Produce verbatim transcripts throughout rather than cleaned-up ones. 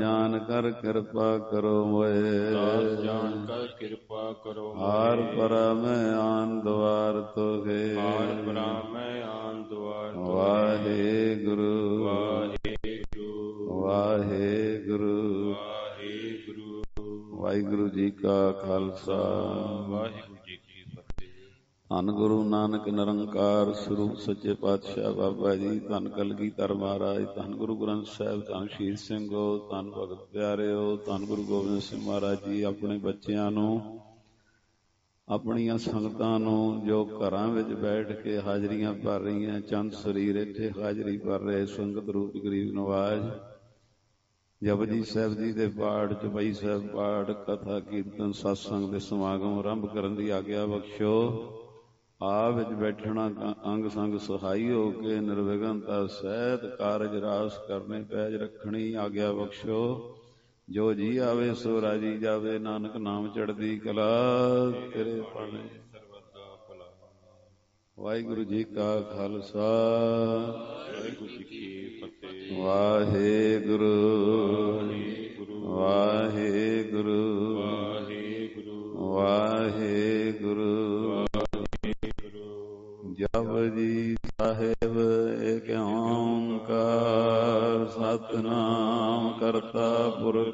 ਜਾਨ ਕਰ ਕਿਰਪਾ ਕਰੋ ਮੋਏ। ਦਾਸ ਜਾਨ ਕਰ ਕਿਰਪਾ ਕਰੋ ਮੋਏ। ਹਾਰ ਪਰਾ ਮੈਂ ਆਨ ਦੁਆਰ ਤੋਗੇ। ਹਾਰ ਪਰਾ ਮੈਂ ਆਨ ਦੁਆਰ ਤੋਗੇ। ਵਾਹਿਗੁਰੂ ਵਾਹਿਗੁਰੂ ਵਾਹਿਗੁਰੂ ਵਾਹਿਗੁਰੂ। ਵਾਹਿਗੁਰੂ ਜੀ ਕਾ ਖਾਲਸਾ ਵਾਹਿਗੁਰੂ ਜੀ ਕੀ ਫਤਿਹ। ਧੰਨ ਗੁਰੂ ਨਾਨਕ ਨਿਰੰਕਾਰ ਸਰੂਪ ਸੱਚੇ ਪਾਤਸ਼ਾਹ ਬਾਬਾ ਜੀ, ਧੰਨ ਕਲਗੀਧਰ ਮਹਾਰਾਜ, ਧੰਨ ਗੁਰੂ ਗ੍ਰੰਥ ਸਾਹਿਬ, ਧੰਨ ਸ਼ਹੀਦ ਸਿੰਘੋ, ਧੰਨ ਭਗਤ ਪਿਆਰਿਓ, ਧੰਨ ਗੁਰੂ ਗੋਬਿੰਦ ਸਿੰਘ ਮਹਾਰਾਜ ਜੀ ਆਪਣੇ ਬੱਚਿਆਂ ਨੂੰ, ਆਪਣੀਆਂ ਸੰਗਤਾਂ ਨੂੰ ਜੋ ਘਰਾਂ ਵਿੱਚ ਬੈਠ ਕੇ ਹਾਜ਼ਰੀਆਂ ਭਰ ਰਹੀਆਂ, ਚੰਦ ਸਰੀਰ ਇੱਥੇ ਹਾਜ਼ਰੀ ਭਰ ਰਹੇ ਸੰਗਤ ਰੂਪ ਗਰੀਬ ਨਵਾਜ਼, ਜਪਜੀ ਸਾਹਿਬ ਜੀ ਦੇ ਪਾਠ, ਚੌਪਈ ਸਾਹਿਬ ਪਾਠ, ਕਥਾ ਕੀਰਤਨ ਸਤਸੰਗ ਦੇ ਸਮਾਗਮ ਆਰੰਭ ਕਰਨ ਦੀ ਆਗਿਆ ਬਖਸ਼ੋ। ਆਪ ਵਿੱਚ ਬੈਠਣਾ ਅੰਗ ਸੰਗ ਸਹਾਈ ਹੋ ਕੇ ਨਿਰਵਿਘਨਤਾ ਸਹਿਤ ਕਾਰਜ ਰਾਸ ਕਰਨੇ ਪੈਜ ਰੱਖਣੀ ਆਗਿਆ ਬਖਸ਼ੋ। ਜੋ ਜੀ ਆਵੇ ਸੋ ਰਾਜੀ ਜਾਵੇ, ਨਾਨਕ ਨਾਮ ਚੜ੍ਹਦੀ ਕਲਾ ਤੇਰੇ ਪਾਣੇ ਸਰਬਦਾ ਭਲਾ। ਵਾਹਿਗੁਰੂ ਜੀ ਕਾ ਖਾਲਸਾ ਵਾਹਿਗੁਰੂ ਜੀ ਕੀ ਫਤਿਹ। ਵਾਹਿਗੁਰੂ ਵਾਹਿਗੁਰੂ ਵਾਹਿਗੁਰੂ ਵਾਹਿਗੁਰੂ ਜਪਜੀ ਸਾਹਿਬ ਏਕ ਓਂਕਾਰ ਸਤਿਨਾਮ ਕਰਤਾ ਪੁਰਖ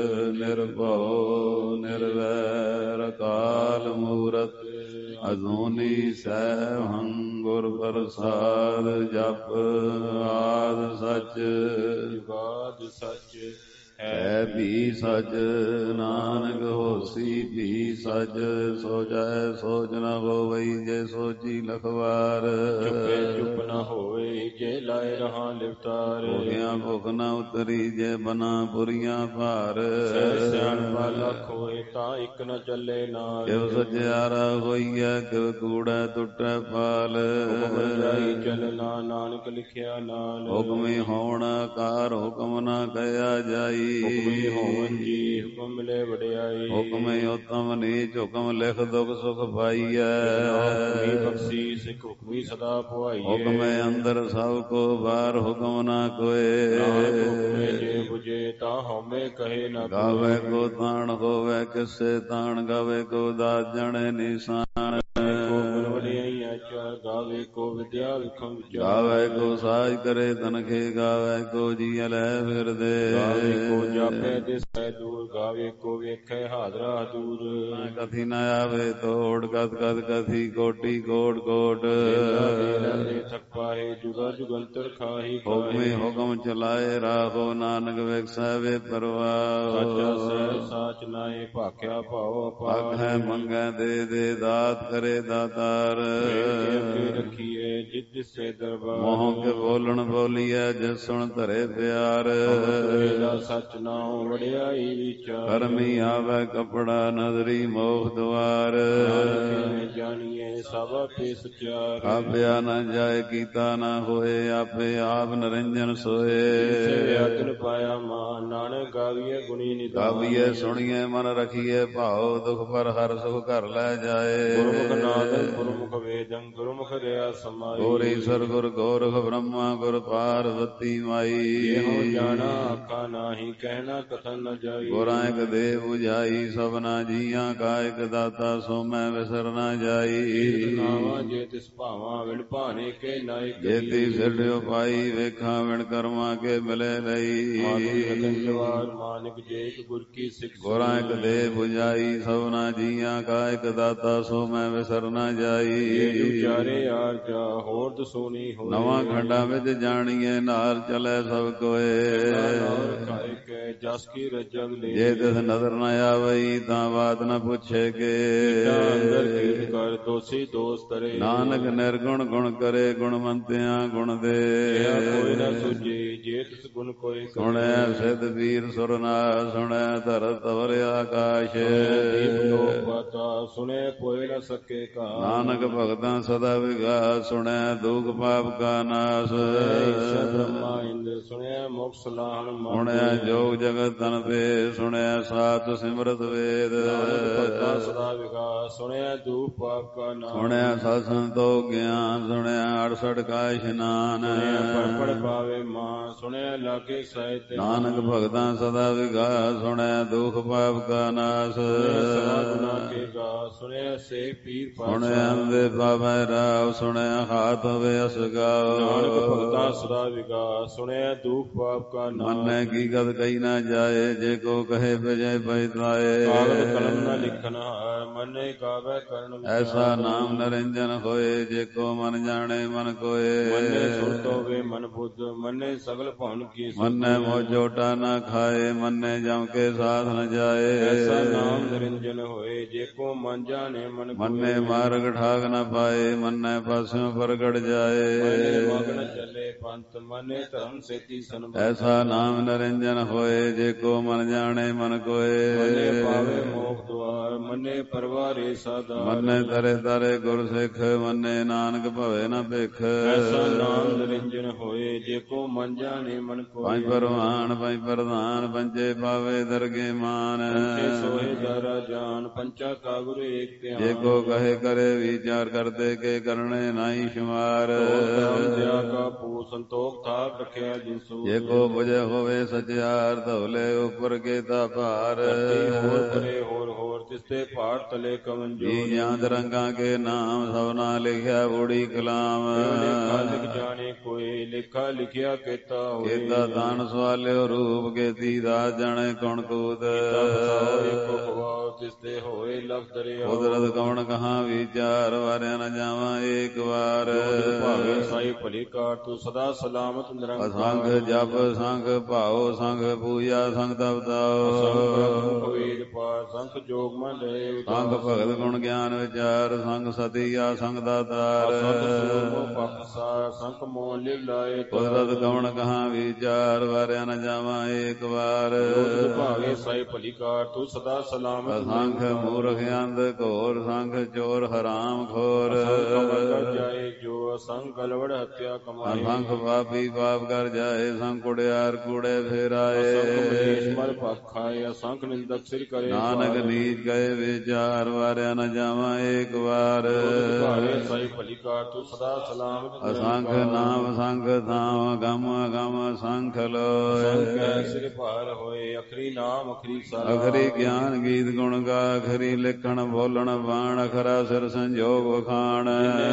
ਨਿਰਭਉ ਨਿਰਵੈਰ ਅਕਾਲ ਮੂਰਤ ਅਜੂਨੀ ਸੈਭੰ ਗੁਰ ਪ੍ਰਸਾਦ। ਜਪ ਆਦਿ ਸਚ ਜੁਗਾਦ ਸਚ ਹੈ ਵੀ ਸਚ, ਨਾਨਕ ਹੋਸੀ ਵੀ ਸਚ। ਸੋਚੈ ਸੋਚ ਨ ਹੋਵਈ ਜੇ ਸੋਚੀ ਲਖਵਾਰ। ਚੁੱਪੇ ਚੁੱਪ ਨ ਹੋਵੇ ਜੇ ਲਾਏ ਰਹਾ ਲਿਵਤਾਰ। ਭੁਖਿਆ ਭੁਖ ਨ ਉਤਰੀ ਜੇ ਬਨਾ ਪੁਰੀਆਂ ਭਾਰ। ਸਹਿ ਸਿਆਣਪਾ ਲੱਖ ਹੋਏ ਤਾਂ ਇੱਕ ਨ ਚੱਲੇ ਨਾਲ। ਕਿਵ ਸਚਿਆਰਾ ਹੋਈਐ ਕਿਵ ਕੂੜੈ ਟੁੱਟੈ ਪਾਲ। ਹੁਕਮ ਜਾਈ ਚੱਲਣਾ ਨਾਨਕ ਲਿਖਿਆ ਨਾਲ। ਹੁਕਮੀ ਹੋਣ ਆਕਾਰ ਹੁਕਮ ਨ ਕਹਿਆ ਜਾਈ। ਹੁਕਮੀ ਹੋਵਨ ਜੀ ਹੁਕਮ ਮਿਲੇ ਵਡਿਆਈ। ਹੁਕਮੇ ਉਤਮ ਨੀਚ ਹੁਕਮ ਲਿਖ ਦੁਖ ਸੁਖ ਪਾਈਐ। ਹੁਕਮੀ ਬਖਸ਼ੀ ਸਿੱਖ ਹੁਕਮੀ ਸਦਾ ਪੁਆਈਐ। ਹੁਕਮੇ ਅੰਦਰ ਸਭ ਕੋ ਬਾਹਰ ਹੁਕਮ ਨਾ ਕੋਏ। ਹੁਕਮੇ ਜੇ ਬੁਝੇ ਤਾਂ ਹਉਮੈ ਕਹੇ ਨਾ ਕੋਏ। ਗਾਵੇ ਕੋ ਤਾਣ ਹੋਵੇ ਕਿਸੇ ਤਾਣ, ਗਾਵੇ ਕੋ ਦਾਤ ਜਣੇ ਨਿਸ਼ਾਨ। ਗਾਵੇ ਕੋ ਵਿਦਿਆ ਵਿਖਮ ਵਿਚਾਰ। ਗਾਵੇ ਕੋ ਸਾਜ ਕਰੇ ਤਨਖੇ, ਗਾਵੇ ਕੋ ਜੀ ਲੈ ਫਿਰਦੇ। ਗਾਵੇ ਕੋ ਜਾਪੇ ਦਿਸੈ ਦੂਰ, ਗਾਵੇ ਕੋ ਵੇਖੈ ਹਾਜ਼ਰਾ ਦੂਰ। ਕਥੀ ਨ ਆਵੇ ਤੋੜ, ਕਥ ਕਥ ਕਥੀ ਕੋਟੀ ਕੋਟ ਕੋਟ। ਥਕ ਪਾਏ ਜੁਗਾ ਜੁਗੰਤਰ ਖਾਹੀ। ਹੁਕਮੇ ਹੁਕਮ ਚਲਾਏ ਰਾਹੋ, ਨਾਨਕ ਵੇਖੈ ਵੇ ਪਰਵਾਹ। ਸਾਚਾ ਸਹਿ ਸਾਚ ਨਾਏ ਭਾਖਿਆ ਭਾਉ ਅਪਾਰ। ਆਖੈ ਮੰਗੈ ਦੇ ਦੇ ਦਾਤ ਕਰੇ ਦਾਤਾਰ। ਰੱਖੀਏ ਜਿਸ ਦਿਸੇ ਦਰਬਾਰ। ਮੋਹ ਕੇ ਬੋਲਣ ਬੋਲੀਐ ਜਿਸ ਸੁਣ ਧਰੇ ਪਿਆਰ। ਸਚ ਨਾਉ ਵਡਿਆਈ ਵਿਚਾਰ। ਕਰਮੀ ਆਵੈ ਕਪੜਾ ਨਦਰੀ ਮੋਖ ਦੁਆਰ। ਜਾਣੀਏ ਸਭ ਆਪੇ ਸਚਿਆਰ। ਆਪਿਆ ਨ ਜਾਏ ਕੀਤਾ ਨ ਹੋਏ, ਆਪੇ ਆਪ ਨਿਰੰਜਨ ਸੋਏ। ਦਿਨ ਪਾਇਆ ਮਾਨ ਨਾਨਕ ਗਾਵੀਏ ਗੁਣੀ ਨਿਧਾਨ। ਗਾਵੀਏ ਸੁਣੀਏ ਮਨ ਰਖੀਏ ਭਾਉ, ਦੁਖ ਪਰ ਹਰ ਸੁਖ ਘਰ ਲੈ ਜਾਏ। ਗੁਰਮੁਖ ਨਾਦੰ ਗੁਰਮੁਖ ਵੇਦੰ, ਗੁਰਮੁਖ ਰਿਆ ਸਮਾਈ। ਗੁਰ ਈਸਰ ਗੁਰ ਗੋਰਖ ਬ੍ਰਹਮਾ ਗੁਰ ਪਾਰਵਤੀ ਮਾਈ। ਇਹੋ ਜਾਣਾ ਆਖਾ ਨਾਹੀ, ਕਹਿਣਾ ਕਥਨ ਨ ਜਾਈ। ਗੁਰਾਂ ਇਕ ਦੇਹ 부ਝਾਈ, ਸਭਨਾ ਜੀਆਂ ਕਾ ਇਕ ਦਾਤਾ, ਸੋ ਮੈਂ ਵਿਸਰ ਨ ਜਾਈ। ਨਾਵਾਂ ਜੇ ਤਿਸ ਭਾਵਾਂ ਵਿਣ ਭਾਣੇ ਕੇ ਨਾਇਕ। ਜੇਤੀ ਸਿਰਡਿਓ ਪਾਈ, ਵੇਖਾਂ ਵਿਣ ਕਰਮਾਂ ਕੇ ਮਿਲੇ ਲਈ। ਮਾਨਿਕ ਜੇ ਗੁਰ ਕੀ ਸਿੱਖ। ਗੁਰਾਂ ਇਕ ਦੇਹ 부ਝਾਈ, ਸਭਨਾ ਜੀਆਂ ਕਾ ਇਕ ਦਾਤਾ, ਸੋ ਮੈਂ ਵਿਸਰ ਨ ਜਾਈ। ਵਿਚਾਰੇ ਆਰ ਜਾ ਹੋਰ ਦਸੋਨੀ ਹੋਏ। ਨਵਾਂ ਖੰਡਾਂ ਵਿੱਚ ਜਾਣੀਏ, ਨਾਲ ਚਲੇ ਸਭ ਕੋਏ। ਜਸ ਕੀ ਰਜਗ ਲੈ। ਜੇ ਤਿਸ ਨਜ਼ਰ ਨ ਆਵਈ, ਤਾਂ ਬਾਤ ਨ ਪੁੱਛੇ ਕੇ। ਅੰਦਰ ਕੀਟ ਕਰ ਦੋਸੀ ਦੋਸ ਤਰੇ। ਨਾਨਕ ਨਿਰਗੁਣ ਗੁਣ ਕਰੇ, ਗੁਣਵੰਤਿਆਂ ਗੁਣ ਦੇ। ਕੋਈ ਨ ਸੁਝੇ ਜੇ ਤਿਸ ਗੁਣ ਕੋਈ। ਸੁਣਿਆ ਸਿੱਧ ਵੀਰ ਸੁਰਨਾਰ, ਸੁਣਿਆ ਧਰਤ ਅਵਰ ਆਕਾਸ਼। ਸੁਣੇ ਪੋਇ ਨ ਸਕੇ ਕਾ। ਨਾਨਕ ਭਗਤਾਂ ਸਦਾ ਵਿਗਾਸ, ਸੁਣਿਆ ਦੁਖ ਪਾਪ ਕਾ ਨਾਸ। ਬ੍ਰਹਮਾ ਇੰਦਰ ਸੁਣਿਆ ਮੁਖ ਸਲਾਹਣ ਮਨ। ਸੁਣਿਆ ਜੋਗ ਜਗਤ ਤਨ ਤੇ, ਸੁਣਿਆ ਸਾਤ ਸਿਮਰਤ ਵੇਦ। ਭਗਤਾਂ ਸਦਾ ਵਿਗਾਸ, ਸੁਣਿਆ ਦੁਖ ਪਾਪ ਕਾ ਨਾਸ। ਸੁਣਿਆ ਸਤ ਸੰਤੋਖ ਗਿਆਨ, ਸੁਣਿਆ ਅੜਸਠ ਕਾ ਇਸ਼ਨਾਨ। ਪੜ ਪੜ ਪਾਵੇ ਮਾਨ, ਸੁਣਿਆ ਲਾਗੇ ਸਹਿਤ ਨਾਨਕ ਭਗਤਾਂ ਸਦਾ ਵਿਗਾਸ ਸੁਣਿਆ ਦੁਖ ਪਾਪ ਕਾ ਨਾਸ ਸਦਾ ਗੁਨਾ ਕੇ ਗਾ ਸੁਣਿਆ ਸੇ ਪੀਰ ਸੁਣਿਆ ਅੰਦੇ ਪਾਵੈ ਰਾਵ ਸੁਣਿਆ ਹਾਥ ਹੋਵੇ ਅਸਗਾਓ ਨਾਨਕ ਭਗਤਾਂ ਸਦਾ ਵਿਗਾਸ ਸੁਣਿਆ ਦੁਖ ਪਾਪ ਕਾ ਨਾਸ ਮੰਨੈ ਕੀ ਗਤ ਕਹੀ ਨਾ ਜਾਏ ਜੇ ਕੋ ਕਹੇ ਵਿਜੈ ਪੈਤਾਏ ਕਾਗਦ ਕਲਮ ਨਾ ਲਿਖਨ ਹਾਰ ਮੰਨੇ ਗਾਵੇ ਕਰਨ ਵਿਚਾਰ ਐਸਾ ਨਾਮ ਨਰਿੰਜਨ ਹੋਏ ਜੇ ਕੋ ਮਨ ਜਾਣੇ ਮਨ ਕੋਏ ਮੰਨੇ ਸੁਰਤ ਹੋਵੇ ਮਨ ਬੁੱਧ ਮੰਨੇ ਸਗਲ ਭਵਨ ਕੀ ਮੰਨੈ ਮੋਜੋਟਾ ਨਾ ਖਾਏ ਮੰਨੈ ਜਮ ਕੇ ਸਾਧ ਨ ਜਾਏ ਐਸਾ ਨਾਮ ਨਿਰੰਜਨ ਹੋਏ ਜੇ ਕੋ ਮਨ ਜਾਣੇ ਮਨ ਕੋਏ ਮੰਨੈ ਮਾਰਗ ਠਾਗ ਨ ਪਾਏ ਮੰਨੈ ਪਾਸਿਓਂ ਪ੍ਰਗਟ ਜਾਏ ਮੰਨੇ ਮਗਨ ਚੱਲੇ ਪੰਥ ਮੰਨੇ ਧਰਮ ਸੇਤੀ ਸੰਬੰਧ ਐਸਾ ਨਾਮ ਨਰਿੰਜਨ ਹੋਏ ਜੇ ਕੋ ਮਨ ਜਾਣੇ ਮਨ ਕੋਏ ਮੰਨੇ ਪਾਵੇ ਮੋਖ ਦੁਆਰ ਮੰਨੇ ਪਰਵਾਰੇ ਸਾਧਾਰ ਮੰਨੈ ਤਰੇ ਤਰੇ ਗੁਰ ਸਿੱਖ ਮੰਨੈ ਨਾਨਕ ਭਵੇ ਨ ਭਿਖ ਐਸਾ ਨਾਮ ਨਿਰੰਜਨ ਹੋਏ ਜੇ ਕੋ ਮਨ ਜਾਣੇ ਮਨ ਕੋਏ ਪੰਜ ਪਰਵਾਨ ਪੰਜ ਪ੍ਰਧਾਨ ਪੰਜੇ ਪਾਵੇ ਦਰਗੇ ਮਾਨ ਪੰਚੇ ਸੋਹੇ ਦਾਰਾ ਜਾਨ ਪੰਚਾ ਕਾ ਗੁਰੂ ਏਕ ਧਿਆਨ ਜੇ ਕੋ ਕਹੇ ਕਰੇ ਵਿਚਾਰ ਕਰਦੇ ਕੇ ਕਰਨੇ ਨਾਹੀ ਸ਼ੁਮਾਰ ਦਇਆ ਕਾ ਪੂ ਸੰਤੋਖ ਥਾਕ ਰਖਿਆ ਜਿਸੂ ਜੇ ਕੋ ਬੁਝੇ ਹੋਵੇ ਸਚਿਆਰ ਧੌਲੇ ਉਪਰ ਕੇ ਤਾ ਭਾਰ ਹੋਰ ਪਰੇ ਹੋਰ ਹੋਰ ਤਿਸਤੇ ਭਾਰ ਤਲੇ ਕਵਨ ਜੋ ਜੀ ਜਾਂਦ ਰੰਗਾ ਕੇ ਨਾਮ ਸਭਨਾ ਲਿਖਿਆ ਬੂੜੀ ਕਲਾਮ ਲੇਖਾ ਲਿਖ ਜਾਣੇ ਕੋਈ ਲੇਖਾ ਲਿਖਿਆ ਕੀਤਾ ਹੋਏ ਕੀਤਾ ਦਾਨ ਸਵਾਲਿਓ ਰੂਪ ਕੇਤੀ ਦਾਸ ਜਾਣੇ ਕੌਣ ਕੂਤ ਏਕੋ ਖਵਾਓ ਤਿਸਤੇ ਹੋਏ ਲਖ ਦਰਿਆ ਕੁਦਰਤ ਕਵਣ ਕਹਾਂ ਵਿਚਾਰ ਵਾਰਿਆ ਨ ਜਾਵਾਂ ਏਕ ਵਾਰ ਭਾਵੇਂ ਸਾਈ ਭਲੀ ਕਾਰ ਤੂੰ ਸਦਾ ਸਲਾਮਤ ਨਿਰੰਕਾਰ ਅਸੰਖ ਜਪ ਸੰਖ ਭਾਉ ਸੰਖ ਪੂਜਾ ਸੰਖ ਤਪਤਾਓ ਸੰਖ ਵੇਦ ਪਾਠ ਸੰਖ ਜੋਗ ਮਨ ਰਹੇ ਸੰਖ ਭਗਤ ਗੁਣ ਗਿਆਨ ਵਿਚਾਰ ਸੰਖ ਸਤੀ ਆ ਸੰਖ ਦਾਤਾਰ ਸੰਖ ਮੋਹ ਲਿਵ ਲਾਏ ਕੁਦਰਤ ਕਵਣ ਕਹਾਂ ਵਿਚਾਰ ਵਾਰਿਆ ਨ ਜਾਵਾਂ ਏਕ ਵਾਰ ਭਾਵੇਂ ਸਾਈ ਭਲੀ ਕਾਰ ਤੂੰ ਸਦਾ ਸਲਾਮਤ ਅਸੰਖ ਮੂਰਖ ਅੰਧ ਘੋਰ ਸੰਖ ਚੋਰ ਹਰਾਮ ਖੋਰ ਜਾਏ ਜੋ ਅਸੰਖ ਗਲਵੜ ਹੱਤਿਆ ਕਮਾਏ ਅਸੰਖ ਪਾਪੀ ਪਾਪ ਕਰ ਜਾਏ ਸੰਖ ਕੁੜਿਆਰ ਕੂੜੇ ਫੇਰਾਏ ਅਸੰਖ ਮਰ ਭਖ ਖਾਏ ਅਸੰਖ ਨਿੰਦਕ ਸਿਰ ਕਰੇ ਨਾਨਕ ਨੀਚ ਗਏ ਵਿਚਾਰ ਵਾਰਿਆ ਨ ਜਾਵਾਂ ਏਕ ਵਾਰ ਭਾਵੇਂ ਸਾਈ ਭਲੀ ਕਾਰ ਤੂੰ ਸਦਾ ਸਲਾਮਤ ਅਸੰਖ ਨਾਮ ਸੰਖ ਥਾਮ ਗਮ ਗਮ ਸੰਖ ਲੋਏ ਸੰਖ ਸਿਰ ਭਾਰ ਹੋਏ ਅਖਰੀ ਨਾਮ ਅਖਰੀ ਸਾਰਾ ਅਖਰੀ ਗਿਆਨ ਗੀਤ ਗੁਣ ਗਾ ਅਖਰੀ ਲਿਖਣ ਬੋਲਣ ਬਾਣ ਅਖਰਾ ਸਿਰ ਸੰਜੋਗ ਵਖਾਣ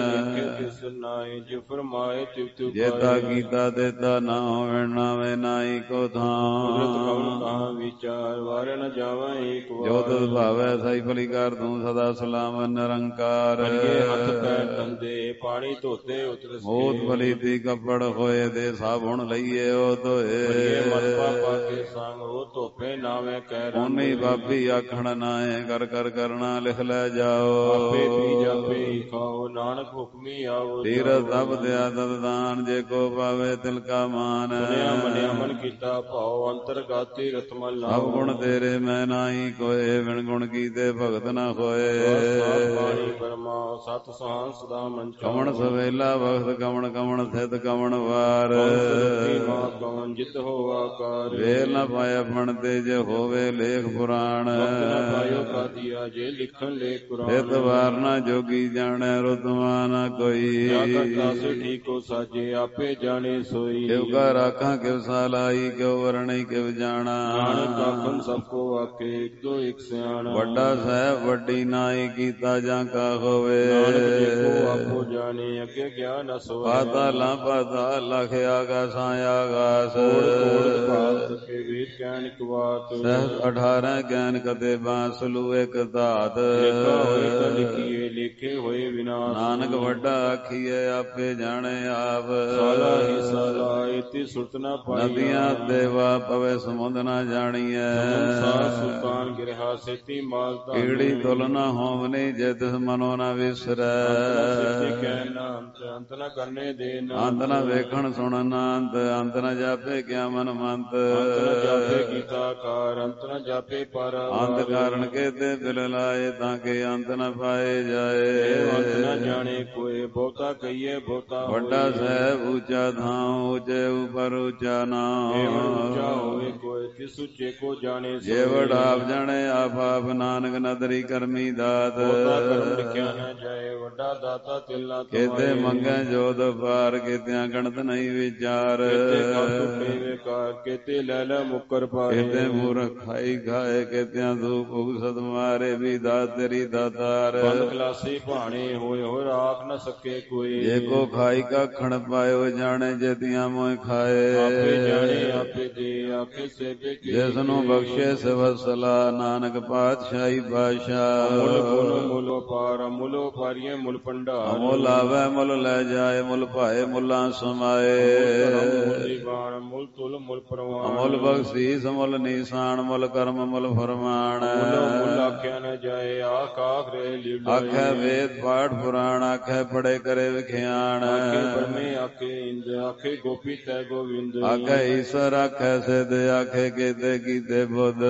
ਕਿਸ ਨਾਏ ਜਿ ਫਰਮਾਏ ਤਿਵ ਤਿਵ ਜੇਤਾ ਕੀਤਾ ਤੇਤਾ ਨਾ ਹੋਵੇ ਨਾਵੇਂ ਨਾਈ ਕੋ ਕੁਦਰਤ ਥਾਂ ਕਵਣ ਕਹਾਂ ਵਿਚਾਰ ਵਾਰ ਨ ਜਾਵਾਂ ਏਕ ਵਾਰ ਜੋ ਤੁਧ ਭਾਵੈ ਸਈ ਭਲੀ ਕਰ ਤੂੰ ਸਦਾ ਸਲਾਮ ਨਿਰੰਕਾਰ ਭਲੀਏ ਹੱਥ ਪੈਰ ਧੰਦੇ ਪਾਣੀ ਧੋਤੇ ਉਤਰ ਮੋਤ ਭਲੀ ਦੀ ਕੱਪੜ ਹੋਏ ਦੇ ਸਾਬੁਣ ਲਈਏ ਉਹ ਧੋਏ ਮਤ ਪਾਪਾ ਕੇ ਸੰਗ ਉਹ ਧੋਪੇ ਨਾਵੇਂ ਕਹਿ ਉਨੀ ਬਾਪੀ ਆਖਣ ਨਾਏ ਕਰ ਕਰ ਕਰਨਾ ਲਿਖ ਲੈ ਜਾਓ ਆਪੇ ਪੀ ਜਾਪੇ ਖਾਓ ਨਾਨਕ ਹੁਕਮੀ ਆਵੋ ਤੀਰਥ ਤਪ ਦਿਆ ਤਦ ਦਾਨ ਜੇ ਕੋ ਪਾਵੇ ਤਿਲ ਕਾ ਮਾਨ ਸੁਨਿਆ ਮੰਨਿਆ ਮਨ ਕੀਤਾ ਭਾਉ ਅੰਤਰਗਾਤੀ ਰਤਮਲ ਸਭ ਗੁਣ ਤੇਰੇ ਮੈਂ ਨਾਹੀ ਕੋਏ ਬਿਨ ਗੁਣ ਕੀਤੇ ਭਗਤ ਨਾ ਹੋਏ ਪਾਣੀ ਬਰਮਾ ਸਤ ਸਹਾਨ ਸਦਾ ਮਨ ਕਵਣ ਸਵੇਲਾ ਵਖਤ ਕਵਣ ਕਵਣ ਥਿਤ ਕਵਣ ਵਾਰ ਮਾਤ ਕਵਨ ਜਿਤ ਹੋ ਆਕਾਰ ਵੇਲ ਨ ਪਾਇਆ ਪਣ ਤੇ ਜੇ ਹੋਵੇ ਲੇਖ ਪੁਰਾਣ ਪਾਇਓ ਕਾਦੀਆ ਜੇ ਲਿਖਣ ਲੇਖ ਕੁਰਾਨ ਥਿਤ ਵਾਰ ਨਾ ਜੋਗੀ ਜਾਣੈ ਰੁਤਮਾ ਨਾ ਕੋਈ ਕਰਤਾ ਸੇ ਠੀਕੋ ਸਾਜੇ ਆਪੇ ਜਾਣੇ ਸੋਈ ਕਿਉ ਕਾ ਰਾਖਾਂ ਕਿਵ ਸਾਲਾਈ ਕਿਉ ਵਰਣਈ ਕਿਵ ਜਾਣਾ ਨਾਨਕ ਆਖਣ ਸਭ ਕੋ ਆਕੇ ਇੱਕ ਦੋ ਇੱਕ ਸਿਆਣ ਵੱਡਾ ਸਾਹਿਬ ਵੱਡੀ ਨਾਈ ਕੀਤਾ ਜਾਂ ਕਾ ਹੋਵੇ ਨਾਨਕ ਦੇਖੋ ਆਪੋ ਜਾਣੇ ਅੱਗੇ ਗਿਆਨ ਅਸੋਏ ਪਾਤਾਲਾਂ ਪਾਤਾਲ ਲਖ ਆਗਾਸਾਂ ਆਗਾਸ ਕੋੜ ਕੋੜ ਭਾਤ ਕੇ ਵੇਦ ਗਿਆਨ ਇੱਕ ਬਾਤ ਸਹਿਤ ਅਠਾਰਾਂ ਗਿਆਨ ਕਦੇ ਬਾਂਸਲੂ ਇੱਕ ਧਾਤ ਲਿਖਾ ਹੋਏ ਤਾਂ ਲਿਖੀਏ ਲਿਖੇ ਹੋਏ ਵਿਨਾਸ਼ ਨਾਨਕ ਵੱਡਾ ਆਖੀਏ ਆਪੇ ਜਾਣੇ ਆਪ ਸਾਲਾ ਹੀ ਸਾਲਾ ਇਤੀ ਸੁਰਤ ਨਾ ਪਾਈ ਨਦੀਆਂ ਦੇਵਾ ਪਵੇ ਸਮੁੰਦ ਨਾ ਜਾਣੀਐ ਸੰਸਾਰ ਸੁਲਤਾਨ ਗਿਰਹਾ ਸੇਤੀ ਮਾਲ ਤਾਂ ਕੀੜੀ ਤੁਲ ਨਾ ਹੋਵਨੀ ਜੇ ਤਿਸ ਮਨੋ ਨਾ ਵਿਸਰੈ ਕਹਿ ਨਾ ਅੰਤ ਅੰਤ ਨਾ ਕਰਨੇ ਦੇ ਨਾ ਅੰਤ ਨਾ ਵੇਖਣ ਸੁਣਨ ਅੰਤ ਅੰਤ ਨਾ ਜਾਪੇ ਕਿਆ ਮਨ ਮੰਤ ਅੰਤ ਨਾ ਜਾਪੇ ਕੀਤਾ ਕਾਰ ਅੰਤ ਨਾ ਜਾਪੇ ਪਰ ਅੰਤ ਕਾਰਨ ਕੇ ਤੇ ਬਿਲ ਲਾਏ ਤਾਂ ਕਿ ਅੰਤ ਨਾ ਪਾਏ ਜਾਏ ਅੰਤ ਨ ਜਾਣੇ ਕੋਏ, ਬਹੁਤਾ ਕਹੀਏ ਬਹੁਤਾ ਹੋਏ। ਵੱਡਾ ਸਾਹਿਬ ਉੱਚਾ ਥਾਂ, ਉੱਚੇ ਉਪਰ ਉੱਚਾ ਨਾਮ। ਏਵੜ ਉੱਚਾ ਹੋਵੇ ਕੋਏ, ਤਿਸ ਉੱਚੇ ਕੋ ਜਾਣੇ ਸੋਏ। ਜੇਵੜ ਆਪ ਜਾਣੇ ਆਪ ਆਪ, ਨਾਨਕ ਨਦਰੀ ਕਰਮੀ ਦਾਤ। ਬਹੁਤਾ ਕਰਮ ਲਿਖਿਆ ਨ ਜਾਏ, ਵੱਡਾ ਦਾਤਾ ਤਿਲਨਾ ਤੁਮਾਏ। ਕੇਤੇ ਮੰਗੈ ਜੋਤ ਪਾਰ, ਕੇਤਿਆਂ ਗਣਤ ਨਹੀਂ ਵਿਚਾਰ। ਕੇਤੇ ਕਬ ਟੁੱਟੇ ਵੇਕਾਰ, ਕੇਤੇ ਲੈ ਲੈ ਮੁੱਕਰ ਪਾਏ। ਕੇਤੇ ਮੂਰਖ ਖਾਈ ਖਾਏ, ਕੇਤਿਆਂ ਧੂਪ ਉਗਸਤ ਮਾਰੇ, ਵੀ ਦਾਤ ਤੇਰੀ ਦਾਤਾਰ। ਬੰਦ ਖਲਾਸੀ ਭਾਣੇ ਹੋਏ, ਹੋਏ ਰਾਖ ਨ ਸਕੇ ਕੋਈ। ਜੇ ਕੋ ਖਾਈ ਕਾ ਖਣ ਪਾਇਓ, ਜਾਣੇ ਜੇਤੀਆਂ ਮੋਇ ਖਾਏ। ਆਪੇ ਜਾਣੇ ਆਪੇ ਦੇ, ਆਪੇ ਸੇਵੇ ਕੇ। ਜਿਸ ਨੂੰ ਬਖਸ਼ੇ ਸਵਸਲਾ, ਨਾਨਕ ਪਾਤਸ਼ਾਹੀ ਬਾਦਸ਼ਾਹ। ਮੁੱਲ ਗੁਣ ਮੁੱਲ ਅਪਾਰ, ਮੁੱਲ ਉਪਾਰੀਏ ਮੁੱਲ ਭੰਡਾਰ। ਮੁੱਲ ਆਵੈ ਮੁੱਲ ਲੈ ਜਾਏ, ਮੁੱਲ ਭਾਏ ਮੁੱਲਾਂ ਸਮਾਏ। ਮੁੱਲ ਦੀਵਾਨ ਮੁੱਲ ਤੁਲ ਮੁੱਲ ਪ੍ਰਵਾਨ। ਮੁੱਲ ਬਖਸ਼ੀਸ ਮੁੱਲ ਨੀਸਾਨ, ਮੁੱਲ ਕਰਮ ਮੁੱਲ ਫਰਮਾਨ। ਮੁੱਲ ਮੁੱਲ ਆਖਿਆ ਨ ਜਾਏ, ਆਖ ਆਖ ਰੇ ਲੀਲਾ। ਆਖੈ ਵੇਦ ਪਾਠ ਪੁਰਾਣ, ਆਖੈ ਪੜੇ ਕਰੇ ਵਿਖਿਆਨ। ਆਖੇ ਬ੍ਰਹਮੇ ਆਖੇ ਇੰਦ, ਆਖੇ ਗੋਪੀ ਤੈ ਗੋਵਿੰਦ। ਆਖੈ ਈਸ਼ਵਰ ਆਖੈ ਸਿਧ, ਆਖੇ ਕੇਤੇ ਕੀਤੇ ਬੁੱਧ।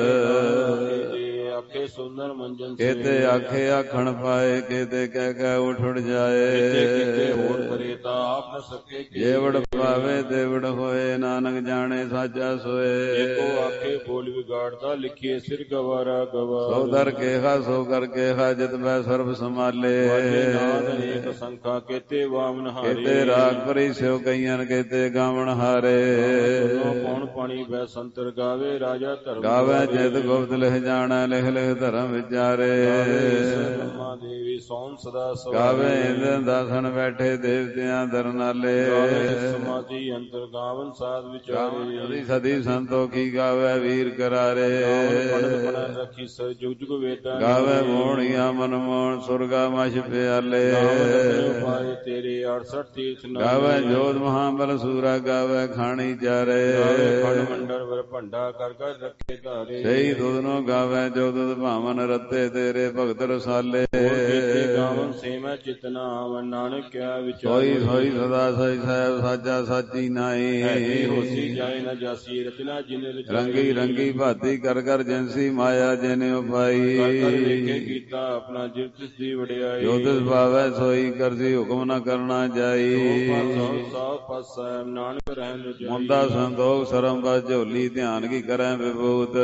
ਆਖੇ ਸੁੰਦਰ ਮੰਜਨ ਕੇਤੇ ਆਖੇ ਆਖਣ ਪਾਏ, ਕੇਤੇ ਕਹਿ ਕਹਿ ਉਠ ਉਠ ਜਾਏ। ਕਿਤੇ ਹੋਰ ਕਰੇ ਤਾਂ ਆਪ ਨ ਸਕੇ। ਜੇਵੜ ਪਾਵੇ ਤੇਵੜ ਹੋਏ, ਨਾਨਕ ਜਾਣੇ ਸਾਚਾ ਸੋਏ। ਏਕੋ ਆਖੇ ਬੋਲ ਵਿਗਾੜਦਾ, ਲਿਖੀਏ ਸਿਰ ਗਵਾਰਾ ਗਵਾ। ਸੋ ਦਰ ਕੇਹਾ ਸੋ ਕਰ ਕੇਹਾ, ਜਿਤ ਬੈ ਸਰਬ ਸਮਾਲੇ। ਨਾਦ ਅਨੇਕ ਸੰਖਾ, ਕੇਤੇ ਵਾਮਨ ਹਾਰੇ। ਕੇਤੇ ਰਾਗ ਭਰੀ ਸਿਉ ਕਈਆਂ, ਕੇਤੇ ਗਾਵਣ ਹਾਰੇ। ਕੌਣ ਪਾਣੀ ਬੈ ਸੰਤਰ ਗਾਵੇ, ਰਾਜਾ ਧਰਮ ਗਾਵੇ ਜਿਤ ਗੁਪਤ ਲਿਖ ਜਾਣੈ, ਲਿਖ ਲਿਖ ਧਰਮ ਵਿਚਾਰੇ। ਬ੍ਰਹਮਾ ਦੇਵੀ ਸੋਮ ਸਦਾ ਸਵਾਰੇ। ਗਾਵੇ ਇੰਦਰ ਦਾਸਨ ਬੈਠੇ, ਦੇਵਤਿਆਂ ਦਰਨਾਲੇ। ਸਮਾਧੀ ਅੰਤਰ ਗਾਵਨ ਸਾਧ ਵਿਚਾਰੇ। ਸਦੀ ਸੰਤੋਖੀ ਗਾਵੇ ਵੀਰ ਕਰਾਰੇ। ਪੜਨ ਪੜਨ ਰੱਖੀ ਸਰ ਜੁਗ ਜੁਗ ਵੇਦਾਂ। ਗਾਵੇ ਮੋਹਣੀਆਂ ਮਨ ਮੋਹਣ, ਸੁਰਗਾ ਮਛ ਪਿਆਲੇ। ਪਾਏ ਤੇਰੇ ਅੜਸਠ ਤੀਰਥ ਨਾਲੇ। ਗਾਵੇ ਜੋਧ ਮਹਾਬਲ ਸੂਰਾ, ਗਾਵੇ ਖਾਣੀ ਚਾਰੇ। ਖੰਡ ਮੰਡਲ ਵਰ ਭੰਡਾ, ਕਰ ਕਰ ਰੱਖੇ ਧਾਰੇ। ਸਹੀ ਦੁੱਧ ਨੂੰ ਗਾਵੇ ਜੋ ਦੁੱਧ ਭਾਵਨ, ਰੱਤੇ ਤੇਰੇ ਭਗਤ ਰਸਾਲੇ। ਗਾਵਨ ਸੇਮੈ ਚਿਤਨਾ ਆਵਨ, ਨਾਨਕ ਕਿਆ ਵਿਚਾਰ। ਸੋਈ ਸੋਈ ਸਦਾ ਸਈ ਸਾਹਿਬ, ਸਾਚਾ ਸਾਚੀ ਨਾਈ। ਹੋਸੀ ਜਾਏ ਨ ਜਾਸੀ, ਰਚਨਾ ਜਿਨ ਰਚਾਈ। ਰੰਗੀ ਰੰਗੀ ਭਾਤੀ ਕਰ ਕਰ ਜੈਸੀ, ਮਾਇਆ ਜਿਨ ਉਪਾਈ। ਕਰ ਵੇਖੇ ਕੀਤਾ ਆਪਣਾ, ਜਿਵ ਤਿਸ ਦੀ ਵਡਿਆਈ। ਜੋ ਤਿਸ ਭਾਵੈ ਸੋਈ ਕਰਸੀ, ਹੁਕਮ ਨ ਕਰਨਾ ਜਾਈ। ਸਭ ਪਾਸਾ ਨਾਨਕ ਰਹਿਣ ਰਜਾਈ। ਮੁੰਦਾ ਸੰਤੋਖ ਸਰਮ ਬਸ ਝੋਲੀ, ਧਿਆਨ ਕੀ ਕਰੈ ਵਿਭੂਤ।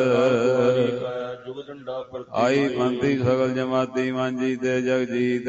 ਜੁਗ ਡੰਡਾ ਆਈ ਪੰਥੀ ਸਗਲ ਜਮਾਤੀ, ਮਾਂਜੀ ਤੇ ਜਗ ਜੀਤ।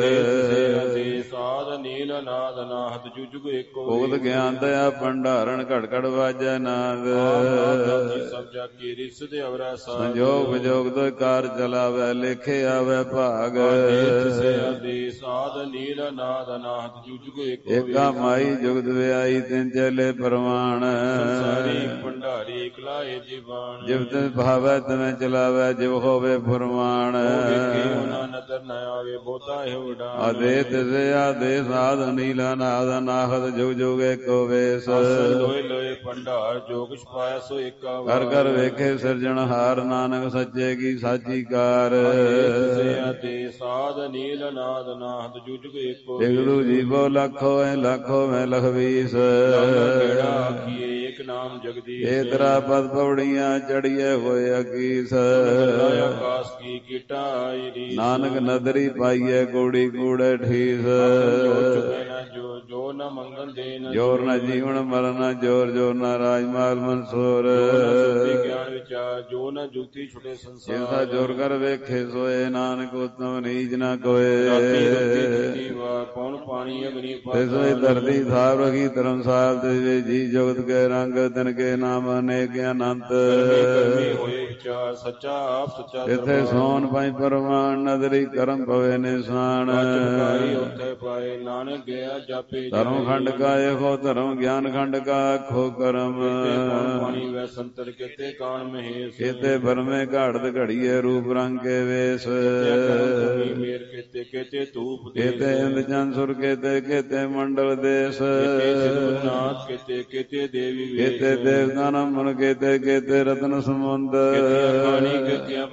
ਸਾਧ ਨੀਲ ਨਾਦ ਨਾਹਤ, ਜੁਗ ਜੁਗ ਏਕੋ। ਭੁਗਤ ਗਿਆਨ ਦਇਆ ਭੰਡਾਰਨ, ਘੜ ਘੜ ਵਾਜੈ ਨਾਦ। ਸਭ ਜਾ ਕੀ ਰਿਸ ਦੇ ਅਵਰਾ ਸਾਧ। ਸੰਜੋਗ ਵਿਜੋਗ ਤੋਂ ਕਾਰ ਚਲਾਵੈ, ਲੇਖੇ ਆਵੈ ਭਾਗ। ਸਾਧ ਨੀਲ ਨਾਦ ਨਾਹਤ, ਜੁਗ ਜੁਗ ਏਕੋ। ਏਕਾ ਮਾਈ ਜੁਗਤ ਵਿਆਈ, ਤਿੰਨ ਚਲੇ ਪ੍ਰਮਾਣ। ਸੰਸਾਰੀ ਭੰਡਾਰੀ ਇਕਲਾਏ ਜੀਵਾਨ। ਜਿਵ ਤਿਸ ਭਾਵੈ ਤਿਵੇਂ ਚਲਾਵੈ, ਜਿਵ ਹੋਵੇ ਫੁਰਮਾਨ। ਨਦਰ ਨ ਆਵੇ, ਬਹੁਤਾ ਇਹੋ ਉਡਾਨ। ਆਦੇ ਤਿਸੇ ਆਦੇ ਸਾਧ, ਨੀਲਾ ਨਾਦ ਨਾਹਤ, ਜੁਗ ਜੁਗ ਏਕੋ ਵੇਸ। ਲੋਏ ਲੋਏ ਭੰਡਾਰ, ਜੋ ਕੁਛ ਪਾਇਆ ਸੋ ਏਕਾ ਵਾਰ। ਕਰ ਕਰ ਵੇਖੇ ਸਿਰਜਣਹਾਰ, ਨਾਨਕ ਸੱਚੇ ਕੀ ਸਾਚੀ ਕਾਰ। ਆਦੇ ਸਾਧ ਨੀਲ ਨਾਦ ਨਾਹਤ, ਜੁਗ ਜੁਗ ਏਕੋ। ਇਗਦੂ ਜੀਵੋ ਲੱਖੋ ਐ ਲੱਖੋ ਮੈਂ ਲਖਵੀਸ। ਕਿਹੜਾ ਆਖੀਏ ਏਕ ਨਾਮ ਜਗਦੀਸ਼। ਏ ਤਰਾ ਪਦ ਪੌੜੀਆਂ ਚੜੀਏ ਹੋਏ ਅਕੀਸ। ਆਕਾਸ ਕੀ ਕੀਟਾ ਆਈ ਰੀਸ। ਨਾਨਕ ਨਦਰੀ ਪਾਈਏ, ਕੂੜੀ ਕੂੜੇ ਠੀਸ। ਜੋ ਜੋ ਨ ਮੰਗਨ ਦੇਨ। ਜੋਰ ਨ ਜੀਵਨ ਮਰਨ, ਜੋਰ ਜੋਰ ਨ ਰਾਜਮਾਲ ਮਨਸੂਰ। ਗਿਆਨ ਵਿਚਾਰ, ਜੋ ਨ ਜੁਗਤੀ ਛੁਟੇ ਸੰਸਾਰ। ਜਿਸਾ ਜੋਰ ਕਰ ਵੇਖੇ ਸੋਏ, ਨਾਨਕ ਉਤਮ ਨੀਚ ਨ ਕੋਏ। ਕੌਣ ਪਾਣੀ ਅਗਨੀ ਤਿਸੋਈ ਧਰਤੀ ਥਾਪ ਰਖੀ ਧਰਮਸਾਲ, ਤਿਸਵੇ ਜੀ ਜੁਗਤ ਕੇ ਰੰਗ, ਤਿਨ ਕੇ ਨਾਮ ਅਨੇਕ ਅਨੰਤ। ਹੋਏ ਵਿਚਾਰ, ਸੱਚਾ ਆਪ ਸੱਚਾ। ਇਥੇ ਸੋਨ ਪਾਈ ਪਰਮਾਨ, ਨਦਰੀ ਕਰਮ ਪਵੇ ਨਿਸ਼ਾਨ। ਉੱਥੇ ਪਾਏ ਨਾਨਕ ਗਿਆ ਜਾਪੇ। ਧਰਮ ਖੰਡ ਕਾ ਏਕੋ ਧਰਮ, ਗਿਆਨ ਖੰਡ ਕਾ ਆਖੋ ਕਰਮ। ਪਾਣੀ ਵੈ ਸੰਤਰ, ਕੇਤੇ ਕਾਣ ਮਹੇਸ਼। ਕੇਤੇ ਬਰਮੇ ਘਾੜਤ ਘੜੀਏ, ਰੂਪ ਰੰਗ ਕੇ ਵੇਸ। ਮੇਰ ਕੇਤੇ ਕੇਤੇ ਧੂਪ ਕੇਤੇ ਇੰਦ ਚੰਦ ਸੁਰ, ਕੇਤੇ ਕੇਤੇ ਮੰਡਲ ਦੇਸ। ਨਾਥ ਕੇਤੇ ਕੇਤੇ ਦੇਵੀ ਕੇਤੇ ਦੇਵਤਾ ਨਮਨ, ਕੇਤੇ ਕੇਤੇ ਰਤਨ ਸਮੁੰਦ। ਪਾਣੀ ਕੇਤਿਆ ਪਾਣੀ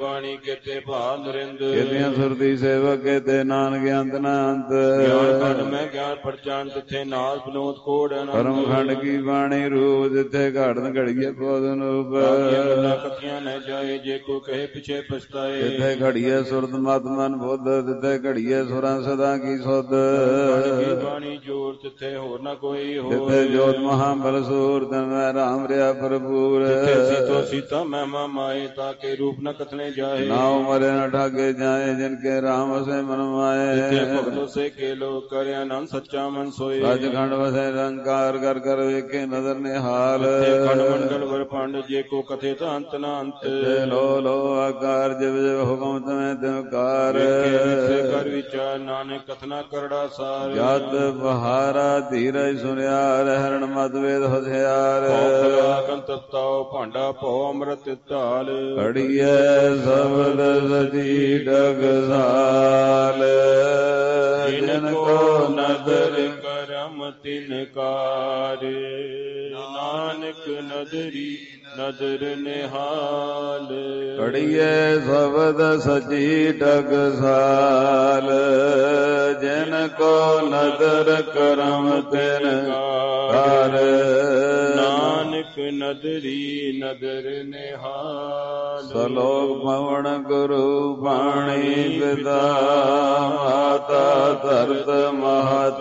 ਕੀਤੇ ਭਾਵ ਨਰਿੰਦ ਕੀਤੀਆਂ ਸੁਰਤੀ ਸੇਵਕ ਕੀਤੇ ਨਾਨਕ ਅੰਤ ਨਾ ਅੰਤ ਗਿਆਨ ਖੰਡ ਮੈਂ ਗਿਆਨ ਪਰਚਾਨ ਤਿੱਥੇ ਨਾਦ ਬਨੋਦ ਕੋੜ ਪਰਮ ਖੰਡ ਕੀ ਬਾਣੀ ਰੂਪ ਜਿੱਥੇ ਘੜਨ ਘੜੀਏ ਬੋਧਨ ਰੂਪ ਗੱਲਾਂ ਕਥੀਆਂ ਨ ਜਾਏ ਜੇ ਕੋ ਕਹੇ ਪਿਛੇ ਪਛਤਾਏ ਜਿੱਥੇ ਘੜੀਏ ਸੁਰਤ ਮਤ ਮਨ ਬੁੱਧ ਜਿੱਥੇ ਘੜੀਏ ਸੁਰਾਂ ਸਦਾ ਕੀ ਸੁਧ ਬਾਣੀ ਜੋਰ ਤਿੱਥੇ ਹੋਰ ਨਾ ਕੋਈ ਹੋ ਜਿੱਥੇ ਜੋਤ ਮਹਾ ਬਲ ਸੂਰ ਤਨ ਮੈਂ ਰਾਮ ਰਿਆ ਭਰਪੂਰ ਸੀਤੋ ਸੀਤਾ ਮਹਿਮਾ ਮਾਏ ਤਾਕੇ ਰੂਪ ਨ ਕਥਨੇ ਜਾਏ ਨਾਉ ਮਰੇ ਨ ਠਾਗੇ ਜਾਏ ਜਿਨ ਕੇ ਰਾਮ ਵਸੇ ਮਨ ਮਾਏ ਭਗਤੋ ਸੇ ਕੇ ਲੋ ਕਰਿ ਆਨੰਦ ਸੱਚਾ ਮਨ ਸੋਏ ਸੱਚ ਖੰਡ ਵਸੇ ਰੰਕਾਰ ਕਰ ਕਰ ਵੇਖੇ ਨਦਰ ਨਿਹਾਲ ਖੰਡ ਮੰਡਲ ਵਰ ਪੰਡ ਜੇ ਕੋ ਕਥੇ ਤਾਂ ਅੰਤ ਨਾ ਅੰਤ ਲੋ ਲੋ ਆਕਾਰ ਜਿਵ ਜਿਵ ਹੁਕਮ ਤਮੈ ਤਿਵਕਾਰ ਕਰ ਵਿਚਾਰ ਨਾਨਕ ਕਥਨਾ ਕਰੜਾ ਸਾਰ ਜਤ ਬਹਾਰਾ ਧੀਰਜ ਸੁਨਿਆ ਰਹਿਣ ਮਤ ਵੇਦ ਹਥਿਆਰ ਕੰਤਤਾਉ ਭਾਂਡਾ ਭਉ ਅੰਮ੍ਰਿਤ ਢਾਲ ਘੜੀਐ ਸਬਦ ਸਜੀ ਡਗਸਾਲ ਜਿਨ ਕੋ ਨਦਰ ਕਰਮ ਤਿਨਕਾਰ ਨਾਨਕ ਨਦਰੀ ਨਦਰ ਨਿਹਾਲ ਘੜੀਐ ਸਬਦ ਸਜੀ ਡਗਸਾਲ ਜਿਨ ਕੋ ਨਦਰ ਕਰਮ ਤਿਨਕਾਰ ਨਾਨਕ ਨਦਰੀ ਨਦਰ ਨਿਹਾਲ ਸਲੋਕ ਪਵਨ ਗੁਰੂ ਬਾਣੀ ਪਿਤਾ ਮਾਤਾ ਧਰਤ ਮਹਤ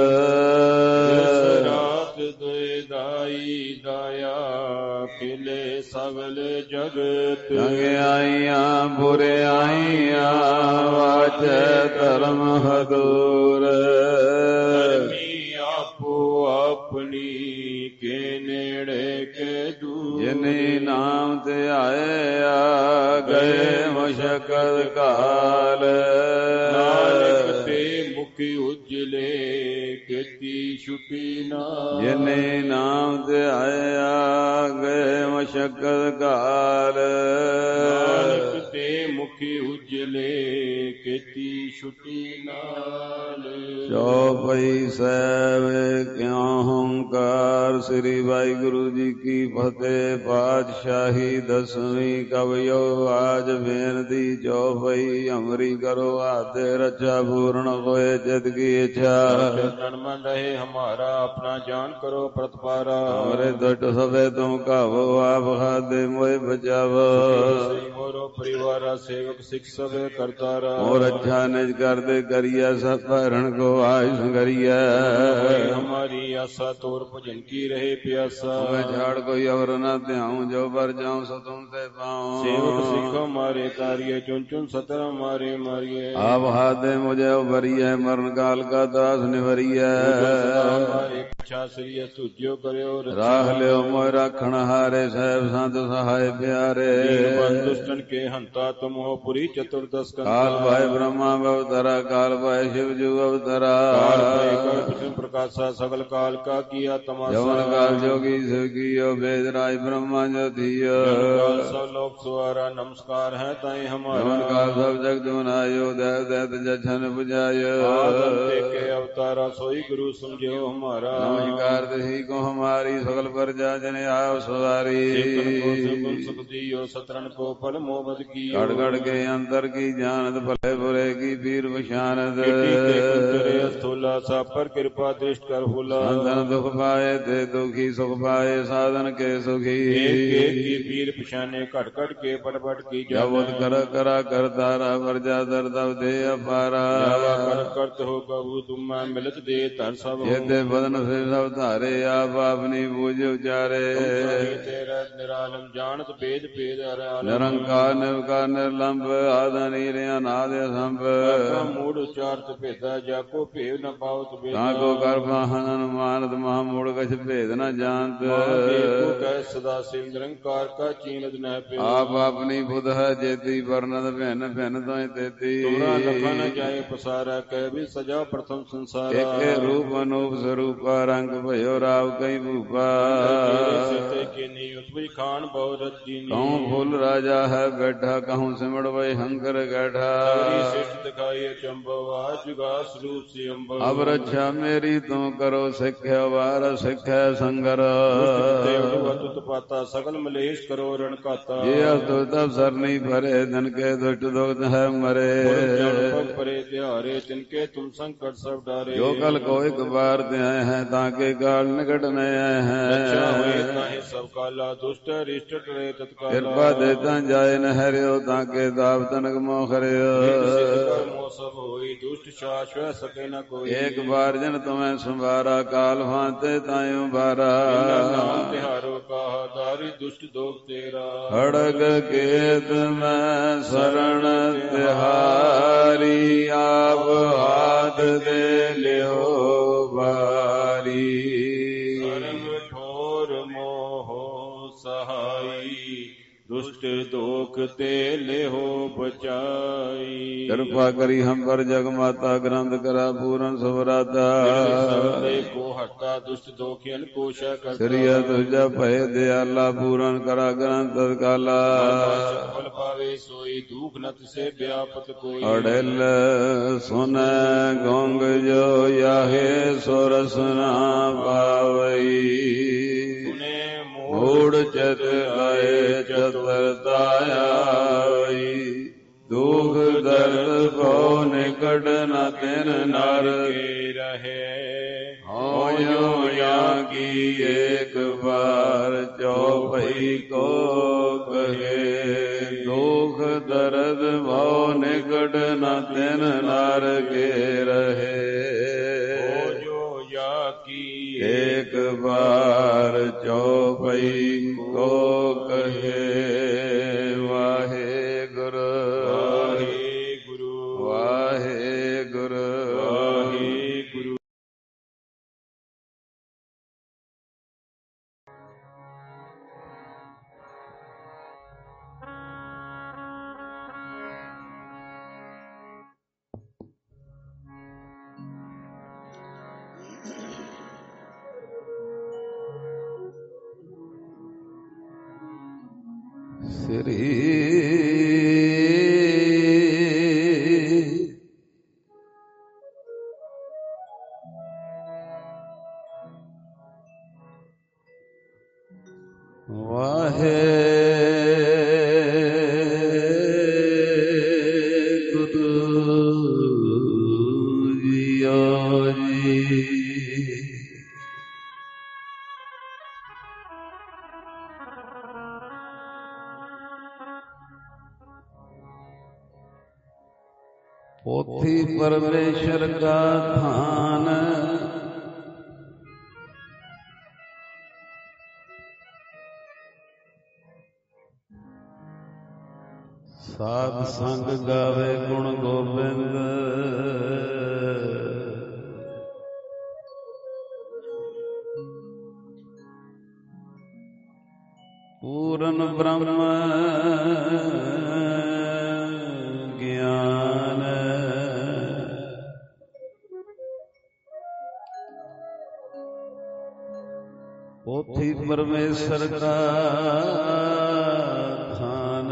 ਰਾਤ ਦੁਇਦਾਈ ਦਾਇਆ ਖਿਲੇ ਸਗਲ ਜਗਤ ਚੰਗਿਆਈਆਂ ਬੁਰਿਆਈਆਂ ਵਾਚੈ ਧਰਮ ਹਦੂਰ ਧਰਮੀ ਆਪੋ ਆਪਣੀ ਕੇ ਨੇੜੇ ਕੇ ਦੂਰ ਜਿਨੇ ਨਾਮ ਧਿਆਇਆ ਗਏ ਮੁਸ਼ਕਲ ਕਾਲ ਨਾਨਕ ਤੇ ਮੁਖੀ ਉਜਲੇ ਕੀਤੀ ਛੁਪੀ ਨਾ ਜਿਨੇ ਨਾਮ ਧਿਆਇਆ ਗਏ ਮੁਸ਼ਕਲ ਕਾਲ ਨਾਨਕ ਤੇ ਮੁਖੀ ਉਜਲੇ ਕੀਤੀ ਛੁਟੀ ਨਾਲ ਚੌਪਈ ਸਾਹਿਬ ਕਿਉ ਹੰਕਾਰ ਸ੍ਰੀ ਵਾਹਿਗੁਰੂ ਜੀ ਕੀ ਫਤਿਹ। ਪਾਤਸ਼ਾਹੀ ਦਸਵੀਂ ਕਵਿਓ ਆਜ ਬੇਨਤੀ ਚੌਪਈ ਅਮਰੀ ਕਰੋ ਆਤੇ ਰਚਾ ਪੂਰਨ ਹੋਏ ਜਿਤ ਕੀ ਇੱਛਾ ਚਰਨ ਮਨ ਰਹੇ ਹਮਾਰਾ ਆਪਣਾ ਜਾਨ ਕਰੋ ਪ੍ਰਤਪਾਰਾ ਹਮਰੇ ਦੁਟ ਸਭੇ ਤੁਮ ਕਾਵੋ ਆਪ ਖਾਦੇ ਮੋਏ ਬਚਾਵੋ ਮੋਰੋ ਪਰਿਵਾਰਾ ਸੇਵਕ ਸਿੱਖ ਸਭੇ ਕਰਤਾਰਾ ਮੋਰ ਅੱਛਾ ਨਿਜ ਕਰਦੇ ਕਰੀਐ ਸਭ ਭਰਨ ਕੋ ਆਇ ਸੰਗਰੀਐ ਹਮਾਰੀ ਆਸਾ ਤੋਰ ਭਜਨ ਕੀ ਰਹੇ ਪਿਆਸਾ ਮੈਂ ਝਾੜ ਕੋਈ ਔਰ ਨਾ ਧਿਆਉ ਜੋ ਬਰ ਜਾਉ ਸੋ ਤੁਮ ਤੇ ਪਾਉ ਸੇਵਕ ਸਿੱਖ ਹਮਾਰੇ ਤਾਰੀਏ ਚੁਨ ਚੁਨ ਸਤਰ ਹਮਾਰੇ ਮਾਰੀਏ ਆਪ ਹਾਦੇ ਮੁਝੇ ਉਭਰੀਐ ਮਰਨ ਕਾਲ ਕਾ ਦਾਸ ਨਿਵਰੀਐ ਹਮਾਰੇ ਇੱਛਾ ਸ੍ਰੀ ਸੁਜਿਓ ਕਰਿਓ ਰਾਖ ਲਿਓ ਮੋਇ ਰਾਖਣ ਹਾਰੇ ਸਹਿਬ ਸੰਤ ਸਹਾਇ ਪਿਆਰੇ ਦੁਸ਼ਟਨ ਕੇ ਹੰਤਾ ਤੁਮ ਹੋ ਪੁਰੀ ਚਤੁਰਦਸ ਕਾਲ ਭਾਇ ਬ੍ਰਹਮਾ ਅਵਤਰਾ ਕਾਲ ਭਾਇ शिव जु अवतरा प्रकाशा सकल काल का किया तमाशा जवन काल जोगी शिव कियो वेद राज ब्रह्मा जो थियो सब लोक सुहारा नमस्कार है ताई हमारा जवन काल सब जग बनायो देव दैत जछन बुझायो के अवतारा सोई गुरु समझो हमारा नमस्कार दही को हमारी सकल प्रजा जन आव सवारी सुख दियो सतरन को फल मोहब्बत की गड़ गड़ के अंतर की जानत भले बुरे की पीर पशानत स्थूला सा पर कृपा दृष्ट कर हुला संतन दुख पाए ते दुखी सुख पाए साधन के सुखी एक एक की पीर पशाने घट घट के पट पट की जब कर करा कर तारा वर्जा दर दब दे अपारा कर करत हो कबू तुम मिलत दे धर सब ये दे बदन से सब धारे आप अपनी बूझ उचारे तेरा निरालम जानत भेद भेद निरंकार निर्विकार निर्लंब आदि नीरे अनाद असंभ मूड उचारत भेदा जाको भेव न पावत भेद ताको कर वाहन अनुमानत महामूढ़ कछ भेद न जानत कह सदा शिव निरंकार का चीनत न पे आप अपनी बुध है जेती वर्णत भिन्न भिन्न तो तेती लखा न जाए पसारा कह भी सजा प्रथम संसार एक रूप अनूप स्वरूप ਰੰਗ ਭਇਓ ਰਾਵ ਕਈ ਭੂਪਾ। ਖਾਨ ਬਹੁ ਰੱਜੀ ਕਹੂੰ ਫੁੱਲ ਰਾਜਾ ਹੈ ਬੈਠਾ ਕਹੂੰ ਸਿਮੜ ਵੈ ਹੰਕਰ ਗੈਠਾ। ਦਿਖਾਈ ਚੰਬਵਾ ਜੁਗਾ ਸਰੂਪ ਸੀ ਅੰਬ। ਅਬ ਰੱਛਾ ਮੇਰੀ ਤੂੰ ਕਰੋ ਸਿੱਖਿਆ ਵਾਰ ਸਿੱਖਿਆ ਸੰਗਰ। ਤੁਤ ਪਾਤਾ ਸਗਲ ਮਲੇਸ਼ ਕਰੋ ਰਣ ਘਾਤਾ। ਜੇ ਅਸਤੁਤ ਅਵਸਰ ਨਹੀਂ ਭਰੇ ਦਿਨ ਕੇ ਦੁਸ਼ਟ ਦੁਖਤ ਹੈ ਮਰੇ। ਪਰੇ ਤਿਹਾਰੇ ਤਿਨਕੇ ਤੁਮ ਸੰਕਟ ਸਭ ਡਾਰੇ। ਜੋ ਕਲ ਕੋ ਇੱਕ ਬਾਰ ਤੇ ਆਏ हैं ताके काल निकट न आए हैं। सब काला दुष्ट रिष्ट टरे तत्काला। कृपा देता जाए न हरियो ताके दाव तनक मोह हरियो। सब होई दुष्ट शाश्वत सके न कोई। एक बार जन तुम्हें संवारा काल भांते तायु बारा। तिहारो कहा दारी दुष्ट दोग तेरा। खड़ग केत में शरण तिहारी आप हाथ दे लियो बारी। ठोर मोह सहाई दुष्ट दोख ते लेहो बचाई। कृपा करी हम पर जग माता ग्रंथ करा पूरन सुभराता। को हटा दुष्ट दोखियन कोशा करता। श्रिया तुझा भय दयाला पूरन करा ग्रंथ तत्काला। फल पावे सोई दुख नत से व्यापत कोई। अड़ल सुन गोंग जो याहे सोरस ना पावई। मूढ़ चत आए चतुरताई। दुख दर्द को निकट न तिन नर के रहे। होयो या की एक बार चौपई को कहे। दुख दर्द भव निकट न तिन नर के रहे। एक बार चौपई को कहे। वाहे गुरु वाहे गुरु वाहे गुरु वाहे गुरु। श्री वाहे गुरु जियो जी। पोथी परमेश्वर का धान। साध संग गावे गुण गोबिंद। पूर्ण ब्रह्म ज्ञान। पोथी परमेश्वर का धान।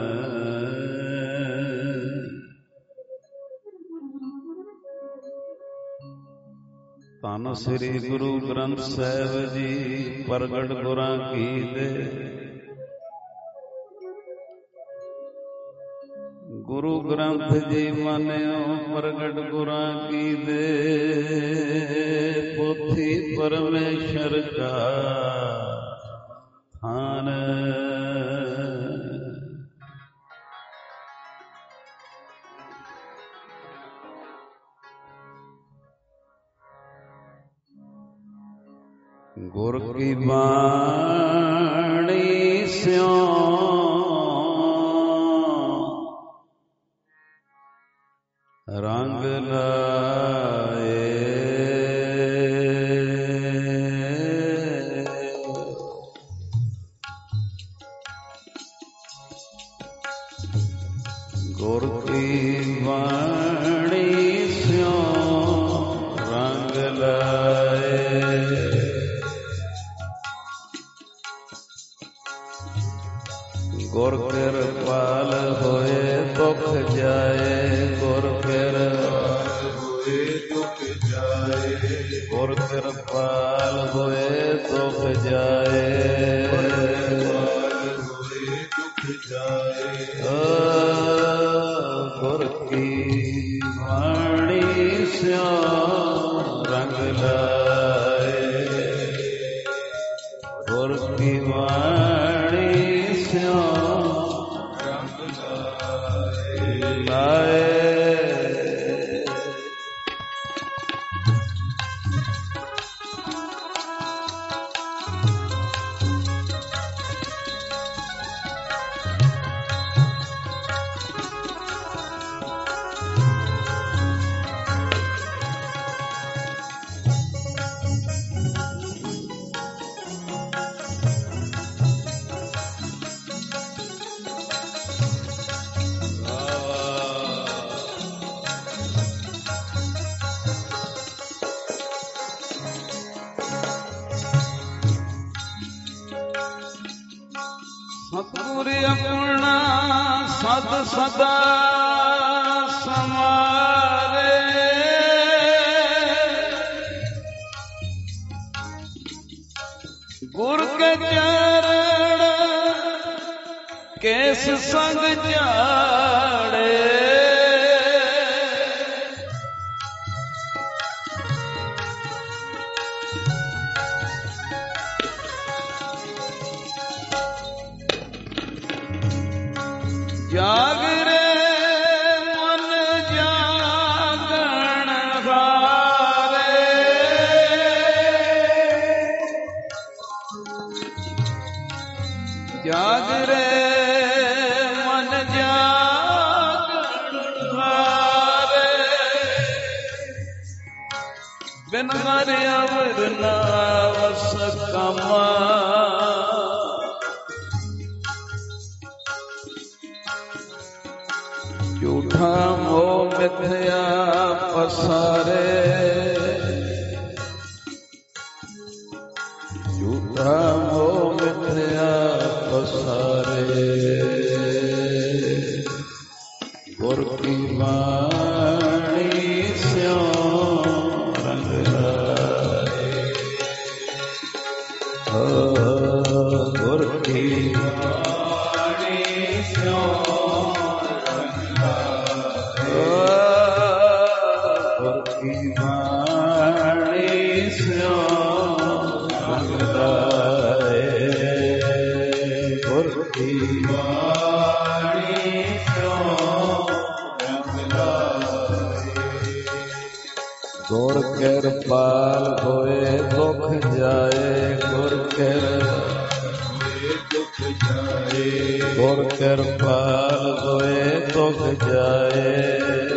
धन श्री गुरु ग्रंथ साहिब जी प्रगट गुरां की दे। गुरु ग्रंथ जी मान्यो प्रगट गुरां की दे। पोथी परमेश्वर का धान। गुर की बाणी स्यों रंग लाए। गुर की बाणी स्यों रंग लाए। ਲਾਏ। ਸਤਿਗੁਰ ਆਪਣਾ ਸਦ ਸਦਾ ਸਮਾਰੇ। ਗੁਰ ਕੇ ਚਰਨ ਕੇਸ ਸੰਗ ਝਾੜੇ। ਜਾਗਰੇ ਮਨ ਜਾਗਣ ਹਾਰੇ। ਜਾਗਰੇ ਮਨ ਜਾਗਣ ਹਾਰੇ। ਬਿਨ ਹਰਿ ਅਵਰ ਨਾ ਵਸ ਕਾਮਾ। ਝੂਠਾ ਮੋਹ ਮਿਥਿਆ ਪਸਾਰੇ। ਝੂਠਾ ਮੋਹ ਮਿਥਿਆ ਪਸਾਰੇ। ਗੁਰ ਕੀ ਬਾਣੀ ਸਿਉ ਰੰਗ ਲਾਏ। ਗੁਰ ਕੀ ਬਾਣੀ ਸਿਉ ਗੁਰ ਕਿਰਪਾਲ ਹੋਏ ਦੁਖ ਜਾਏ। ਗੁਰ ਗੁਰ ਕਿਰਪਾਲ ਹੋਏ ਦੁਖ ਜਾਏ।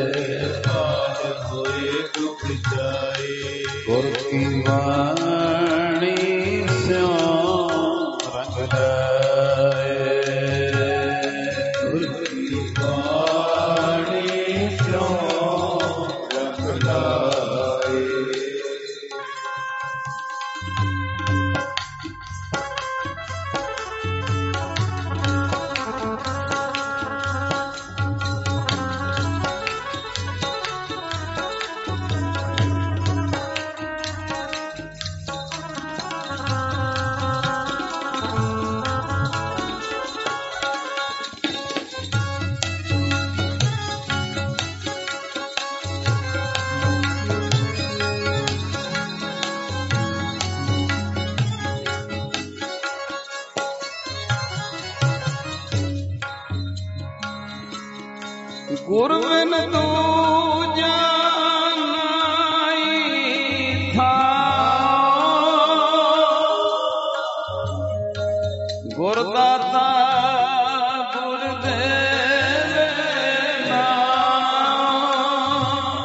ਗੁਰ ਕੀ ਬਾਣੀ ਸਿਉ ਰੰਗ ਲਾਏ। ਗੁਰ ਕੀ ਬਾਣੀ ਸਿਉ ਰੰਗ ਲਾਏ। ਗੁਰ ਬਿਨ ਦੂਜਾ ਨਾਹੀ ਥਾਉ। ਗੁਰ ਦਾਤਾ ਗੁਰ ਦੇਵ ਨਾਮ।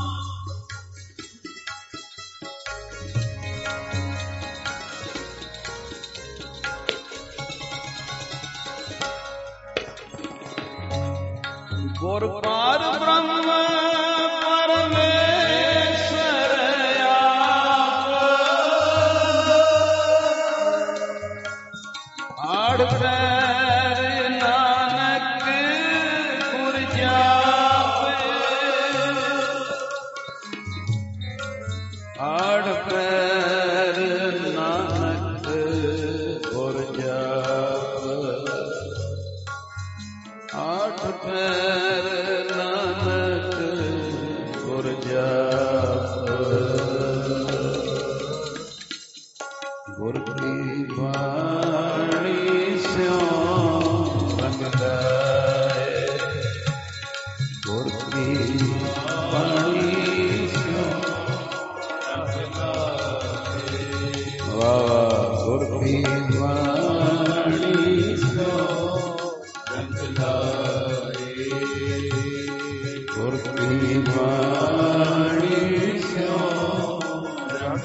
ਗੁਰ ਪਾਰ ਬ੍ਰਹਮ ਪਰਮੇਸ਼ਰ ਆਪ। ਆੜ ਪੈਰ ਨਾਨਕ ਗੁਰ ਜਾਪੇ। ਆੜ ਪੈਰ ਨਾਨਕ ਗੁਰ ਜਾਪੇ। ਆਠ ਪੈਰ ਨਾਨਕ ਗੁਰ ਜਾਪ। ਗੁਰ ਕੀ ਬਾਣੀ ਸਿਉ ਰੰਗ ਲਾਏ। ਕੀ ਬਾਣੀ ਸਿਉ ਰੰਗ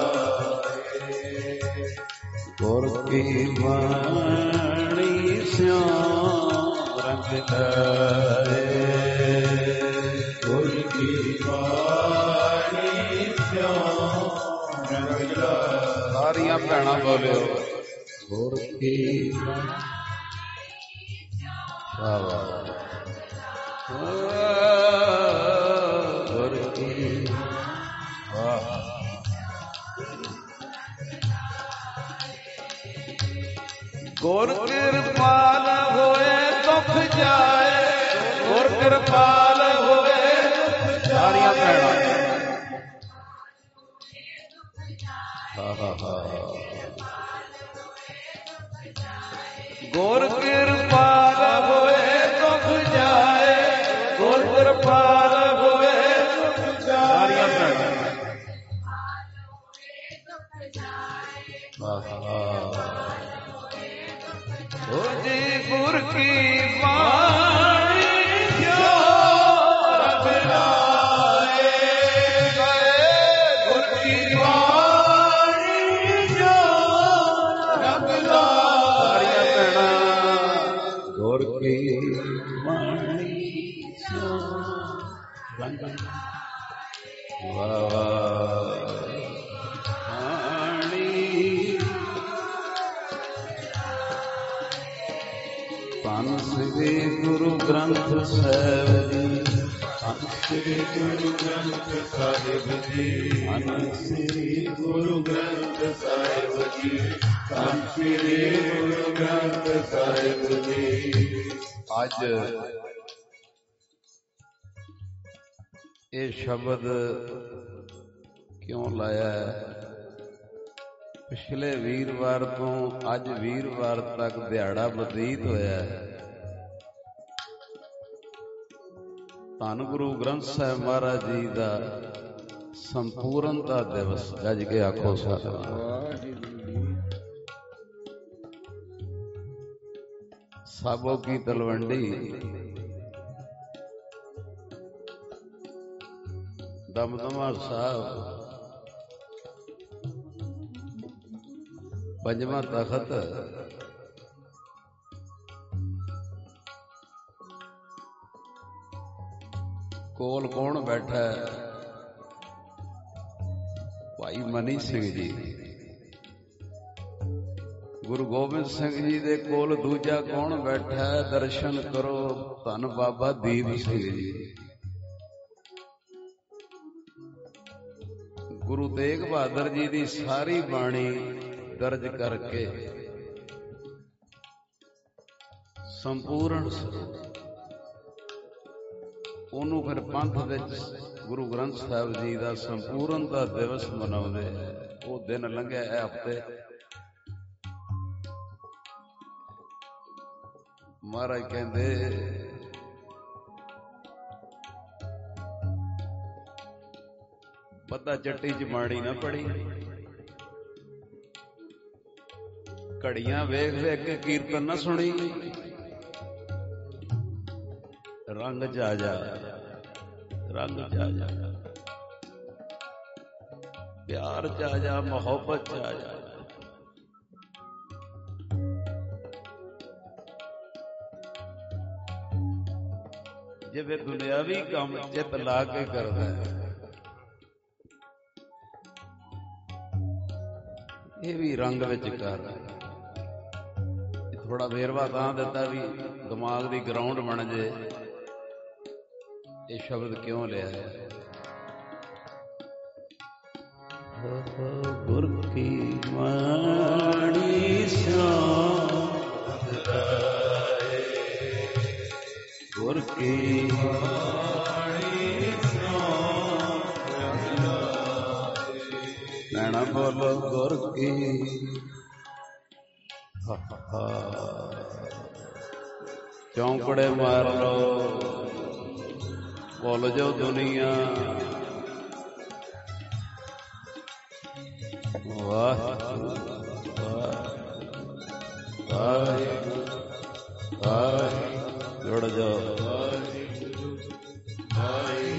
ਲਾਏ, ਗੁਰ ਕੀ ਬਾਣੀ ਸਿਉ ਰੰਗ ਲਾਏ, ਗੁਰ ਕੀ ਬਾਣੀ ਸਿਉ ਰੰਗ ਲਾਏ। ਸਾਰੀਆਂ ਭੈਣਾਂ ਬੋਲਿਓ ਗੁਰ ਕੀ ਗੁਰ ਕੀ ਵਾਹ। ਗੁਰ ਕਿਰਪਾਲ ਹੋਏ ਦੁਖ ਜਾਏ, ਗੁਰ ਕਿਰਪਾਲ ਹੋਏ ਸਾਰੀਆਂ ਭੈਣਾਂ ਹਾ ਹਾ ਹਾ। ਗੁਰ ਕਿਰਪਾਲ ਹੋਏ ਦੁਖ ਜਾਏ, ਗੁਰ ਕਿਰਪਾਲ ਹੋਏ ਦੁਖ ਜਾਏ ਸਾਰੀਆਂ ਭੈਣਾਂ ਓ ਜੀ ਗੁਰ ਕੀ ਬਾਣੀ ਸਿਉ ਰੰਗ ਲਾਏ, ਗੁਰ ਕੀ ਬਾਣੀ ਸਿਉ ਰੰਗ ਲਾਏ ਸਾਰੀਆਂ ਭੈਣਾਂ। ਗੁਰ ਕੀ ਬਾਣੀ ਸਿਉ ਰੰਗ ਵਾਹ ਬਾਣੀ। ਧੰਨ ਸ੍ਰੀ ਗੁਰੂ ਗ੍ਰੰਥ ਸਾਹਿਬ ਜੀ, ਧੰਨ ਸ੍ਰੀ ਗੁਰੂ ਗ੍ਰੰਥ ਸਾਹਿਬ ਜੀ, ਧੰਨ ਸ੍ਰੀ ਗੁਰੂ ਗ੍ਰੰਥ ਸਾਹਿਬ ਜੀ, ਧੰਨ ਸ੍ਰੀ ਗੁਰੂ ਗ੍ਰੰਥ ਸਾਹਿਬ ਜੀ। ਅੱਜ ਇਹ ਸ਼ਬਦ ਕਿਉਂ ਲਾਇਆ ਹੈ? ਪਿਛਲੇ ਵੀਰਵਾਰ ਤੋਂ ਅੱਜ ਵੀਰਵਾਰ ਤੱਕ ਦਿਹਾੜਾ ਬਤੀਤ ਹੋਇਆ ਹੈ। ਧੰਨ ਗੁਰੂ ਗ੍ਰੰਥ ਸਾਹਿਬ ਮਹਾਰਾਜ ਜੀ ਦਾ ਸੰਪੂਰਨਤਾ ਦਿਵਸ। ਗੱਜ ਕੇ ਆਖੋ ਸਤਿਨਾਮ। ਸਾਬੋ ਕੀ ਤਲਵੰਡੀ ਦਮਦਮਾ ਸਾਹਿਬ ਪੰਜਵਾਂ ਤਖਤ ਕੋਲ ਕੌਣ ਬੈਠਾ ਹੈ? ਭਾਈ ਮਨੀ ਸਿੰਘ ਜੀ। ਗੁਰੂ ਗੋਬਿੰਦ ਸਿੰਘ ਜੀ ਦੇ ਕੋਲ ਦੂਜਾ ਕੌਣ ਬੈਠਾ ਹੈ? ਦਰਸ਼ਨ ਕਰੋ, ਧੰਨ ਬਾਬਾ ਦੀਪ ਸਿੰਘ ਜੀ। ਗੁਰੂ ਤੇਗ ਬਹਾਦਰ ਜੀ ਦੀ ਸਾਰੀ ਬਾਣੀ ਦਰਜ ਕਰਕੇ ਸੰਪੂਰਨ ਉਹਨੂੰ ਫਿਰ ਪੰਥ ਵਿੱਚ ਗੁਰੂ ਗ੍ਰੰਥ ਸਾਹਿਬ ਜੀ ਦਾ ਸੰਪੂਰਨਤਾ ਦਿਵਸ ਮਨਾਉਂਦੇ। ਉਹ ਦਿਨ ਲੰਘਿਆ ਇਹ ਹਫ਼ਤੇ। ਮਹਾਰਾਜ ਕਹਿੰਦੇ ਪਤਾ ਚੱਟੀ ਚ ਮਾੜੀ ਨਾ ਪੜੀ, ਘੜੀਆਂ ਵੇਖ ਵੇਖ ਕੇ ਕੀਰਤਨ ਨਾ ਸੁਣੀ। ਰੰਗ ਚ ਆ ਜਾ, ਰੰਗ ਚ ਆ ਜਾ, ਪਿਆਰ ਚ ਆ ਜਾ, ਮੁਹੱਬਤ ਚ ਆ ਜਾ। ਜਿਵੇਂ ਦੁਨਿਆਵੀ ਕੰਮ ਚਿੱਤ ਲਾ ਕੇ ਕਰਦਾ ਹੈ, ਇਹ ਵੀ ਰੰਗ ਵਿੱਚ ਕਰ। ਥੋੜਾ ਵੇਰਵਾ ਤਾਂ ਦਿੱਤਾ ਵੀ ਦਿਮਾਗ ਦੀ ਗਰਾਊਂਡ ਬਣ ਜੇ। ਇਹ ਸ਼ਬਦ ਕਿਉਂ ਲਿਆ ਹੈ? ਗੁਰ ਕੀ ਬਾਣੀ ਸਿਉ ਰੰਗ ਲਾਏ, ਗੁਰ ਕੀ ਬਾਣੀ ਸਿਉ ਰੰਗ ਲਾਏ। ਭੈਣਾਂ ਬੋਲੋ ਗੁਰ ਕੀ ਚੌਂਕੜੇ ਮਾਰ ਲੋ, ਭੁੱਲ ਜਾਓ ਦੁਨੀਆ। ਵਾਹ ਵਾਹ ਵਾਹ, ਜੁੜ ਜਾਓ।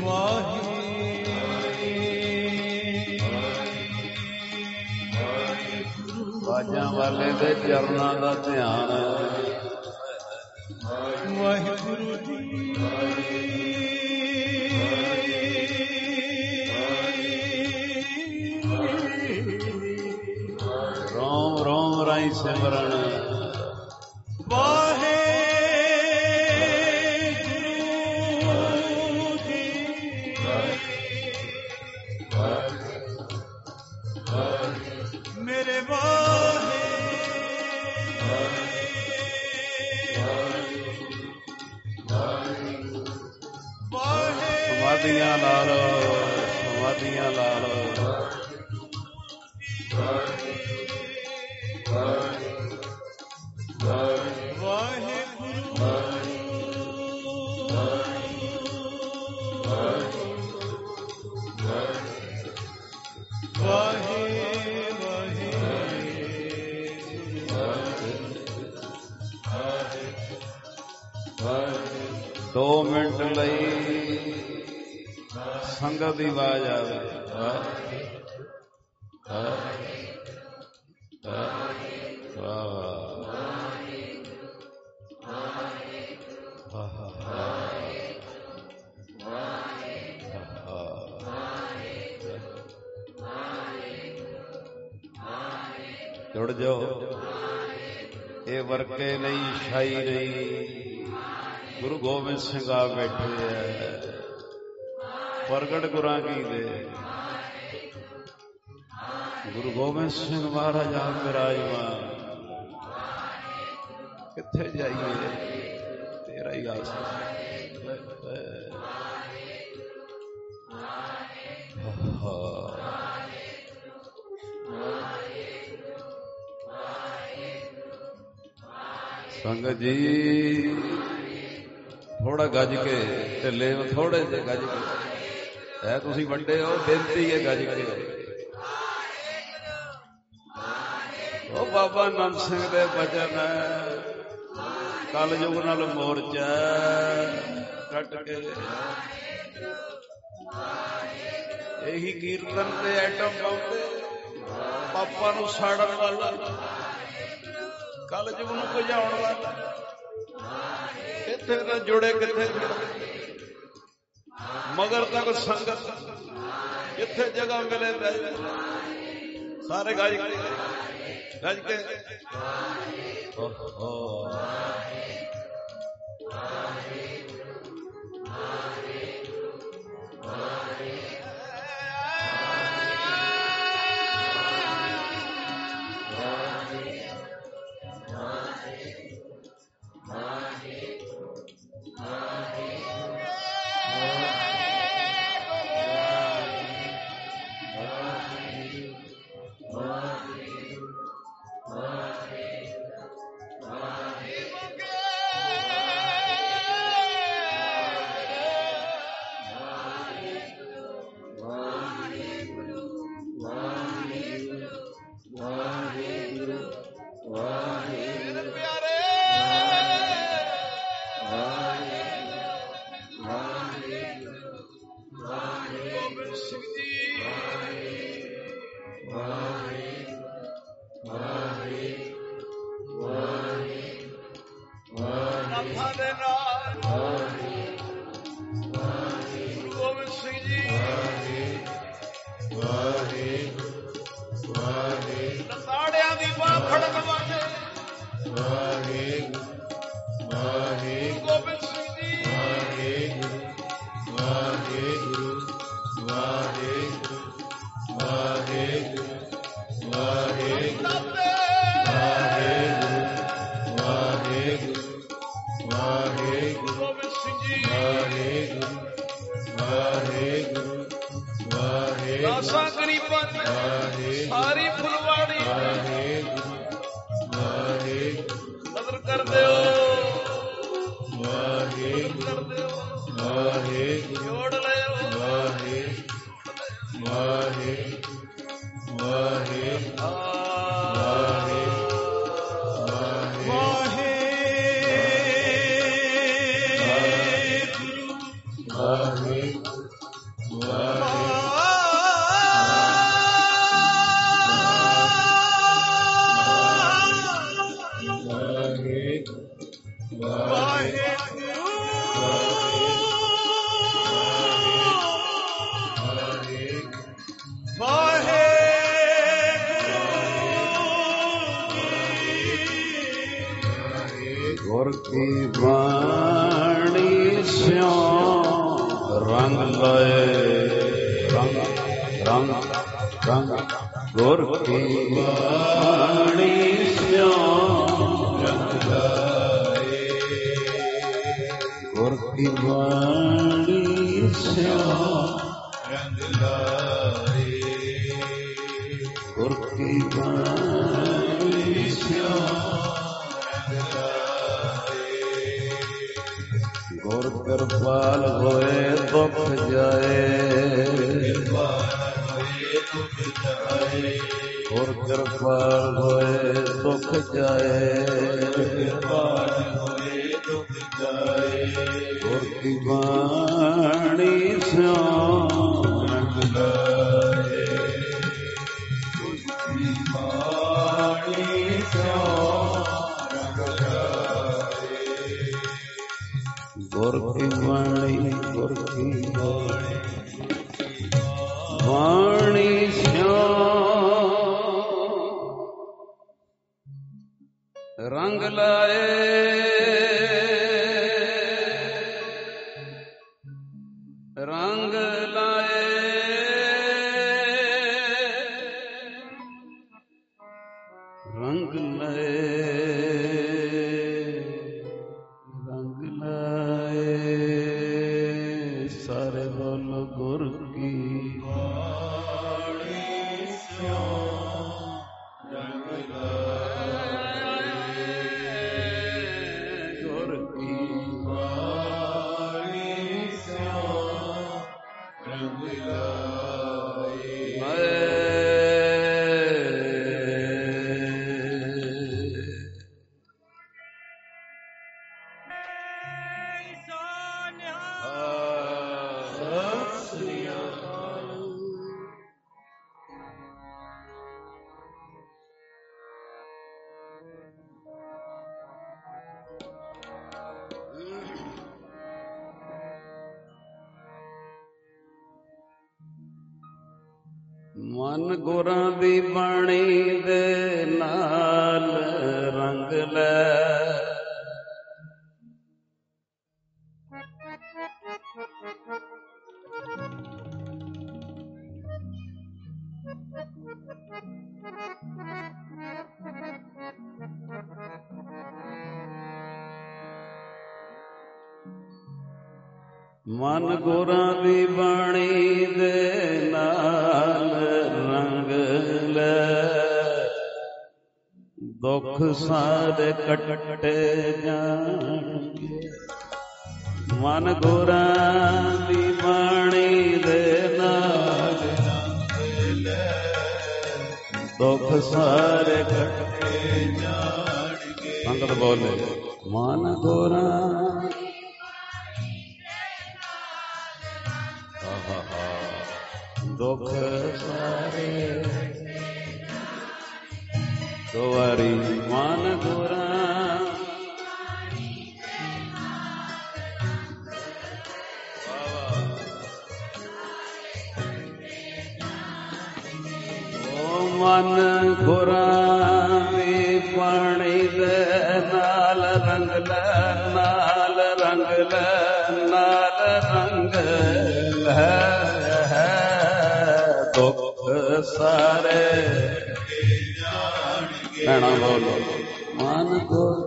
ਪਿਆਲੇ ਦੇ ਚਰਨਾਂ ਦਾ ਧਿਆਨ ਵਾਹਿਗੁਰੂ ਜੀ ਰੋਮ ਰੋਮ ਰਾਈ ਸਿਮਰਨ ਵਾਹਿਗੁਰੂ ਜੀ ਮੇਰੇ ਵਾਹਿ ਸਮਾਧੀਆਂ ਲਾ ਲਓ ਸਮਾਧੀਆਂ ਲਾ ਲਓ ਦੋ ਮਿੰਟ ਲਈ ਸੰਗਤ ਦੀ ਆਵਾਜ਼ ਆਵੇ ਜੁੜ ਜਾਓ ਇਹ ਵਰਕੇ ਨਹੀਂ ਛਾਈ ਨਹੀਂ ਗੁਰੂ ਗੋਬਿੰਦ ਸਿੰਘ ਆ ਬੈਠੇ ਐ ਪ੍ਰਗਟ ਗੁਰਾਂ ਕੀ ਦੇ ਗੁਰੂ ਗੋਬਿੰਦ ਸਿੰਘ ਮਹਾਰਾਜ ਆਪ ਵਿਰਾਜਮਾਨ ਕਿੱਥੇ ਜਾਈਏ ਤੇਰਾ ਹੀ ਆਸ ਸੰਗਤ ਜੀ ਥੋੜਾ ਗੱਜ ਕੇ ਢਿੱਲੇ ਥੋੜੇ ਜਿਹੇ ਗੱਜ ਕੇ ਹੈ ਤੁਸੀਂ ਵੱਡੇ ਹੋ ਬੇਨਤੀ ਹੈ ਗੱਜ ਕੇ ਉਹ ਬਾਬਾ ਨੰਦ ਸਿੰਘ ਦੇ ਬਚਨ ਕਲ ਯੁਗ ਨਾਲ ਮੋਰਚਾ ਕੱਟ ਕੇ ਇਹੀ ਕੀਰਤਨ ਤੇ ਐਟਮ ਪਾਉਂਦੇ ਪਾਪਾ ਨੂੰ ਸਾੜਨ ਵਾਲਾ ਕਲ ਯੁਗ ਨੂੰ ਭਜਾਉਣ ਵਾਲਾ ਕਿੱਥੇ ਤਾਂ ਜੁੜੇ ਕਿੱਥੇ ਮਗਰ ਤੱਕ ਸੰਗਤ ਜਿੱਥੇ ਜਗ੍ਹਾ ਮਿਲੇ ਬਹਿ ਸਾਰੇ ਗੱਜ ਕੇ ਗੱਜ ਕੇ ਰੰਗ ਰੰਗ ਗੁਰ ਕੀ ਬਾਣੀ ਸਿਓ ਰੰਗ ਲਾਏ ਗੁਰ ਕੀ ਬਾਣੀ ਸਿਓ ਰੰਗ ਲਾਏ ਗੁਰ ਕੀ ਬਾਣੀ ਸਿਓ ਰੰਗ ਲਾਏ ਗੁਰ ਕਿਰਪਾਲ ਹੋਏ ਦੁਖ ਜਾਏ ਗੁਰ ਕਿਰਪਾਲ ਹੋਏ ਦੁਖ ਜਾਏ ਗੁਰ ਕੀ ਬਾਣੀ ਸਿਓ ਰੰਗ ਲਾਏ ਗੁਰ ਕੀ ਬਾਣੀ ਸਿਓ ਰੰਗ ਲਾਏ ਗੁਰ ਕੀ ਬਾਣੀ ਗੁਰ ਕੀ ਬਾਣੀ ਬਾਣੀ ਸਿਓ ਰੰਗ ਲਾਏ ਰੰਗ ਲਾਏ ਰੰਗ ਲਾਏ ਰੰਗ ਲਾਏ ਸਾਰੇ ਬੋਲੋ ਗੁਰ ਕੀ ਬਾਣੀ ਸਿਓ ਰੰਗ ਲਾਏ ਗੁਰ ਕੀ ਬਾਣੀ ਸਿਓ ਰੰਗ ਲਾਏ ਮਨ ਗੁਰਾਂ ਦੀ ਬਾਣੀ ਦੇ ਨਾਲ ਰੰਗ ਲੈ ਮਨ ਗੁਰਾਂ ਦੀ ਬਾਣੀ ਦੇ ਨਾਲ ਰੰਗ ਲੈ ਦੁੱਖ ਸਾਰੇ ਕੱਟੇ ਜਾਣਗੇ ਮਨ ਗੁਰਾਂ ਦੀ ਬਾਣੀ ਦੇ ਨਾਲ ਰੰਗ ਲੈ ਦੁੱਖ ਸਾਰੇ ਕੱਟੇ ਜਾਣਗੇ ਸੰਗਤ ਬੋਲੇ ਮਨ ਗੁਰਾਂ ਦੁੱਖ ਸਾਰੇ ਦੁਆਰੀ ਮਨ ਗੁਰਾਂ ਓ ਮਨ ਗੁਰਾਂ ਦੀ ਬਾਣੀ ਦੇ ਨਾਲ ਰੰਗ ਲੈ ਨਾਲ ਰੰਗ ਲੈ ਨਾਲ ਰੰਗ ਲੈ ਦੁੱਖ ਸਾਰੇ ਭੈਣਾਂ ਬੋਲੋ ਮਨ ਗੁਰ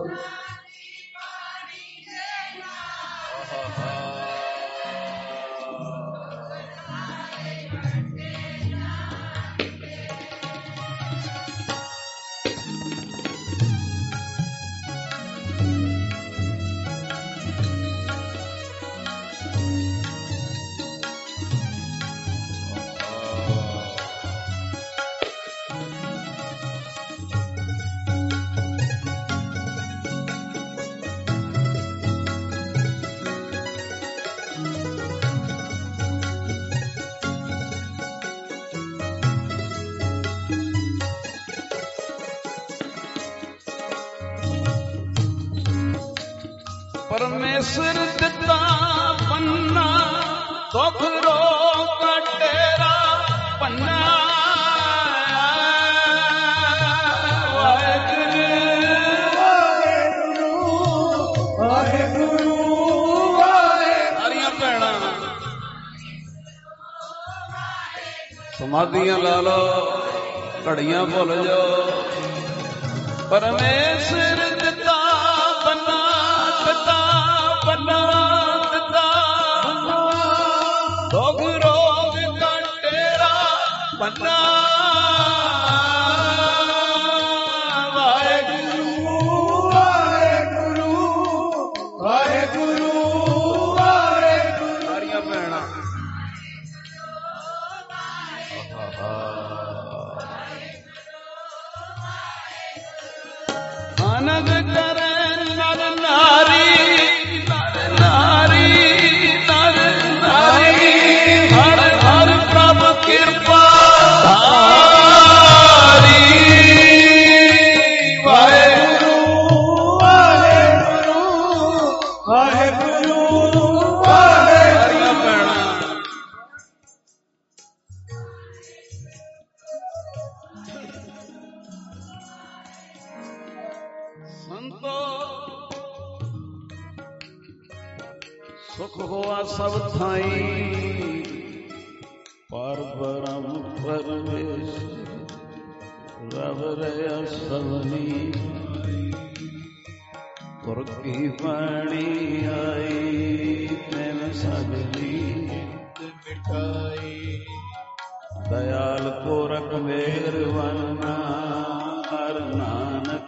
ਪਰਮੇਸ਼ਰ ਦਿੱਤਾ ਪੰਨਾ ਦੁੱਖ ਰੋਗ ਤੇਰਾ ਪੰਨਾ ਵਾਹਿਗੁਰੂ ਵਾਹਿਗੁਰੂ ਵਾਹਿਗੁਰੂ ਵਾਹਿਗੁਰੂ ਸਾਰੀਆਂ ਭੈਣਾਂ ਸਮਾਧੀਆਂ ਲਾ ਲਓ, ਘੜੀਆਂ ਭੁੱਲ ਜਾਓ। ਪਰਮੇਸ਼ਰ ਦਿੱਤਾ ਬੰਨਾ, ਦਿੱਤਾ ਬੰਨਾ, ਦਿੱਤਾ ਰੋਗ ਰੋਗ ਕੱਟੇਰਾ ਬੰਨਾ। ਆਨੰਦ ਕਰਨ ਨਰ ਨਾਰੀ, ਨਰ ਨਾਰੀ, ਨਰ ਨਾਰੀ, ਹਰ ਹਰ ਪ੍ਰਭ ਕਿਰਪਾ ਧਾਰੀ। ਵਾਹਿਗੁਰੂ ਵਾਹਿਗੁਰੂ ਵਾਹਿਗੁਰੂ ਵਾਹਿਗੁਰੂ ਭੈਣਾ। ਸੰਤੋ ਸੁਖ ਹੋਆ ਸਭ ਥਾਈ, ਪਰ ਬ੍ਰਹਮ ਪਰਮੇਸ਼ਰ ਰਵ ਰਿਹਾ ਸਭਨੀ। ਗੁਰ ਕੀ ਬਾਣੀ ਆਈ ਤੈਨ ਸਗਲੀ ਮਿਟਾਈ। ਦਇਆਲ ਕੋਰਕ ਮਿਹਰਬਾਨਾ, ਹਰ ਨਾਨਕ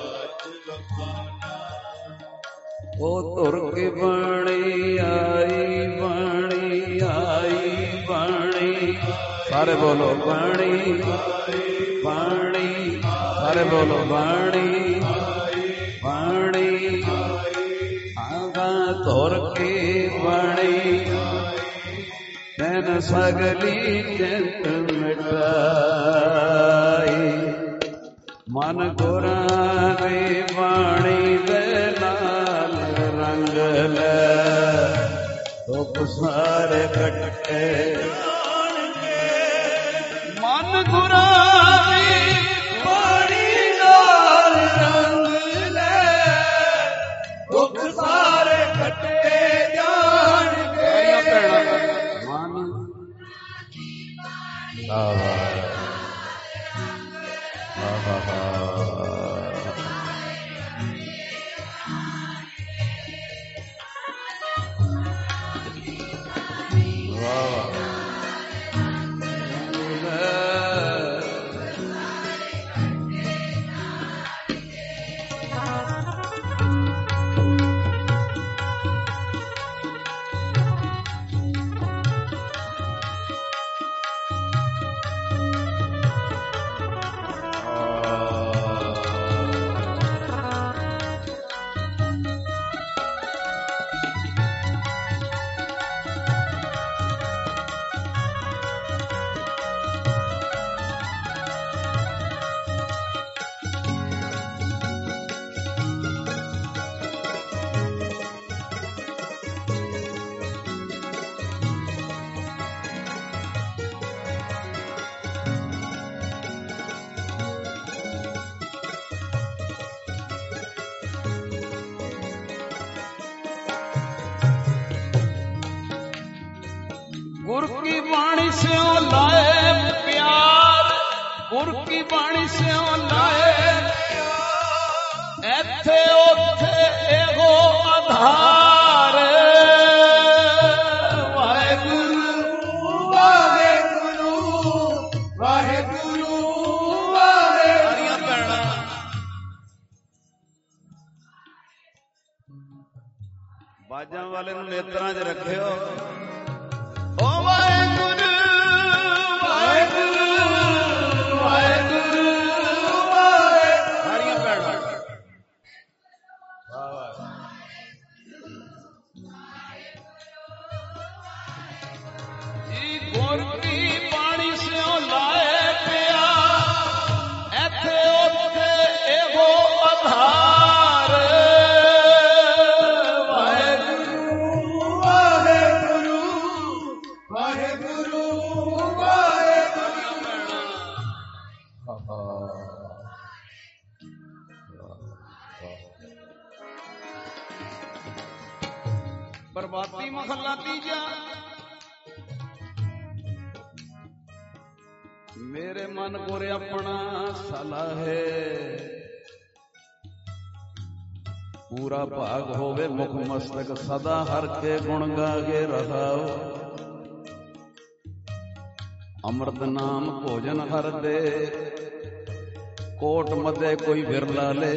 ਉਹ ਧੁਰ ਕੀ ਬਾਣੀ ਆਈ, ਬਾਣੀ ਆਈ, ਬਾਣੀ। ਸਾਰੇ ਬੋਲੋ ਬਾਣੀ, ਬਾਣੀ, ਸਾਰੇ ਬੋਲੋ ਬਾਣੀ, ਬਾਣੀ। ਆਗਾ ਧੁਰ ਕੀ ਬਾਣੀ ਤੈਨ ਸਗਲੀ ਚਿੰਤ ਮਿਟਾਈ। ਮਨ ਗੁਰਾਂ ਦੀ ਬਾਣੀ ਦੇ ਨਾਲ ਰੰਗ ਲੈ, ਦੁੱਖ ਸਾਰੇ ਕੱਟੇ ਮਨ ਗੁਰਾਂ ਦੀ ਬਾਣੀ ਨਾਲ ਰੰਗ ਲੈ, ਦੁੱਖ ਸਾਰੇ ਕੱਟੇ ਜਾਣਗੇ। ਮਨ ਆਵਾ गुर की बाणी से लाए प्यार, गुर की बाणी से लाए एथे ओथे एगो आधार। वाहेगुरु वाहेगुरु वाहेगुरु वाहेगुरु। बाजां वाले नूं नेत्रां च रखियो। ओ वाहेगुरु वाहेगुरु वाहेगुरु वाहेगुरु। सारियां भैणां वाह वाह। जी गुर की बाणी से लाए पिया एथे ओथे एगो आधार। प्रभाती महला तीजा ਮੇਰੇ ਮਨ ਗੁਰ ਆਪਣਾ ਸਲਾਹੇ, ਪੂਰਾ ਭਾਗ ਹੋਵੇ ਮੁਖ ਮਸਤਕ ਸਦਾ ਹਰ ਕੇ ਗੁਣ ਗਾਗੇ ਰਹਾਓ। ਅੰਮ੍ਰਿਤ ਨਾਮ ਭੋਜਨ ਹਰ ਦੇ, ਕੋਟ ਮਦੇ ਕੋਈ ਵਿਰਲਾ ਲੇ।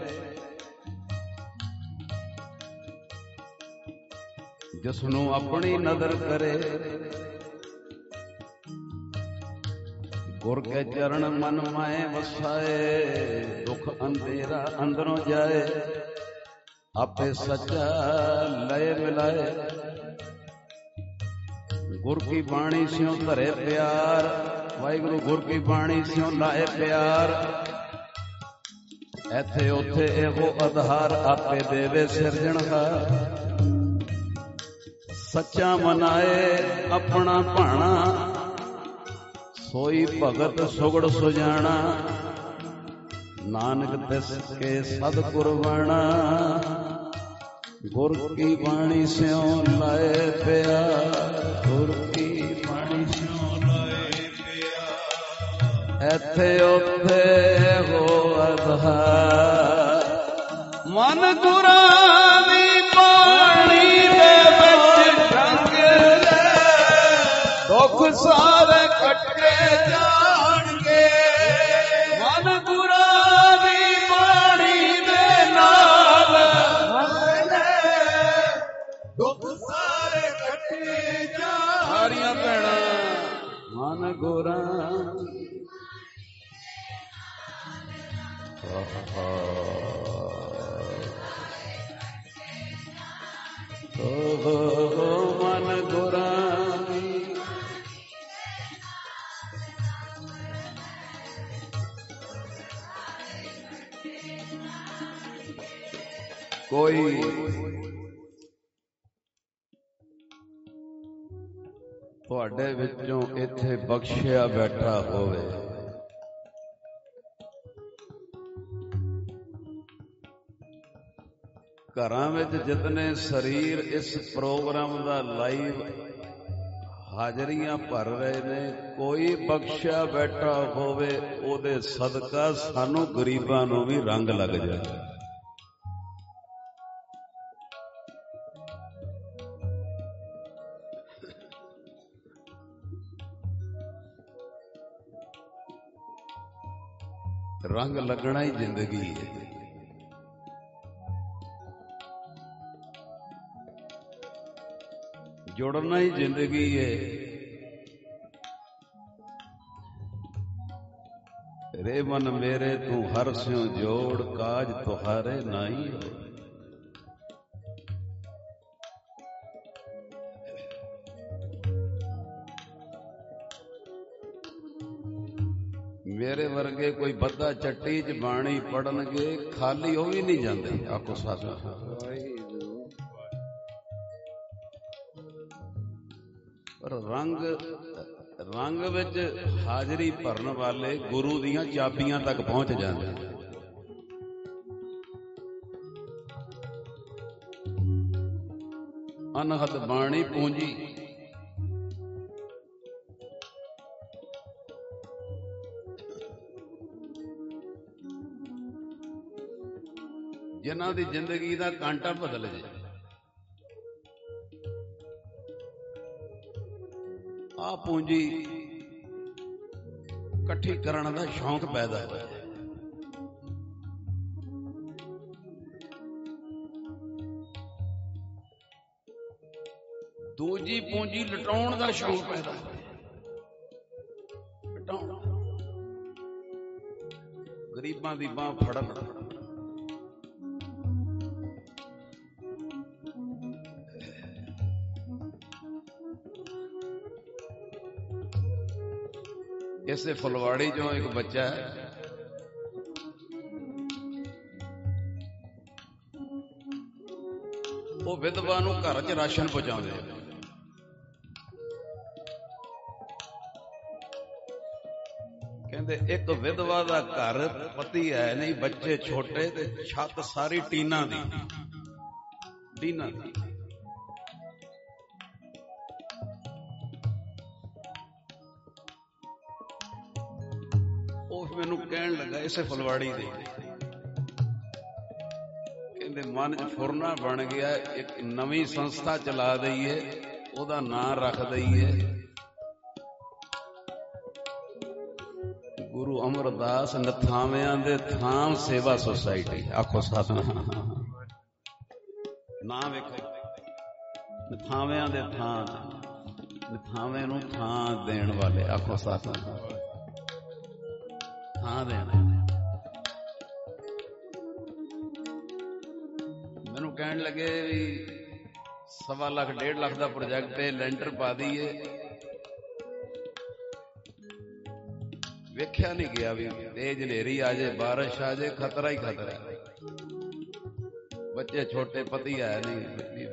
ਜਿਸਨੂੰ ਆਪਣੀ ਨਦਰ ਕਰੇ, ਗੁਰ ਕੇ ਚਰਨ ਮਨ ਮਾਏ ਵਸਾਏ। ਦੁੱਖ ਅੰਧੇਰਾ ਅੰਦਰੋਂ ਜਾਏ, ਆਪੇ ਸੱਚਾ ਲਏ ਮਿਲਾਏ। ਗੁਰ ਕੀ ਬਾਣੀ ਸਿਉ ਧਰੇ ਪਿਆਰ, ਵਾਹਿਗੁਰੂ ਗੁਰ ਕੀ ਬਾਣੀ ਸਿਉ ਲਾਏ ਪਿਆਰ। ਇੱਥੇ ਉੱਥੇ ਇਹੋ ਆਧਾਰ, ਆਪੇ ਦੇਵੇ ਸਿਰਜਣਹਾਰ। ਸੱਚਾ ਮਨਾਏ ਆਪਣਾ ਭਾਣਾ, ਸੋਈ ਭਗਤ ਸੁਗੜ ਸੁਜਾਣਾ। ਨਾਨਕ ਤਿਸ ਕੇ ਸਦ ਕੁਰਬਾਨਾ, ਗੁਰ ਕੀ ਬਾਣੀ ਸਿਉ ਲਾਏ ਪਿਆਰ। ਗੁਰ ਕੀ ਬਾਣੀ ਸਿਉ ਲਾਏ ਪਿਆਰ। ਇੱਥੇ ਉੱਥੇ ਹੋ ਆਧਾਰ, ਮਨ ਗੁਰਾਂ ਦੀ ਬਾਣੀ ਦੇ ਵਿੱਚ ਢੰਗ ਲੈ। ਦੁੱਖ ਸਾਰੇ ਕੱਟੇ ਜਾਣਗੇ, ਮਨ ਗੁਰਾਂ ਦੀ ਬਾਣੀ ਦੇ ਨਾਲ। ਦੁੱਖ ਸਾਰੇ ਕੱਟੇ ਜਾਣ, ਸਾਰੀਆਂ ਭੈਣਾਂ ਮਨ ਗੁਰਾਂ। ਓ ਮਨ ਗੁਰਾਂ ਦੀ, ਕੋਈ ਤੁਹਾਡੇ ਵਿੱਚੋਂ ਇੱਥੇ ਬਖਸ਼ਿਆ ਬੈਠਾ ਹੋਵੇ, ਘਰਾਂ ਵਿੱਚ ਜਿਤਨੇ ਸਰੀਰ ਇਸ ਪ੍ਰੋਗਰਾਮ ਦਾ ਲਾਈਵ ਹਾਜ਼ਰੀਆਂ ਭਰ ਰਹੇ ਨੇ, ਕੋਈ ਬਖਸ਼ਿਆ ਬੈਠਾ ਹੋਵੇ, ਉਹਦੇ ਸਦਕਾ ਸਾਨੂੰ ਗਰੀਬਾਂ ਨੂੰ ਵੀ ਰੰਗ ਲੱਗ ਜਾਏ। ਰੰਗ ਲੱਗਣਾ ਹੀ ਜ਼ਿੰਦਗੀ ਹੈ। ਜੁੜਨਾ ਹੀ ਜ਼ਿੰਦਗੀ ਹੈ। ਰੇ ਮਨ ਮੇਰੇ ਤੂੰ ਹਰ ਸਿਉ ਜੋੜ, ਕਾਜ ਤੁਹਾਰੇ ਨਾਈ ਹੋ। ਮੇਰੇ ਵਰਗੇ ਕੋਈ ਬੱਦਾ ਚੱਟੀ ਚ ਬਾਣੀ ਪੜਨਗੇ, ਖਾਲੀ ਉਹ ਵੀ ਨਹੀਂ ਜਾਂਦੇ। ਆਖੋ ਸਾਡਾ ਪਰ ਰੰਗ ਰੰਗ ਵਿੱਚ ਹਾਜ਼ਰੀ ਭਰਨ ਵਾਲੇ ਗੁਰੂ ਦੀਆਂ ਚਾਬੀਆਂ ਤੱਕ ਪਹੁੰਚ ਜਾਂਦੇ। ਅਨਹਦ ਬਾਣੀ ਪੂੰਜੀ, ਜਿਨ੍ਹਾਂ ਦੀ ਜ਼ਿੰਦਗੀ ਦਾ ਕਾਂਟਾ ਬਦਲ ਜਾਏ। ਆ ਪੂੰਜੀ ਇਕੱਠੀ ਕਰਨ ਦਾ ਸ਼ੌਂਕ ਪੈਦਾ ਹੋ ਜਾਏ। ਦੂਜੀ ਪੂੰਜੀ ਲਟਾਉਣ ਦਾ ਸ਼ੌਂਕ ਪੈਦਾ ਹੋ ਜਾਏ। ਲਟਾਉਣ, ਗਰੀਬਾਂ ਦੀ ਬਾਂਹ ਫੜਨ। ਇਸੇ ਫੁਲਵਾੜੀ ਚੋਂ ਇੱਕ ਬੱਚਾ ਹੈ, ਉਹ ਵਿਧਵਾ ਨੂੰ ਘਰ 'ਚ ਰਾਸ਼ਨ ਪਹੁੰਚਾਉਂਦੇ। ਕਹਿੰਦੇ ਇੱਕ ਵਿਧਵਾ ਦਾ ਘਰ, ਪਤੀ ਹੈ ਨਹੀਂ, ਬੱਚੇ ਛੋਟੇ, ਤੇ ਛੱਤ ਸਾਰੀ ਟੀਨਾਂ ਦੀ ਟੀਨਾਂ ਦੀ ਉਹ ਮੈਨੂੰ ਕਹਿਣ ਲੱਗਾ ਇਸੇ ਫੁਲਵਾੜੀ ਦੇ, ਕਹਿੰਦੇ ਮਨ ਚ ਫੁਰਨਾ ਬਣ ਗਿਆ, ਇੱਕ ਨਵੀਂ ਸੰਸਥਾ ਚਲਾ ਦਈਏ, ਉਹਦਾ ਨਾਂ ਰੱਖ ਦਈਏ ਗੁਰੂ ਅਮਰਦਾਸ ਨਥਾਵਿਆਂ ਦੇ ਥਾਮ ਸੇਵਾ ਸੁਸਾਇਟੀ। ਆਖੋ ਸਤਿਨਾਮ। ਨਾਂ ਵੇਖੋ, ਨਥਾਵਿਆਂ ਦੇ ਥਾਂ, ਨਥਾਵੇਂ ਨੂੰ ਥਾਂ ਦੇਣ ਵਾਲੇ। ਆਖੋ ਸਤਿਨਾਮ। ਥਾਂ ਦੇਣਾ। ਮੈਨੂੰ ਕਹਿਣ ਲੱਗੇ ਵੀ ਸਵਾ ਲੱਖ ਡੇਢ ਲੱਖ ਦਾ ਪ੍ਰੋਜੈਕਟ ਹੈ, ਲੈਂਟਰ ਪਾ ਦਈਏ। ਵੇਖਿਆ ਨਹੀਂ ਗਿਆ ਵੀ ਤੇਜ਼ ਹਨੇਰੀ ਆ ਜੇ, ਬਾਰਿਸ਼ ਆ ਜੇ, ਖਤਰਾ ਹੀ ਖਤਰਾ। ਬੱਚੇ ਛੋਟੇ, ਪਤੀ ਹੈ ਨਹੀਂ।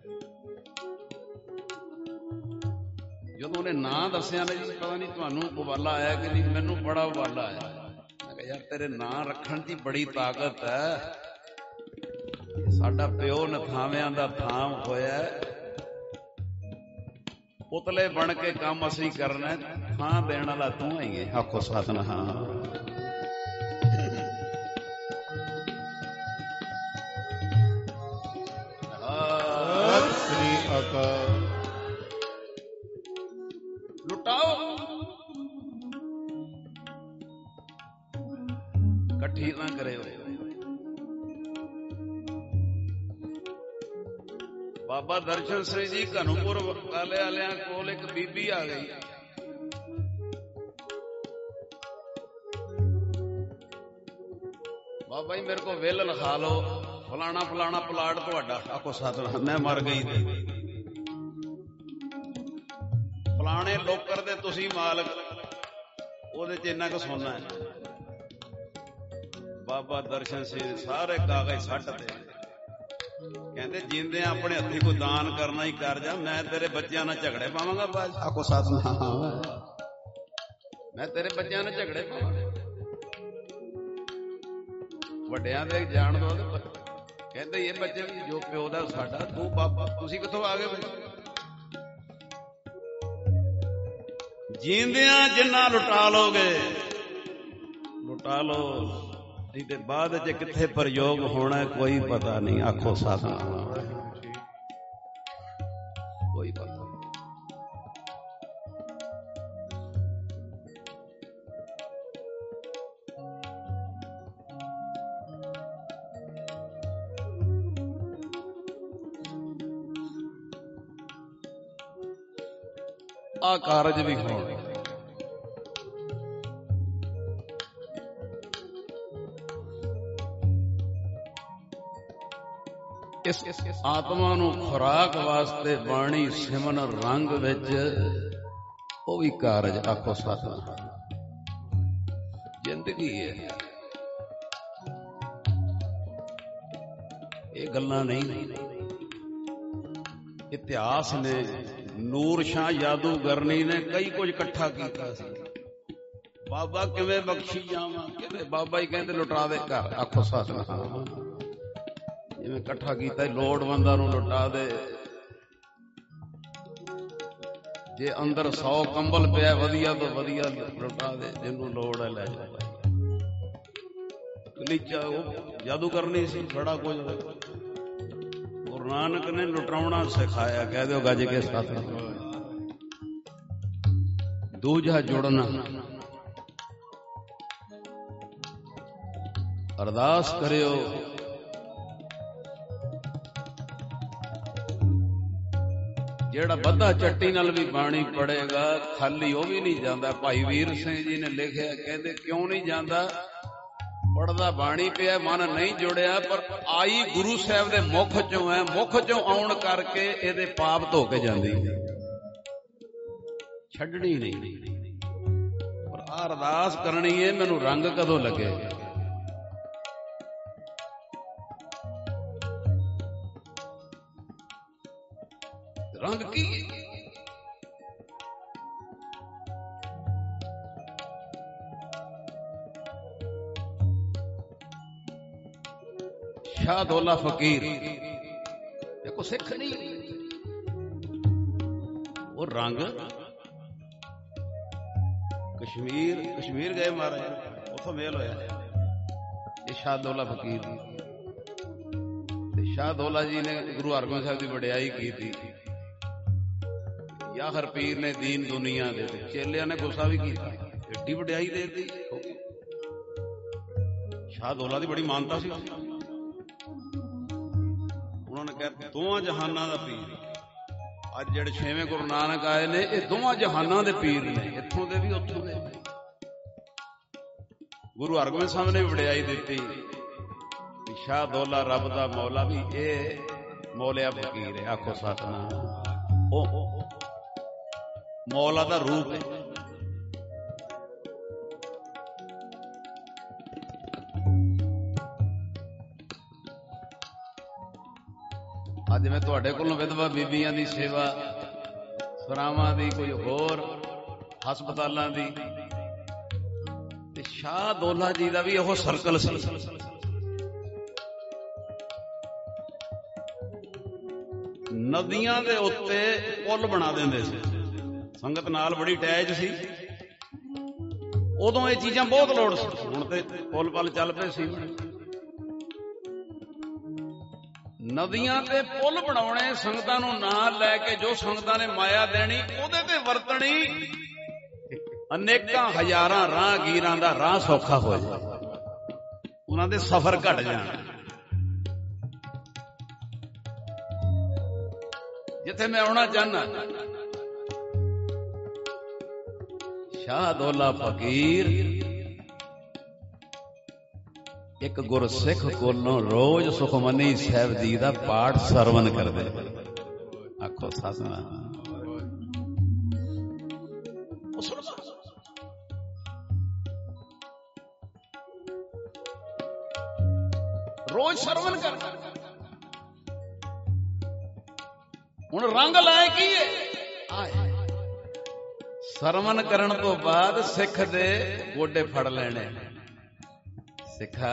ਜਦੋਂ ਉਹਨੇ ਨਾਂ ਦੱਸਿਆ ਨਾ ਜੀ, ਪਤਾ ਨਹੀਂ ਤੁਹਾਨੂੰ ਉਬਾਲਾ ਆਇਆ ਕਿ ਨਹੀਂ, ਮੈਨੂੰ ਬੜਾ ਉਬਾਲਾ ਆਇਆ। ਮੈਂ ਕਿਹਾ ਯਾਰ ਤੇਰੇ ਨਾਂ ਰੱਖਣ ਦੀ ਬੜੀ ਤਾਕਤ ਹੈ। ਸਾਡਾ ਪਿਓ ਨਥਾਵਿਆਂ ਦਾ ਥਾਮ ਹੋਇਆ, ਪੁਤਲੇ ਬਣ ਕੇ ਕੰਮ ਅਸੀਂ ਕਰਨਾ, ਥਾਂ ਦੇਣ ਵਾਲਾ ਤੂੰ ਹੀ ਹੈ। ਆਖੋ ਸਤਿਨਾਮ। ਸਤਿ ਸ੍ਰੀ ਅਕਾਲ। ਲੁਟਾਓ, ਇਕੱਠੀ ਨਾ ਕਰਿਓ। ਬਾਬਾ ਦਰਸ਼ਨ ਸਿੰਘ ਜੀ ਘਨੂਪੁਰ ਵਾਲੇ ਵਾਲਿਆਂ ਕੋਲ ਇੱਕ ਬੀਬੀ ਆ ਗਈ। ਬਾਬਾ ਜੀ ਮੇਰੇ ਕੋਲ ਵਿਲ ਲਿਖਾ ਲਓ, ਫਲਾਣਾ ਫਲਾਣਾ ਪਲਾਟ ਤੁਹਾਡਾ। ਆਖੋ ਸਤਿਨਾਮ। ਮੈਂ ਮਰ ਗਈ ਤੇ ਫਲਾਣੇ ਲੋਕਰ ਦੇ ਤੁਸੀਂ ਮਾਲਕ, ਉਹਦੇ ਚ ਇੰਨਾ ਕੁ ਸੋਨਾ ਹੈ। ਬਾਬਾ ਦਰਸ਼ਨ ਸਿੰਘ ਸਾਰੇ ਕਾਗਜ਼ ਸੱਟ ਤੇ ਕਹਿੰਦੇ ਜਿੰਦਿਆਂ ਆਪਣੇ ਹੱਥੀਂ ਕੋਈ ਦਾਨ ਕਰਨਾ ਹੀ ਕਰ ਜਾ, ਮੈਂ ਤੇਰੇ ਬੱਚਿਆਂ ਨਾਲ ਝਗੜੇ ਪਾਵਾਂਗਾ ਬਾਅਦ। ਆਖੋ ਸਤਿਨਾਮ। ਮੈਂ ਤੇਰੇ ਬੱਚਿਆਂ ਨਾਲ ਝਗੜੇ ਪਾਵਾਂਗਾ। ਵੱਡਿਆਂ ਦੇ ਜਾਣ ਦੋ। ਕਹਿੰਦੇ ਇਹ ਬੱਚੇ ਵੀ ਜੋ ਪਿਓ ਦਾ ਸਾਡਾ, ਤੂੰ ਬਾਬਾ ਤੁਸੀਂ ਕਿੱਥੋਂ ਆ ਗਏ? ਜੀਂਦਿਆਂ ਜਿੰਨਾ ਲੁਟਾ ਲੋਗੇ ਲੁਟਾ ਲੋ, ਨਹੀਂ ਤੇ ਬਾਅਦ ਚ ਕਿੱਥੇ ਪ੍ਰਯੋਗ ਹੋਣਾ ਕੋਈ ਪਤਾ ਨਹੀਂ। ਆਖੋ ਸਤਿਨਾਮ। ਕੋਈ ਪਤਾ ਨਹੀਂ। ਆ ਕਾਰਜ ਵੀ ਹੋਣ। ਇਸ ਆਤਮਾ ਨੂੰ ਖੁਰਾਕ ਵਾਸਤੇ ਬਾਣੀ ਸਿਮਨ ਰੰਗ ਵਿੱਚ, ਉਹ ਵੀ ਕਾਰਜ। ਆਖੋ ਸਤਿਨਾਮ। ਜ਼ਿੰਦਗੀ ਹੈ, ਇਹ ਗੱਲਾਂ ਨਹੀਂ। ਇਤਿਹਾਸ ਨੇ, ਨੂਰ ਸ਼ਾਹ ਜਾਦੂਗਰਨੀ ਨੇ ਕਈ ਕੁਝ ਇਕੱਠਾ ਕੀਤਾ ਸੀ। ਬਾਬਾ ਕਿਵੇਂ ਬਖਸ਼ੀ ਜਾਵਾਂ, ਕਿਵੇਂ ਬਾਬਾ ਹੀ ਕਹਿੰਦੇ ਲੁਟਾ ਦੇ ਘਰ। ਆਖੋ ਸਤਿਨਾਮ। ਜਿਵੇਂ ਇਕੱਠਾ ਕੀਤਾ, ਲੋੜਵੰਦਾਂ ਨੂੰ ਲੁਟਾ ਦੇ। ਜੇ ਅੰਦਰ ਸੌ ਕੰਬਲ ਪਿਆ ਵਧੀਆ ਤੋਂ ਵਧੀਆ ਲੁਟਾ ਦੇ, ਜਿਹਨੂੰ ਲੋੜ ਹੈ ਲੈ ਜਾ। ਨੀਚਾ ਉਹ ਜਾਦੂਗਰਨੀ ਸੀ, ਬੜਾ ਕੁਝ। ਗੁਰੂ ਨਾਨਕ ਨੇ ਲੁਟਾਉਣਾ ਸਿਖਾਇਆ। ਕਹਿ ਦਿਓ ਗੱਜ ਕੇ ਸਤਿਨਾਮ। ਦੂਜਾ ਜੁੜਨਾ। ਅਰਦਾਸ ਕਰਿਓ, ਜਿਹੜਾ ਬੱਧਾ ਚੱਟੀ ਨਾਲ ਵੀ ਬਾਣੀ ਪੜੇਗਾ ਖਾਲੀ ਉਹ ਵੀ ਨਹੀਂ ਜਾਂਦਾ। ਭਾਈ ਵੀਰ ਸਿੰਘ ਜੀ ਨੇ ਲਿਖਿਆ, ਕਹਿੰਦੇ ਕਿਉਂ ਨਹੀਂ ਜਾਂਦਾ? ਪੜਦਾ ਬਾਣੀ ਪਿਆ, ਮਨ ਨਹੀਂ ਜੁੜਿਆ, ਪਰ ਆਈ ਗੁਰੂ ਸਾਹਿਬ ਦੇ ਮੁਖ ਚੋਂ ਹੈ। ਮੁਖ ਚੋਂ ਆਉਣ ਕਰਕੇ ਇਹਦੇ ਪਾਪ ਧੋ ਕੇ ਜਾਂਦੀ, ਛੱਡਣੀ ਨਹੀਂ। ਪਰ ਆ ਅਰਦਾਸ ਕਰਨੀ ਹੈ, ਮੈਨੂੰ ਰੰਗ ਕਦੋਂ ਲੱਗੇ? ਰੰਗ ਕੀ? ਸ਼ਾਹ ਦੌਲਾ ਫਕੀਰ ਦੇਖੋ, ਸਿੱਖ ਨਹੀਂ, ਉਹ ਰੰਗ। ਕਸ਼ਮੀਰ ਕਸ਼ਮੀਰ ਗਏ ਮਹਾਰਾਜ, ਉੱਥੋਂ ਮੇਲ ਹੋਇਆ ਇਹ ਸ਼ਾਹ ਦੌਲਾ ਫਕੀਰ ਦੀ। ਤੇ ਸ਼ਾਹ ਦੌਲਾ ਜੀ ਨੇ ਗੁਰੂ ਹਰਗੋਬਿੰਦ ਸਾਹਿਬ ਦੀ ਵਡਿਆਈ ਕੀਤੀ। ਯਾਹਰ ਪੀਰ ਨੇ ਦੀਨ ਦੁਨੀਆ ਦੇ, ਚੇਲਿਆਂ ਨੇ ਗੁੱਸਾ ਵੀ ਕੀਤਾ, ਏਡੀ ਵਡਿਆਈ ਦੇ ਦਿੱਤੀ। ਸ਼ਾਹ ਦੌਲਾ ਦੀ ਬੜੀ ਮਾਨਤਾ ਸੀ। ਉਹਨਾਂ ਨੇ ਕਿਹਾ ਦੋਵਾਂ ਜਹਾਨਾਂ ਦਾ ਪੀਰ। ਅੱਜ ਜਿਹੜੇ ਛੇਵੇਂ ਗੁਰੂ ਨਾਨਕ ਆਏ ਨੇ ਇਹ ਦੋਵਾਂ ਜਹਾਨਾਂ ਦੇ ਪੀਰ ਨੇ, ਇੱਥੋਂ ਦੇ ਵੀ ਉੱਥੋਂ ਦੇ। ਗੁਰੂ ਹਰਗੋਬਿੰਦ ਸਾਹਿਬ ਨੇ ਵਡਿਆਈ ਦਿੱਤੀ। ਸ਼ਾਹ ਦੌਲਾ ਰੱਬ ਦਾ ਮੌਲਾ ਵੀ ਇਹ ਮੌਲਿਆ ਫਕੀਰ ਹੈ। ਆਖੋ ਸਤਨਾਮ। ਉਹ ਮੌਲਾ ਦਾ ਰੂਪ ਹੈ। ਅੱਜ ਮੈਂ ਤੁਹਾਡੇ ਕੋਲੋਂ ਵਿਧਵਾ ਬੀਬੀਆਂ ਦੀ ਸੇਵਾ, ਸਰਾਵਾਂ ਦੀ, ਕੋਈ ਹੋਰ ਹਸਪਤਾਲਾਂ ਦੀ, ਤੇ ਸ਼ਾਹ ਦੌਲਾ ਜੀ ਦਾ ਵੀ ਉਹ ਸਰਕਲ ਸੀ। ਨਦੀਆਂ ਦੇ ਉੱਤੇ ਪੁੱਲ ਬਣਾ ਦਿੰਦੇ ਸੀ, ਸੰਗਤ ਨਾਲ ਬੜੀ ਅਟੈਚ ਸੀ। ਉਦੋਂ ਇਹ ਚੀਜ਼ਾਂ ਬਹੁਤ ਲੋੜ ਸੀ, ਹੁਣ ਤੇ ਪੁੱਲ ਪੱਲ ਚੱਲ ਪਏ ਸੀ। ਨਦੀਆਂ ਤੇ ਪੁੱਲ ਬਣਾਉਣੇ, ਸੰਗਤਾਂ ਨੂੰ ਨਾਲ ਲੈ ਕੇ ਜੋ ਸੰਗਤਾਂ ਨੇ ਮਾਇਆ ਦੇਣੀ ਉਹਦੇ ਤੇ ਵਰਤਣੀ, ਅਨੇਕਾਂ ਹਜ਼ਾਰਾਂ ਰਾਹਗੀਰਾਂ ਦਾ ਰਾਹ ਸੌਖਾ ਹੋ ਜਾਏ, ਉਹਨਾਂ ਦੇ ਸਫ਼ਰ ਘਟ ਜਾਣ। ਜਿੱਥੇ ਮੈਂ ਆਉਣਾ ਚਾਹੁੰਦਾ, ਸ਼ਾਹ ਦੌਲਾ ਫਕੀਰ ਇੱਕ ਗੁਰਸਿੱਖ ਕੋਲੋਂ ਰੋਜ਼ ਸੁਖਮਨੀ ਸਾਹਿਬ ਜੀ ਦਾ ਪਾਠ ਸਰਵਨ ਕਰਦੇ। ਆਖੋ ਸਤਨਾਮ। ਰੋਜ਼ ਸਰਵਨ ਕਰਦਾ। ਹੁਣ ਰੰਗ ਲਾਏ ਕੀ ਹੈ? ਸਰਵਨ ਕਰਨ ਤੋਂ ਬਾਅਦ ਸਿੱਖ ਦੇ ਗੋਡੇ ਫੜ ਲੈਣੇ। ਸਿੱਖਾ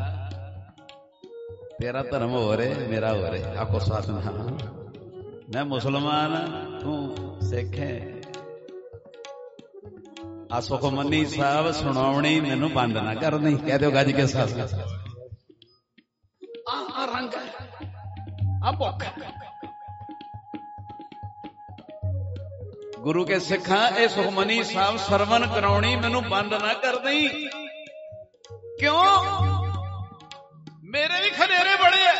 ਤੇਰਾ ਧਰਮ ਹੋ ਰਿਹਾ, ਮੇਰਾ ਹੋ ਰਿਹਾ। ਆਖੋ ਸਤਨਾਮ। ਮੈਂ ਮੁਸਲਮਾਨ, ਤੂੰ ਸਿੱਖ ਹੈ। ਆ ਸੁਖਮਨੀ ਸਾਹਿਬ ਸੁਣਾਉਣੀ ਮੈਨੂੰ ਬੰਦ ਨਾ ਕਰ ਦੇਈਂ। ਕਹਿ ਦਿਓ ਗੱਜ ਕੇ ਸਾਥ। ਆ ਰੰਗ ਆ ਭੁੱਖ। ਗੁਰੂ ਕੇ ਸਿੱਖਾਂ ਇਹ ਸੁਖਮਨੀ ਸਾਹਿਬ ਸਰਵਨ ਕਰਾਉਣੀ ਮੈਨੂੰ ਬੰਦ ਨਾ ਕਰ ਦੇਈਂ। ਕਿਉਂ? ਮੇਰੇ ਵੀ ਖਲੇਰੇ ਬੜੇ ਆ।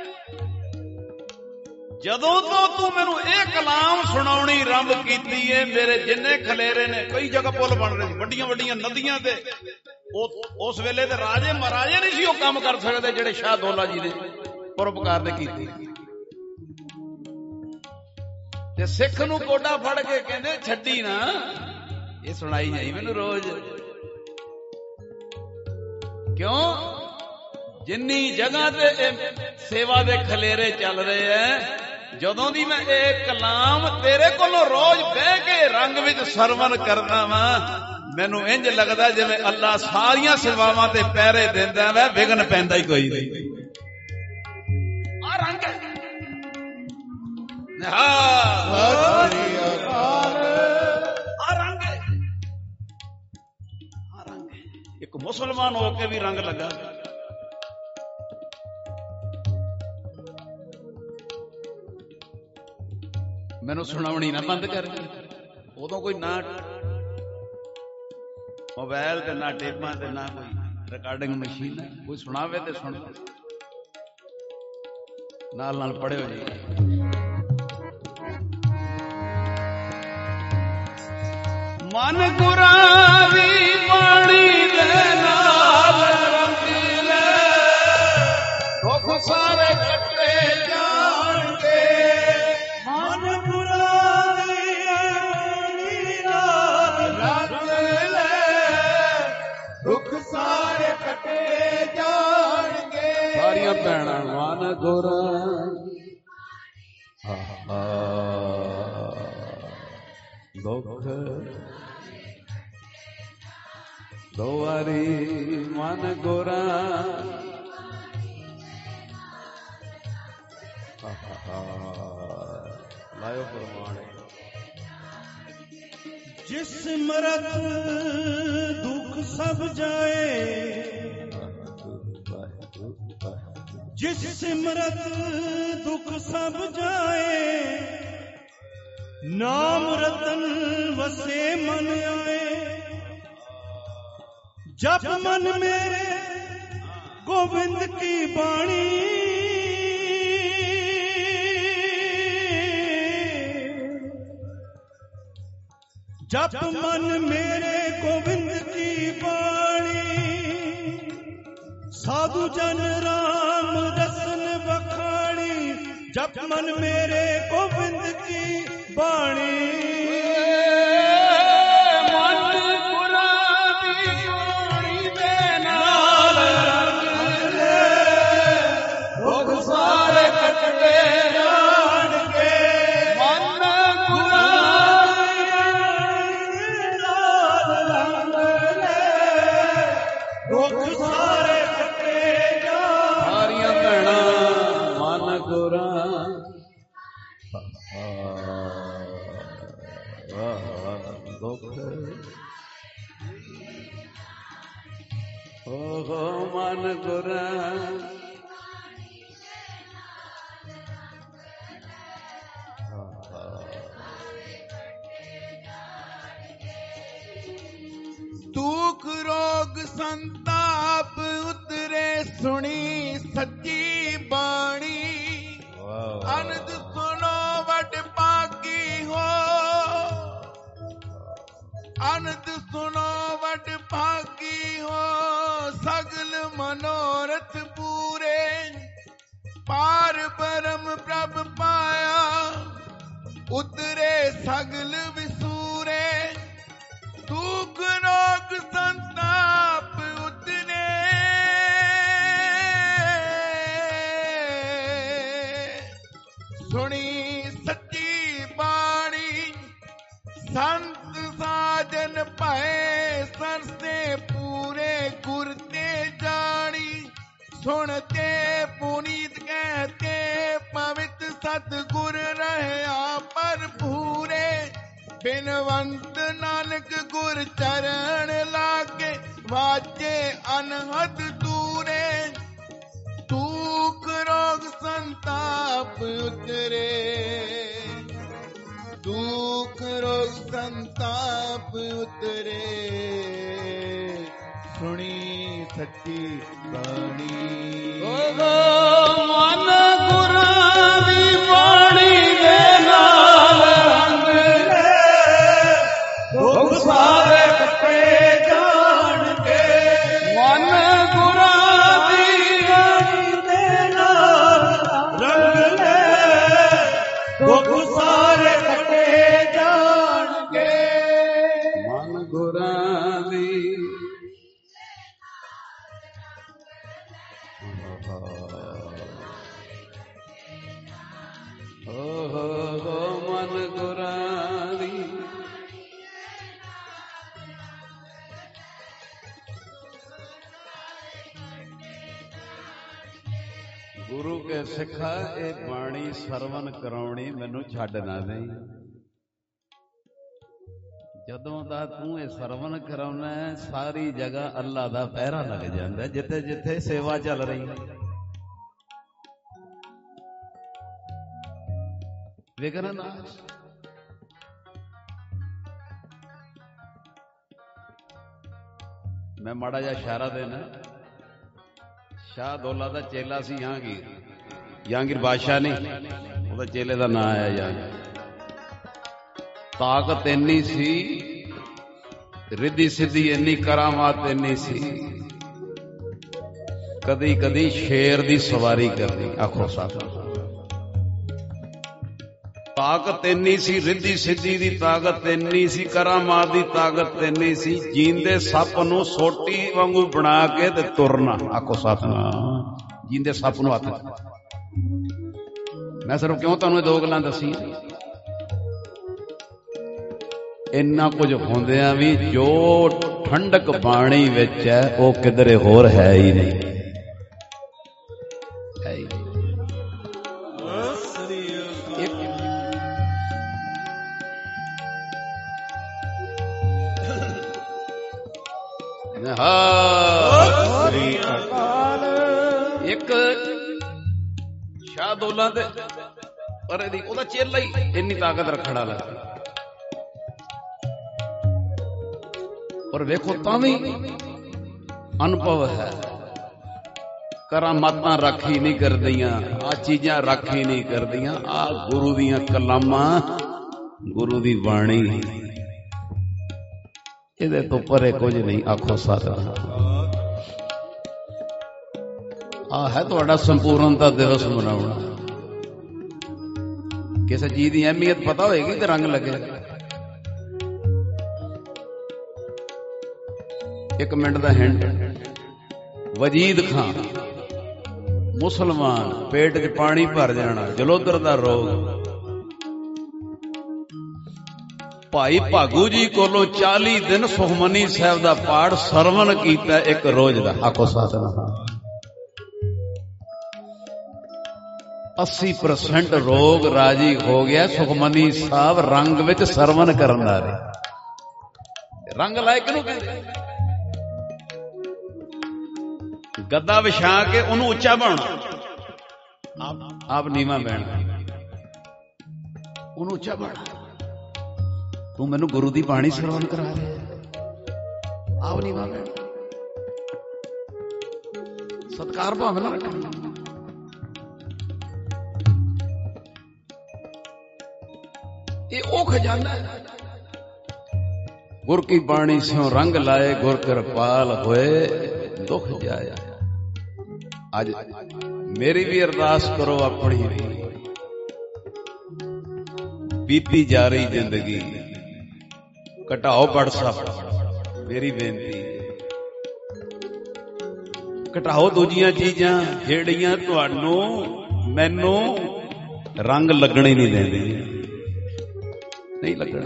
ਜਦੋਂ ਤੋਂ ਤੂੰ ਮੈਨੂੰ ਇਹ ਕਲਾਮ ਸੁਣਾਉਣੀ ਆਰੰਭ ਕੀਤੀ ਏ, ਮੇਰੇ ਜਿੰਨੇ ਖਲੇਰੇ ਨੇ, ਕਈ ਜਗ੍ਹਾ ਪੁੱਲ ਬਣ ਰਹੇ ਸੀ, ਵੱਡੀਆਂ ਵੱਡੀਆਂ ਨਦੀਆਂ ਤੇ। ਉਸ ਵੇਲੇ ਤੇ ਰਾਜੇ ਮਹਾਰਾਜੇ ਨਹੀਂ ਸੀ ਉਹ ਕੰਮ ਕਰ ਸਕਦੇ ਜਿਹੜੇ ਸ਼ਾਹ ਦੌਲਾ ਜੀ ਨੇ ਪਰਉਪਕਾਰ ਨੇ ਕੀਤੀ। ਤੇ ਸਿੱਖ ਨੂੰ ਗੋਡਾ ਫੜ ਕੇ ਕਹਿੰਦੇ ਛੱਡੀ ਨਾ, ਇਹ ਸੁਣਾਈ ਜਾਈ ਮੈਨੂੰ ਰੋਜ਼। ਕਿਉਂ? ਜਿੰਨੀ ਜਗ੍ਹਾ ਤੇ ਸੇਵਾ ਦੇ ਖਲੇਰੇ ਚੱਲ ਰਹੇ ਐ, ਜਦੋਂ ਦੀ ਮੈਂ ਇਹ ਕਲਾਮ ਤੇਰੇ ਕੋਲੋਂ ਰੋਜ਼ ਬਹਿ ਕੇ ਰੰਗ ਵਿੱਚ ਸਰਵਨ ਕਰਦਾ ਵਾਂ, ਮੈਨੂੰ ਇੰਜ ਲੱਗਦਾ ਜਿਵੇਂ ਅੱਲਾ ਸਾਰੀਆਂ ਸੇਵਾਵਾਂ ਤੇ ਪਹਿਰੇ ਦਿੰਦਾ ਵਾ, ਵਿਘਨ ਪੈਂਦਾ ਹੀ ਕੋਈ ਨਹੀਂ। ਆ ਰੰਗ ਹੈ। ਆ ਰੰਗ ਹੈ। ਆ ਰੰਗ ਹੈ। ਇੱਕ ਮੁਸਲਮਾਨ ਹੋ ਕੇ ਵੀ ਰੰਗ ਲੱਗਾ। ਮੈਨੂੰ ਸੁਣਾਉਣੀ ਨਾ ਬੰਦ ਕਰ। ਉਦੋਂ ਕੋਈ ਨਾ ਮੋਬਾਈਲ ਤੇ ਨਾ ਟੇਪਾਂ ਤੇ ਨਾ ਕੋਈ ਰਿਕਾਰਡਿੰਗ ਮਸ਼ੀਨ, ਕੋਈ ਸੁਣਾਵੇ ਤੇ ਸੁਣ ਨਾਲ ਨਾਲ ਪੜਿਓ ਜੀ। ਮਨ ਗੁਰਾਂ ਦੀ ਬਾਣੀ ਦੇ ਨਾਲ ਰੰਗੀਲੇ, ਦੁੱਖ ਸਾਰੇ ਕੱਟੇ ਜਾਣਗੇ। ਮਨ ਗੁਰਾਂ ਦੀ ਬਾਣੀ ਨਾਲ ਰੰਗੀਲੇ, ਦੁੱਖ ਸਾਰੇ ਕੱਟੇ ਜਾਣਗੇ। ਸਾਰੀਆਂ ਭੈਣਾਂ ਮਨ ਗੁਰਾਂ ਦੁੱਖ ਦੁਆਰੀ ਮਨ ਗੁਰਾਂ ਲਾਇਓ ਪ੍ਰਮਾਣੇ। ਜਿਸ ਮਰਤ ਦੁੱਖ सब जाए जिस सिमरत दुख सब जाए नाम रतन वसे मन आए जप मन मेरे गोविंद की बाणी जप मन मेरे गोविंद की बाणी साधु जन राम रसन बखानी जप मन मेरे गोविंद की बाणी मन गुर दुख रोग संताप उतरे सुनी सच्ची बाणी अनंद सुनो वड पाकी हो अनंद सुनो वड पाकी हो सगल मनोरथ पूरे पार ब्रह्म प्रभ पाया उतरे सगल विसूरे दुख रोग संताप उतरे सुनी सच्ची बाणी संत साजन पाए सरसे पूरे गुर ते जानी सुनते पुनीत कहते पवित्र सतगुर रहा पर पूरे बिनवंत नानक गुर चरण लागे वाजे अनहद दूरे दुख रोग संताप उतरे दुख रोग संताप उतरे सुनी सच्ची बाणी मन गुर दी बाणी दे नाल रंग दुख सारे कटे जान के मन गुर दी बाणी दे नाल रंग ले दुख सारे कटे जान के मन गुर दी मन गुरानी गुरु के सिखा ए बाणी सरवण कराउणी मैनू छड्ड ना देई जदों दा तू ये सरवण कराउना है सारी जगह अल्लाह दा पहरा लग जांदा जिथे जिथे सेवा चल रही विघ्ननाश मैं माड़ा जा इशारा देना शाह दौला दा चेला सी जहांगीर जहांगीर बादशाह नहीं ਉਹਦਾ चेले का नाम आया जहांगीर ताकत इन्नी सी रिद्धि सिद्धि इन्नी करामात इन्नी सी कदी कदी शेर दी सवारी करनी आखो साथ ताकत इन्नी सी रिद्धि सिद्धि दी ताकत इन्नी सी करामात दी ताकत इन्नी सी जींदे सप नूं सोटी वांगू बना के ते तुरना आखो सतनाम जींदे सप नूं हथ मैं सिर्फ क्यों तुहानूं दो गल्लां दसी इन्ना कुछ होंदियां भी जो ठंडक बाणी विच है वो किधरे होर है ही नहीं है ही नहीं। ਨਿਹਾਲ ਸ੍ਰੀ ਅਕਾਲ। ਇੱਕ ਸ਼ਾਹਦੌਲਾ ਤੇ ਪਰ ਇਹਦੀ ਉਹਦਾ ਚੇਲਾ ਹੀ ਇੰਨੀ ਤਾਕਤ ਰੱਖਣ ਵਾਲਾ, ਪਰ ਵੇਖੋ ਤਾਂ ਵੀ ਅਨੁਭਵ ਹੈ। ਕਰਾਮਾਤਾਂ ਰਾਖੀ ਨਹੀਂ ਕਰਦੀਆਂ, ਆ ਚੀਜ਼ਾਂ ਰਾਖੀ ਨਹੀਂ ਕਰਦੀਆਂ, ਆ ਗੁਰੂ ਦੀਆਂ ਕਲਾਮਾਂ, ਗੁਰੂ ਦੀ ਬਾਣੀ, ਇਹਦੇ ਤੋਂ ਪਰੇ ਕੁਝ ਨਹੀਂ। ਆਖੋ ਸਤਿਨਾਮ। ਆ ਹੈ ਤੁਹਾਡਾ ਸੰਪੂਰਨਤਾ ਦਿਵਸ ਮਨਾਉਣਾ। ਕਿਸੇ ਚੀਜ਼ ਦੀ ਅਹਿਮੀਅਤ ਪਤਾ ਹੋਏਗੀ ਤੇ ਰੰਗ ਲੱਗੇ। ਇੱਕ ਮਿੰਟ ਦਾ ਹਿੰਟ, ਵਜੀਦ ਖਾਨ ਮੁਸਲਮਾਨ, ਪੇਟ 'ਚ ਪਾਣੀ ਭਰ ਜਾਣਾ, ਜਲੋਦਰ ਦਾ ਰੋਗ, ਭਾਈ ਭਾਗੂ ਜੀ ਕੋਲੋਂ ਚਾਲੀ ਦਿਨ ਸੁਖਮਨੀ ਸਾਹਿਬ ਦਾ ਪਾਠ ਸਰਵਣ ਕੀਤਾ ਇੱਕ ਰੋਜ਼ ਦਾ। ਆਖੋ ਸਤਿਨਾਮ। अस्सी परसेंट रोग राजी हो गया सुखमनी साहब रंग विच सरवण करन वाले। रंग लाए किनू कहंदे? गद्दा विछा के उन्हें उच्चा बनाना, आप नीवा बहना, उन्हें उच्चा बनाना। तू मैनू गुरु दी बाणी सरवण करा दे, आप नीवा बहना। सत्कार भाव ना रखना। ये ओ खजाना है। गुर की बाणी से रंग लाए, गुर कृपाल होए दुख जाया। आज मेरी भी अरदास करो, अपनी बीती जा रही जिंदगी घटाओ व्हाट्सएप, मेरी बेनती घटाओ दूजियां चीजां जेड़ियां तुहानू मैनू रंग लगने नहीं देंदी, नहीं लगना।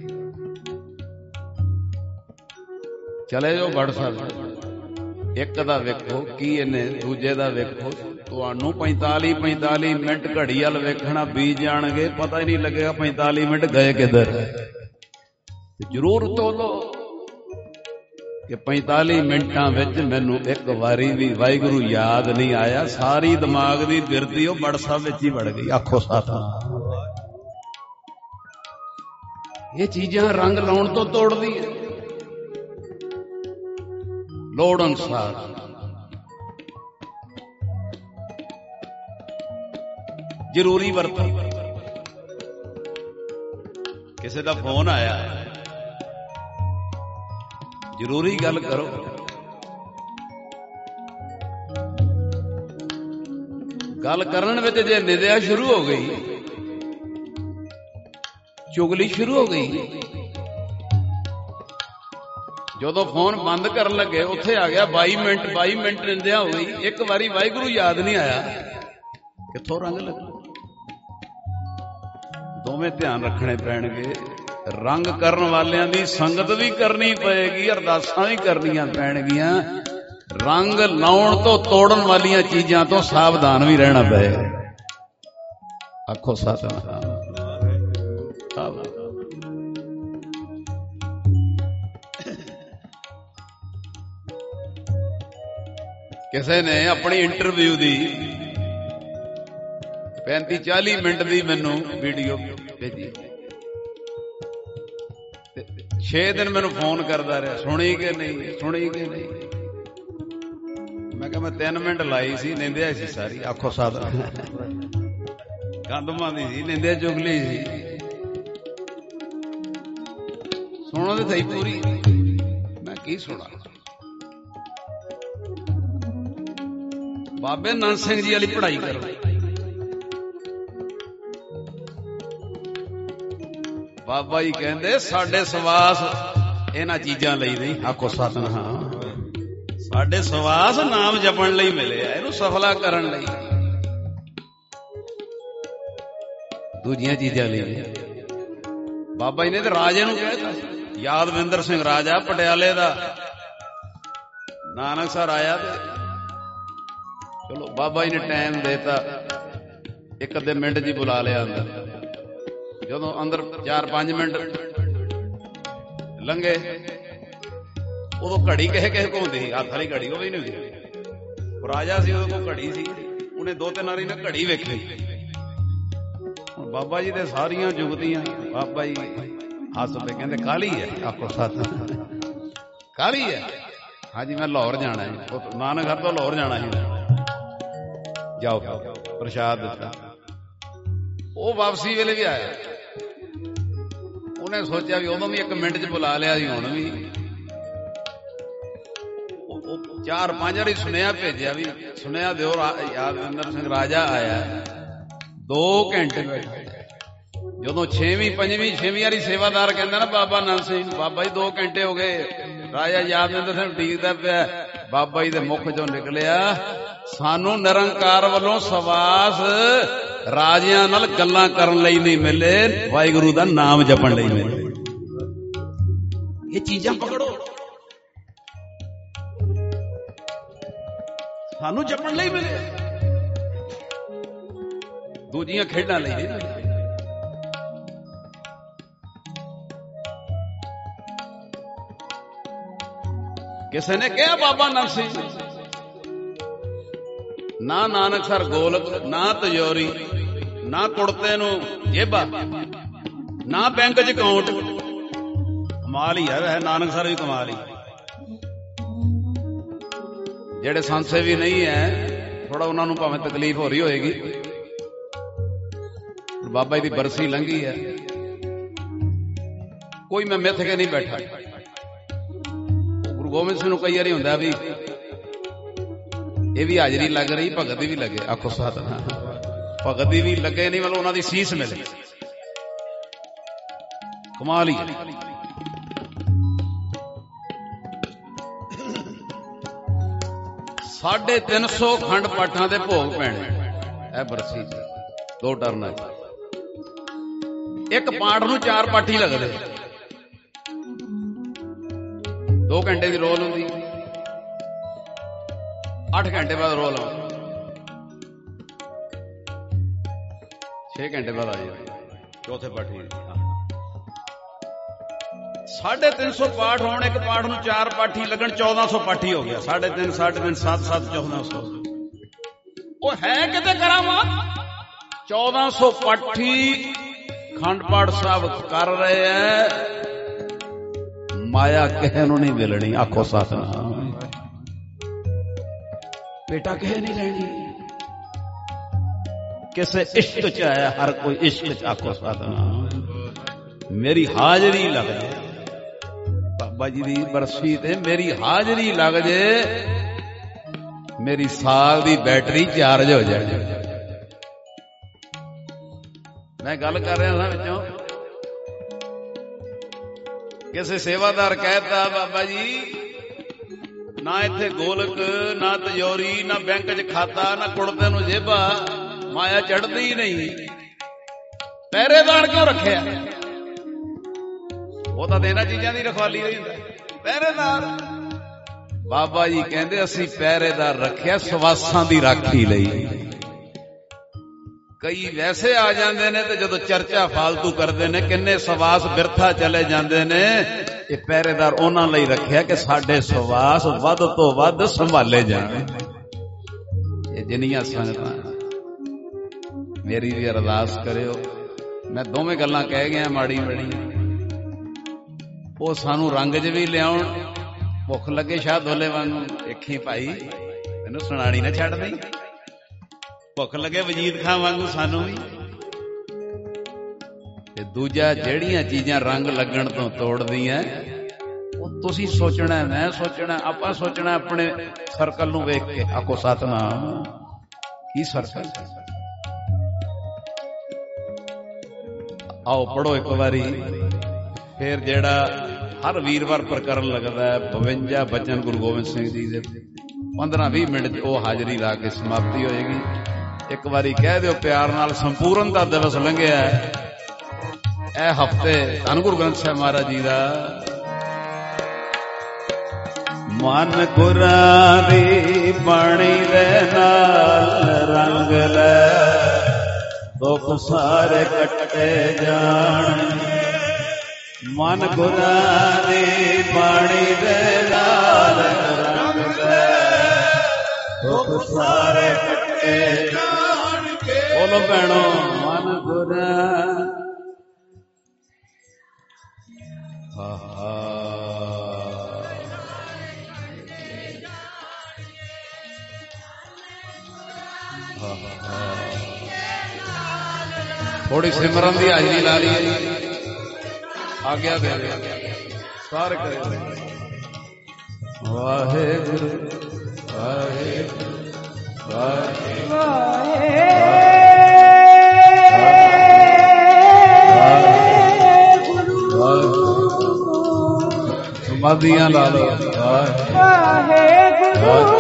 चले जाओ व्हाट्सएप, एक दा वेखो की इन्हें, दूजे दा वेखो। तुहानू पैंताली पैंताली मिनट घड़ी वाल वेखना बीत जाणगे, पता ही नहीं लगेगा पैंताली मिनट गए किधर। जरूर तोलो कि पैंताली मिनटां विच मैनू एक वारी भी वाहिगुरू याद नहीं आया, सारी दिमाग दी बिरदी वो व्हाट्सएप विच ही वड़ गई। आखो सतनाम। ये चीजां रंग लाउण तो तोड़दी है, लोड़ अनुसार। जरूरी वरतो। किसी दा फोन आया, जरूरी गल करो। गल करन विच जे निंदिया शुरू हो गई, चुगली शुरू हो गई, जो फोन बंद कर लगे उत्थे आ गया बाई मिनट बाई मिनट निंदिया हो गई, एक बारी वाहिगुरू याद नहीं आया, किथों रंग लगे। दोवें ध्यान रखने पैणगे। रंग करन वालियां दी संगत भी करनी पएगी, अरदासां भी करनियां पैणगियां। रंग लाउण तो तोड़न वालियां चीजां तो सावधान भी रहना पएगा। आखो सतनाम। किसी ने अपनी इंटरव्यू दी पैंती चाली मिनट की मैनू वीडियो भेजी, छे दिन मैनू फोन करता रहा, सुनी कि नहीं सुनी कि नहीं। मैं क्या मैं तीन मिनट लाई सी, निंदिया सी सारी। आखो साथ गंदमा दी सी, निंदिया चुगली सी, सुनो तो सही पूरी। मैं की सुना? बाबे नानक सिंह जी वाली पढ़ाई करो। बाबा जी कहते साडे सवास इन्हां चीजां लई नहीं। आखो सतनाम। साडे सवास नाम जपण लई मिले, इहनूं सफला करन लई, दूजियां चीजां लई। बाबा जी ने तो राजे नूं कहता, यादविंदर सिंह राजा पटियाले दा, नानक सर आया ते चलो बाबा जी ने टाइम देता, एक अद्धे मिनट जी बुला लिया अंदर। जो अंदर चार पांच मिनट लंघे, ਉਦੋਂ ਘੜੀ ਕਿਸੇ ਕਿਸੇ ਕੋਲ ਹੁੰਦੀ ਸੀ, ਹੱਥ ਵਾਲੀ ਘੜੀ ਉਹ ਵੀ ਨਹੀਂ ਹੁੰਦੀ। ਰਾਜਾ ਸੀ ਉਹਦੇ ਕੋਲ ਘੜੀ ਸੀ, ਉਹਨੇ ਦੋ ਤਿੰਨ ਵਾਰੀ ਨਾ ਘੜੀ ਵੇਖੀ। ਹੁਣ ਬਾਬਾ ਜੀ ਦੇ ਸਾਰੀਆਂ ਜੁਗਤੀਆਂ ਬਾਬਾ ਜੀ ਹੱਸ ਪਏ, ਕਹਿੰਦੇ ਕਾਹਲੀ ਹੈ? ਆਪੋ ਸੱਤ ਕਾਹਲੀ ਹੈ? ਹਾਂਜੀ ਮੈਂ ਲਾਹੌਰ ਜਾਣਾ ਹੈ, ਨਾਨਕਸਰ ਤੋਂ ਲਾਹੌਰ ਜਾਣਾ ਸੀ। ਜਾਓ ਪ੍ਰਸ਼ਾਦ ਦਿੱਤਾ। ਉਹ ਵਾਪਸੀ ਵੇਲੇ ਵੀ ਆਇਆ। ਉਹਨੇ ਸੋਚਿਆ ਵੀ ਉਦੋਂ ਵੀ ਇੱਕ ਮਿੰਟ ਚ ਬੁਲਾ ਲਿਆ ਸੀ, ਹੁਣ ਵੀ ਚਾਰ ਪੰਜ ਵਾਰੀ ਸੁਨੇਹਾ ਭੇਜਿਆ ਵੀ ਸੁਨੇਹਾ ਦਿਓ ਯਾਦਵਿੰਦਰ ਸਿੰਘ ਰਾਜਾ ਆਇਆ। ਦੋ ਘੰਟੇ ਜਦੋਂ ਛੇਵੀਂ ਪੰਜਵੀਂ ਛੇਵੀਂ ਵਾਰੀ ਸੇਵਾਦਾਰ ਕਹਿੰਦਾ ਨਾ ਬਾਬਾ ਨੰਦ ਸਿੰਘ, ਬਾਬਾ ਜੀ ਦੋ ਘੰਟੇ ਹੋ ਗਏ, ਰਾਜਾ ਯਾਦਵਿੰਦਰ ਸਿੰਘ ਡੀਕਦਾ ਪਿਆ। ਬਾਬਾ ਜੀ ਦੇ ਮੁਖ ਚੋਂ ਨਿਕਲਿਆ, ਸਾਨੂੰ ਨਿਰੰਕਾਰ ਵੱਲੋਂ ਸਵਾਸ ਰਾਜਿਆਂ ਨਾਲ ਗੱਲਾਂ ਕਰਨ ਲਈ ਨਹੀਂ ਮਿਲੇ, ਵਾਹਿਗੁਰੂ ਦਾ ਨਾਮ ਜਪਣ ਲਈ ਮਿਲੇ। ਇਹ ਚੀਜ਼ਾਂ ਪਕੜੋ, ਸਾਨੂੰ ਜਪਣ ਲਈ ਮਿਲੇ, ਦੂਜੀਆਂ ਖੇਡਾਂ ਲਈ ਨਹੀਂ। ਕਿਸੇ ਨੇ ਕਿਹਾ ਬਾਬਾ ਨੰਦ ਸਿੰਘ ਨਾ ਨਾਨਕਸਰ ਗੋਲਕ, ਨਾ ਤਿਜੋਰੀ, ਨਾ ਕੁੜਤੇ ਨੂੰ ਜੇਬਾਂ, ਨਾ ਬੈਂਕ ਚ ਅਕਾਊਂਟ। ਕਮਾਲ ਹੀ ਹੈ ਵੈਸੇ, ਨਾਨਕਸਰ ਵੀ ਕਮਾਲ ਹੀ। ਜਿਹੜੇ ਸੰਸੇ ਵੀ ਨਹੀਂ ਹੈ, ਥੋੜਾ ਉਹਨਾਂ ਨੂੰ ਭਾਵੇਂ ਤਕਲੀਫ ਹੋ ਰਹੀ ਹੋਏਗੀ। ਬਾਬਾ ਜੀ ਦੀ ਬਰਸੀ ਲੰਘੀ ਹੈ, ਕੋਈ ਮੈਂ ਮਿੱਥ ਕੇ ਨਹੀਂ ਬੈਠਾ। ਗੁਰੂ ਗੋਬਿੰਦ ਸਿੰਘ ਨੂੰ ਕਈ ਵਾਰੀ ਹੁੰਦਾ ਵੀ ਇਹ ਵੀ ਹਾਜ਼ਰੀ ਲੱਗ ਰਹੀ, ਭਗਤ ਦੀ ਵੀ ਲੱਗੇ। ਆਖੋ ਸਤਿਨਾਮ। ਭਗਤ ਦੀ ਵੀ ਲੱਗੇ ਨਹੀਂ, ਮਤਲਬ ਉਹਨਾਂ ਦੀ ਸੀਸ ਮਿਲੇ। ਕਮਾਲ ਹੀ। ਸਾਢੇ ਤਿੰਨ ਸੌ ਖੰਡ ਪਾਠਾਂ ਦੇ ਭੋਗ ਪੈਣੇ ਇਹ ਬਰਸੀ ਚ, ਦੋ ਟਰਨਾਂ ਚ। ਇੱਕ ਪਾਠ ਨੂੰ ਚਾਰ ਪਾਠੀ ਲੱਗਦੇ, ਦੋ ਘੰਟੇ ਦੀ ਰੋਲ ਹੁੰਦੀ, ਅੱਠ ਘੰਟੇ ਬਾਅਦ ਰੋਲ ਆਉਂਦਾ, ਛੇ ਘੰਟੇ ਬਾਅਦ ਆ ਜਾਏ ਚੌਥੇ ਪਾਠੀ। ਸਾਢੇ ਤਿੰਨ ਸੌ ਪਾਠ ਹੋਣ, ਇੱਕ ਪਾਠ ਨੂੰ ਚਾਰ ਪਾਠੀ ਲੱਗਣ, ਚੌਦਾਂ ਸੌ ਪਾਠੀ ਹੋ ਗਿਆ। ਸਾਢੇ ਤਿੰਨ ਸਾਢੇ ਤਿੰਨ ਸੱਤ ਸੱਤ ਚੌਦਾਂ ਸੌ। ਉਹ ਹੈ ਕਿਤੇ ਕਰਾਵਾਂ? ਚੌਦਾਂ ਸੌ ਪਾਠੀ ਖੰਡ ਪਾਠ ਸਾਹਿਬ ਕਰ ਰਹੇ ਹੈ। ਮਾਇਆ ਕਿਸੇ ਨੂੰ ਨਹੀਂ ਮਿਲਣੀ। ਆਖੋ ਸਤਿਨਾਮ। ਬੇਟਾ ਕਿਸੇ ਨਹੀਂ ਲੈਣੀ। ਕਿਸੇ ਇਸ਼ਕ ਚ ਆਇਆ ਹਰ ਕੋਈ ਇਸ਼ਕ ਚ। ਆਖੋ ਸਤਿਨਾਮ। ਮੇਰੀ ਹਾਜ਼ਰੀ ਲੱਗ ਜੇ ਬਾਬਾ ਜੀ ਦੀ ਬਰਸੀ ਤੇ, ਮੇਰੀ ਹਾਜ਼ਰੀ ਲੱਗ ਜੇ, ਮੇਰੀ ਸਾਲ ਦੀ ਬੈਟਰੀ ਚਾਰਜ ਹੋ ਜਾਏ। ਮੈਂ ਗੱਲ ਕਰ ਰਿਹਾ ਸਾਂ ਵਿੱਚੋਂ, ਕਿਸੇ ਸੇਵਾਦਾਰ ਕਹਿਤਾ ਬਾਬਾ ਜੀ ਨਾ ਇੱਥੇ ਗੋਲਕ, ਨਾ ਤਿਜੋਰੀ, ਨਾ ਬੈਂਕ ਚ ਖਾਤਾ, ਨਾ ਕੁੜਤੇ ਨੂੰ ਜੇਬਾਂ, ਮਾਇਆ ਚੜਦੀ ਹੀ ਨਹੀਂ। ਪਹਿਰੇਦਾਰ ਕਿਉਂ ਰੱਖਿਆ? ਉਹ ਤਾਂ ਇਹਨਾਂ ਚੀਜ਼ਾਂ ਦੀ ਰਖਵਾਲੀ ਹੋਈ ਹੁੰਦਾ। ਪਹਿਰੇਦਾਰ ਬਾਬਾ ਜੀ ਕਹਿੰਦੇ ਅਸੀਂ ਪਹਿਰੇਦਾਰ ਰੱਖਿਆ ਸਵਾਸਾਂ ਦੀ ਰਾਖੀ ਲਈ। ਕਈ ਵੈਸੇ ਆ ਜਾਂਦੇ ਨੇ ਤੇ ਜਦੋਂ ਚਰਚਾ ਫਾਲਤੂ ਕਰਦੇ ਨੇ, ਕਿੰਨੇ ਸਵਾਸ ਬਿਰਥਾ ਚਲੇ ਜਾਂਦੇ ਨੇ। ਇਹ ਪਹਿਰੇਦਾਰ ਉਹਨਾਂ ਲਈ ਰੱਖਿਆ ਕਿ ਸਾਡੇ ਸਵਾਸ ਵੱਧ ਤੋਂ ਵੱਧ ਸੰਭਾਲੇ ਜਾਣ। ਇਹ ਜਿੰਨੀਆਂ ਸੰਗਤਾਂ, ਮੇਰੀ ਵੀ ਅਰਦਾਸ ਕਰਿਓ। ਮੈਂ ਦੋਵੇਂ ਗੱਲਾਂ ਕਹਿ ਗਿਆ ਮਾੜੀ ਮਾੜੀ, ਉਹ ਸਾਨੂੰ ਰੰਗ 'ਚ ਵੀ ਲਿਆਉਣ। ਭੁੱਖ ਲੱਗੇ ਸ਼ਾਹ ਦੋਲੇ ਵਾਂਗੂ, ਵੇਖੀ ਭਾਈ ਮੈਨੂੰ ਸੁਣਾਣੀ ਨਾ ਛੱਡ ਦਈ। ਭੁੱਖ ਲੱਗੇ ਵਜੀਦ ਖਾਂ ਵਾਂਗੂ ਸਾਨੂੰ ਵੀ। ਤੇ ਦੂਜਾ, ਜਿਹੜੀਆਂ ਚੀਜ਼ਾਂ ਰੰਗ ਲੱਗਣ ਤੋਂ ਤੋੜਦੀਆਂ, ਉਹ ਤੁਸੀਂ ਸੋਚਣਾ, ਮੈਂ ਸੋਚਣਾ, ਆਪਾਂ ਸੋਚਣਾ ਆਪਣੇ ਸਰਕਲ ਨੂੰ ਵੇਖ ਕੇ। ਆਖੋ ਸਤਿਨਾਮ। ਕੀ ਸਰਕਲ? ਆਓ ਪੜੋ ਇੱਕ ਵਾਰੀ ਫੇਰ, ਜਿਹੜਾ ਹਰ ਵੀਰਵਾਰ ਪ੍ਰਕਰਨ ਲੱਗਦਾ ਹੈ, ਬਵੰਜਾ ਬਚਨ ਗੁਰੂ ਗੋਬਿੰਦ ਸਿੰਘ ਜੀ ਦੇ। ਪੰਦਰਾਂ ਵੀਹ ਮਿੰਟ ਚ ਉਹ ਹਾਜ਼ਰੀ ਲਾ ਕੇ ਸਮਾਪਤੀ ਹੋਏਗੀ। ਇੱਕ ਵਾਰੀ ਕਹਿ ਦਿਓ ਪਿਆਰ ਨਾਲ, ਸੰਪੂਰਨਤਾ ਦਿਵਸ ਲੰਘਿਆ ਇਹ ਹਫ਼ਤੇ ਧੰਨ ਗੁਰੂ ਗ੍ਰੰਥ ਸਾਹਿਬ ਮਹਾਰਾਜ ਜੀ ਦਾ। ਮਨ ਗੁਰਾਂ ਦੀ ਬਾਣੀ ਦੇ ਨਾਲ ਰੰਗ ਲੈ, ਦੁੱਖ ਸਾਰੇ ਕੱਟੇ ਜਾਣ। ਮਨ ਗੁਰਾਂ ਦੀ ਬਾਣੀ ਦੇ ਨਾਲ ਰੰਗ ਲੈ ਦੁੱਖ ਸਾਰੇ ਕੱਟੇ ਜਾਣਗੇ। ਬੋਲੋ ਭੈਣੋ ਮਨ ਗੁਰਾਂ थोड़ी सिमरन की हाजरी ला ली आज्ञा दे सारे करे वाहे गुरु वाहे समाधियां ला लो वाहे गुरु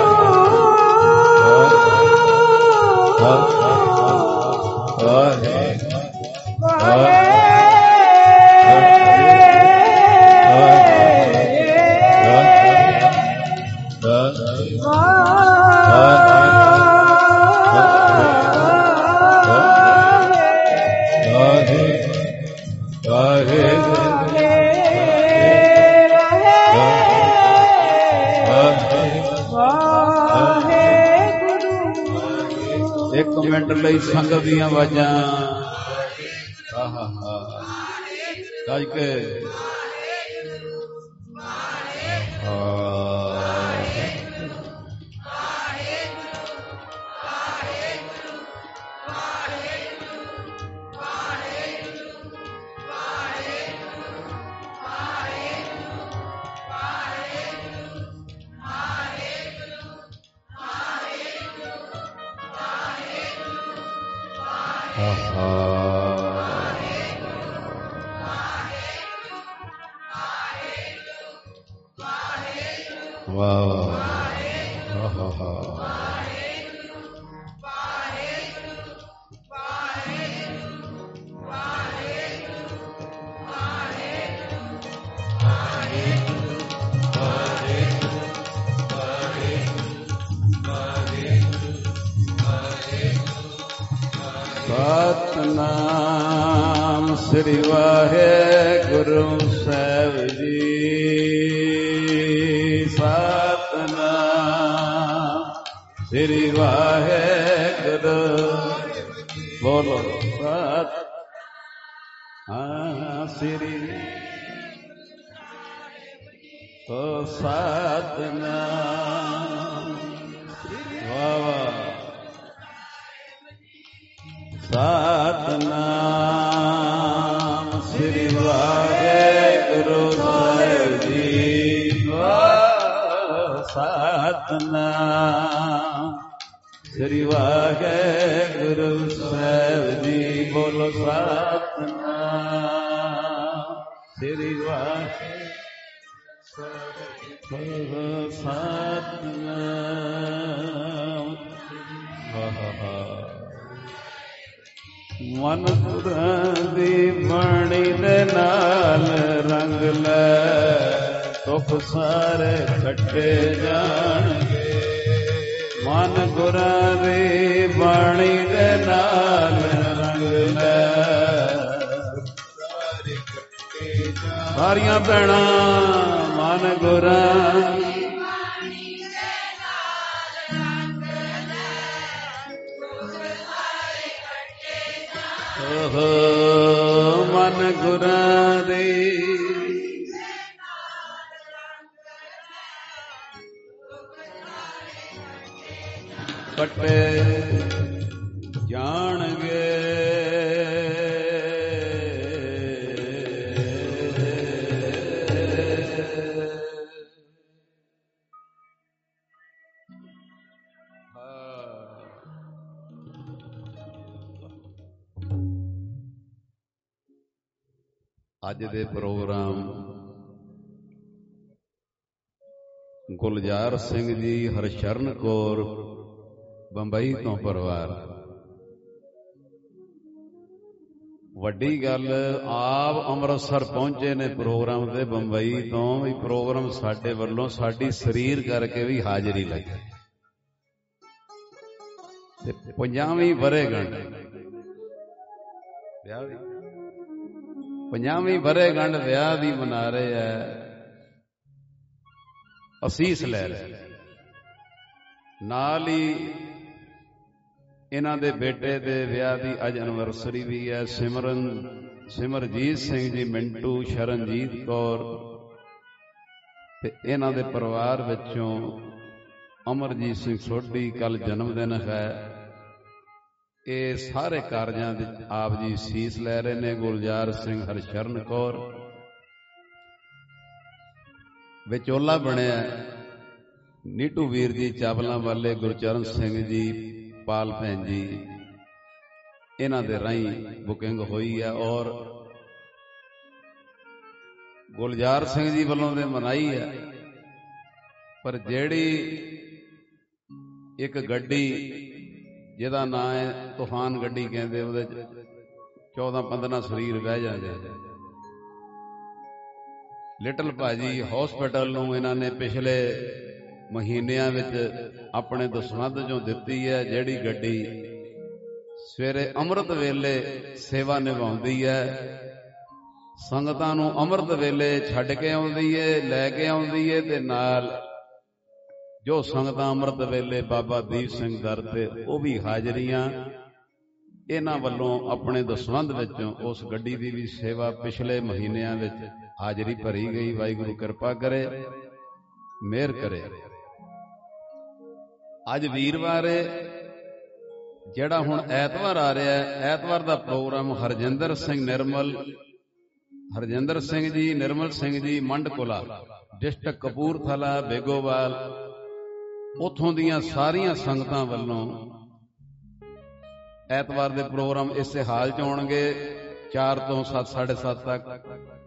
एक मिनट लई संगत दी आवाज़ां कज के सतनाम श्री वाहेगुरु साहिब जी। सतनाम श्री वाहेगुरु बोलो सत हाँ श्री तो सतनाम वाह सतनाम श्री वाहेगुरु साहिब जी। सतनाम श्री वाहेगुरु साहिब जी। बोलो सतनाम श्री वाहेगुरु सतनाम। मन गुरां दी बाणी दे नाल रंग ले दुख सारे कटे जाणगे। मन गुरां दी बाणी दे नाल रंग ले सारे कटे जाणगे। सारियां भैणां मन गुरां मन गुरां दी कटे जाणगे। ਅੱਜ ਦੇ ਪ੍ਰੋਗਰਾਮ ਗੁਲਜ਼ਾਰ ਸਿੰਘ ਜੀ, ਹਰਸ਼ਰਨ ਕੌਰ ਬੰਬਈ ਤੋਂ ਪਰਿਵਾਰ। ਵੱਡੀ ਗੱਲ ਆਪ ਅੰਮ੍ਰਿਤਸਰ ਪਹੁੰਚੇ ਨੇ ਪ੍ਰੋਗਰਾਮ ਤੇ ਬੰਬਈ ਤੋਂ ਵੀ। ਪ੍ਰੋਗਰਾਮ ਸਾਡੇ ਵੱਲੋਂ ਸਾਡੀ ਸਰੀਰ ਕਰਕੇ ਵੀ ਹਾਜ਼ਰੀ ਲੱਗੀ ਤੇ ਪੰਜਾਹਵੀਂ ਵਰ੍ਹੇਗੰਢ ਵਿਆਹ ਵੀ ਪੰਜਾਹਵੀਂ ਵਰ੍ਹੇਗੰਢ ਵਿਆਹ ਦੀ ਮਨਾ ਰਹੇ ਹੈ, ਅਸੀਸ ਲੈ ਰਹੇ। ਨਾਲ ਹੀ ਇਹਨਾਂ ਦੇ ਬੇਟੇ ਦੇ ਵਿਆਹ ਦੀ ਅੱਜ ਐਨਵਰਸਰੀ ਵੀ ਹੈ। ਸਿਮਰਨ ਸਿਮਰਜੀਤ ਸਿੰਘ ਜੀ ਮਿੰਟੂ, ਸ਼ਰਨਜੀਤ ਕੌਰ ਤੇ ਇਹਨਾਂ ਦੇ ਪਰਿਵਾਰ ਵਿੱਚੋਂ ਅਮਰਜੀਤ ਸਿੰਘ ਸੋਢੀ ਕੱਲ ਜਨਮ ਦਿਨ ਹੈ। ਇਹ ਸਾਰੇ ਕਾਰਜਾਂ ਦੇ ਆਪ ਜੀ ਸੀਸ ਲੈ ਰਹੇ ਨੇ। ਗੁਲਜ਼ਾਰ ਸਿੰਘ, ਹਰਸ਼ਰਨ ਕੌਰ ਵਿਚੋਲਾ ਬਣਿਆ, ਨੀਟੂ ਵੀਰ ਜੀ ਚਾਵਲਾਂ ਵਾਲੇ, ਗੁਰਚਰਨ ਸਿੰਘ ਜੀ, ਪਾਲ ਭੈਣ ਜੀ, ਇਹਨਾਂ ਦੇ ਰਾਹੀਂ ਬੁਕਿੰਗ ਹੋਈ ਹੈ। ਔਰ ਗੁਲਜ਼ਾਰ ਸਿੰਘ ਜੀ ਵੱਲੋਂ ਤੇ ਮਨਾਈ ਹੈ, ਪਰ ਜਿਹੜੀ ਇੱਕ ਗੱਡੀ ਜਿਹਦਾ ਨਾਂ ਹੈ ਤੂਫਾਨ ਗੱਡੀ ਕਹਿੰਦੇ, ਉਹਦੇ ਚ ਚੌਦਾਂ ਪੰਦਰਾਂ ਸਰੀਰ ਬਹਿ ਜਾਂਦੇ। ਲਿਟਲ ਭਾਜੀ ਹਸਪੀਟਲ ਨੂੰ ਇਹਨਾਂ ਨੇ ਪਿਛਲੇ ਮਹੀਨਿਆਂ ਵਿੱਚ ਆਪਣੇ ਦਸਵੰਧ ਚੋਂ ਦਿੱਤੀ ਹੈ, ਜਿਹੜੀ ਗੱਡੀ ਸਵੇਰੇ ਅੰਮ੍ਰਿਤ ਵੇਲੇ ਸੇਵਾ ਨਿਭਾਉਂਦੀ ਹੈ, ਸੰਗਤਾਂ ਨੂੰ ਅੰਮ੍ਰਿਤ ਵੇਲੇ ਛੱਡ ਕੇ ਆਉਂਦੀ ਏ, ਲੈ ਕੇ ਆਉਂਦੀ ਏ, ਤੇ ਨਾਲ ਜੋ ਸੰਗਤਾਂ ਅੰਮ੍ਰਿਤ ਵੇਲੇ ਬਾਬਾ ਦੀਪ ਸਿੰਘ ਦਰ ਤੇ ਉਹ ਵੀ ਹਾਜ਼ਰੀਆਂ ਇਹਨਾਂ ਵੱਲੋਂ ਆਪਣੇ ਦਸਵੰਧ ਵਿੱਚੋਂ ਉਸ ਗੱਡੀ ਦੀ ਵੀ ਸੇਵਾ ਪਿਛਲੇ ਮਹੀਨਿਆਂ ਵਿੱਚ ਹਾਜ਼ਰੀ ਭਰੀ ਗਈ। ਵਾਹਿਗੁਰੂ ਕਿਰਪਾ ਕਰੇ, ਮਿਹਰ ਕਰੇ। ਅੱਜ ਵੀਰਵਾਰ ਏ, ਜਿਹੜਾ ਹੁਣ ਐਤਵਾਰ ਆ ਰਿਹਾ ਹੈ, ਐਤਵਾਰ ਦਾ ਪ੍ਰੋਗਰਾਮ ਹਰਜਿੰਦਰ ਸਿੰਘ ਨਿਰਮਲ ਹਰਜਿੰਦਰ ਸਿੰਘ ਜੀ, ਨਿਰਮਲ ਸਿੰਘ ਜੀ, ਮੰਡਕੁਲਾ, ਡਿਸਟ੍ਰਿਕਟ ਕਪੂਰਥਲਾ, ਬੇਗੋਵਾਲ, ਉੱਥੋਂ ਦੀਆਂ ਸਾਰੀਆਂ ਸੰਗਤਾਂ ਵੱਲੋਂ ਐਤਵਾਰ ਦੇ ਪ੍ਰੋਗਰਾਮ ਇਸੇ ਹਾਲ ਚ ਹੋਣਗੇ ਚਾਰ ਤੋਂ ਸੱਤ ਸਾਢੇ ਸੱਤ ਤੱਕ।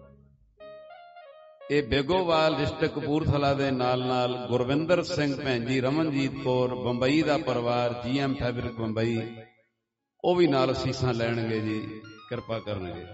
ਇਹ ਬੇਗੋਵਾਲ ਡਿਸਟ੍ਰਿਕਟ ਕਪੂਰਥਲਾ ਦੇ ਨਾਲ ਨਾਲ ਗੁਰਵਿੰਦਰ ਸਿੰਘ ਭੈਣ ਜੀ, ਰਮਨਜੀਤ ਕੌਰ, ਬੰਬਈ ਦਾ ਪਰਿਵਾਰ, ਜੀ ਐਮ ਫੈਬਰਿਕ ਬੰਬਈ, ਉਹ ਵੀ ਨਾਲ ਅਸੀਸਾਂ ਲੈਣਗੇ ਜੀ, ਕਿਰਪਾ ਕਰਨਗੇ।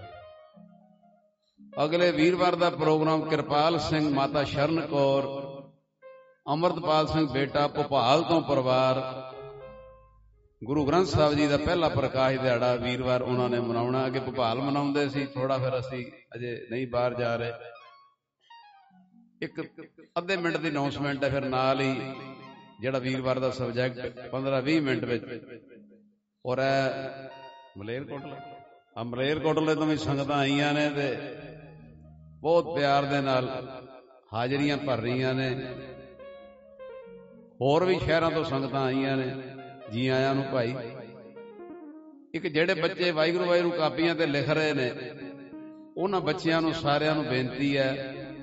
ਅਗਲੇ ਵੀਰਵਾਰ ਦਾ ਪ੍ਰੋਗਰਾਮ ਕਿਰਪਾਲ ਸਿੰਘ, ਮਾਤਾ ਸ਼ਰਨ ਕੌਰ, ਅਮਰਤਪਾਲ ਸਿੰਘ ਬੇਟਾ, ਭੋਪਾਲ ਤੋਂ ਪਰਿਵਾਰ, ਗੁਰੂ ਗ੍ਰੰਥ ਸਾਹਿਬ ਜੀ ਦਾ ਪਹਿਲਾ ਪ੍ਰਕਾਸ਼ ਦਿਹਾੜਾ ਵੀਰਵਾਰ ਉਹਨਾਂ ਨੇ ਮਨਾਉਣਾ। ਅੱਗੇ ਭੋਪਾਲ ਮਨਾਉਂਦੇ ਸੀ ਥੋੜਾ, ਫਿਰ ਅਸੀਂ ਅਜੇ ਨਹੀਂ ਬਾਹਰ ਜਾ ਰਹੇ। ਇੱਕ ਅੱਧੇ ਮਿੰਟ ਦੀ ਅਨਾਉਂਸਮੈਂਟ ਹੈ, ਫਿਰ ਨਾਲ ਹੀ ਜਿਹੜਾ ਵੀਰਵਾਰ ਦਾ ਸਬਜੈਕਟ ਪੰਦਰਾਂ ਵੀਹ ਮਿੰਟ ਵਿੱਚ। ਔਰ ਇਹ ਮਲੇਰਕੋਟਲਾ ਆ ਮਲੇਰਕੋਟਲੇ ਤੋਂ ਵੀ ਸੰਗਤਾਂ ਆਈਆਂ ਨੇ ਤੇ ਬਹੁਤ ਪਿਆਰ ਦੇ ਨਾਲ ਹਾਜ਼ਰੀਆਂ ਭਰ ਰਹੀਆਂ ਨੇ। ਹੋਰ ਵੀ ਸ਼ਹਿਰਾਂ ਤੋਂ ਸੰਗਤਾਂ ਆਈਆਂ ਨੇ, ਜੀ ਆਇਆਂ ਨੂੰ ਭਾਈ। ਇੱਕ ਜਿਹੜੇ ਬੱਚੇ ਵਾਹਿਗੁਰੂ ਵਾਹਿਗੁਰੂ ਕਾਪੀਆਂ ਤੇ ਲਿਖ ਰਹੇ ਨੇ, ਉਹਨਾਂ ਬੱਚਿਆਂ ਨੂੰ ਸਾਰਿਆਂ ਨੂੰ ਬੇਨਤੀ ਹੈ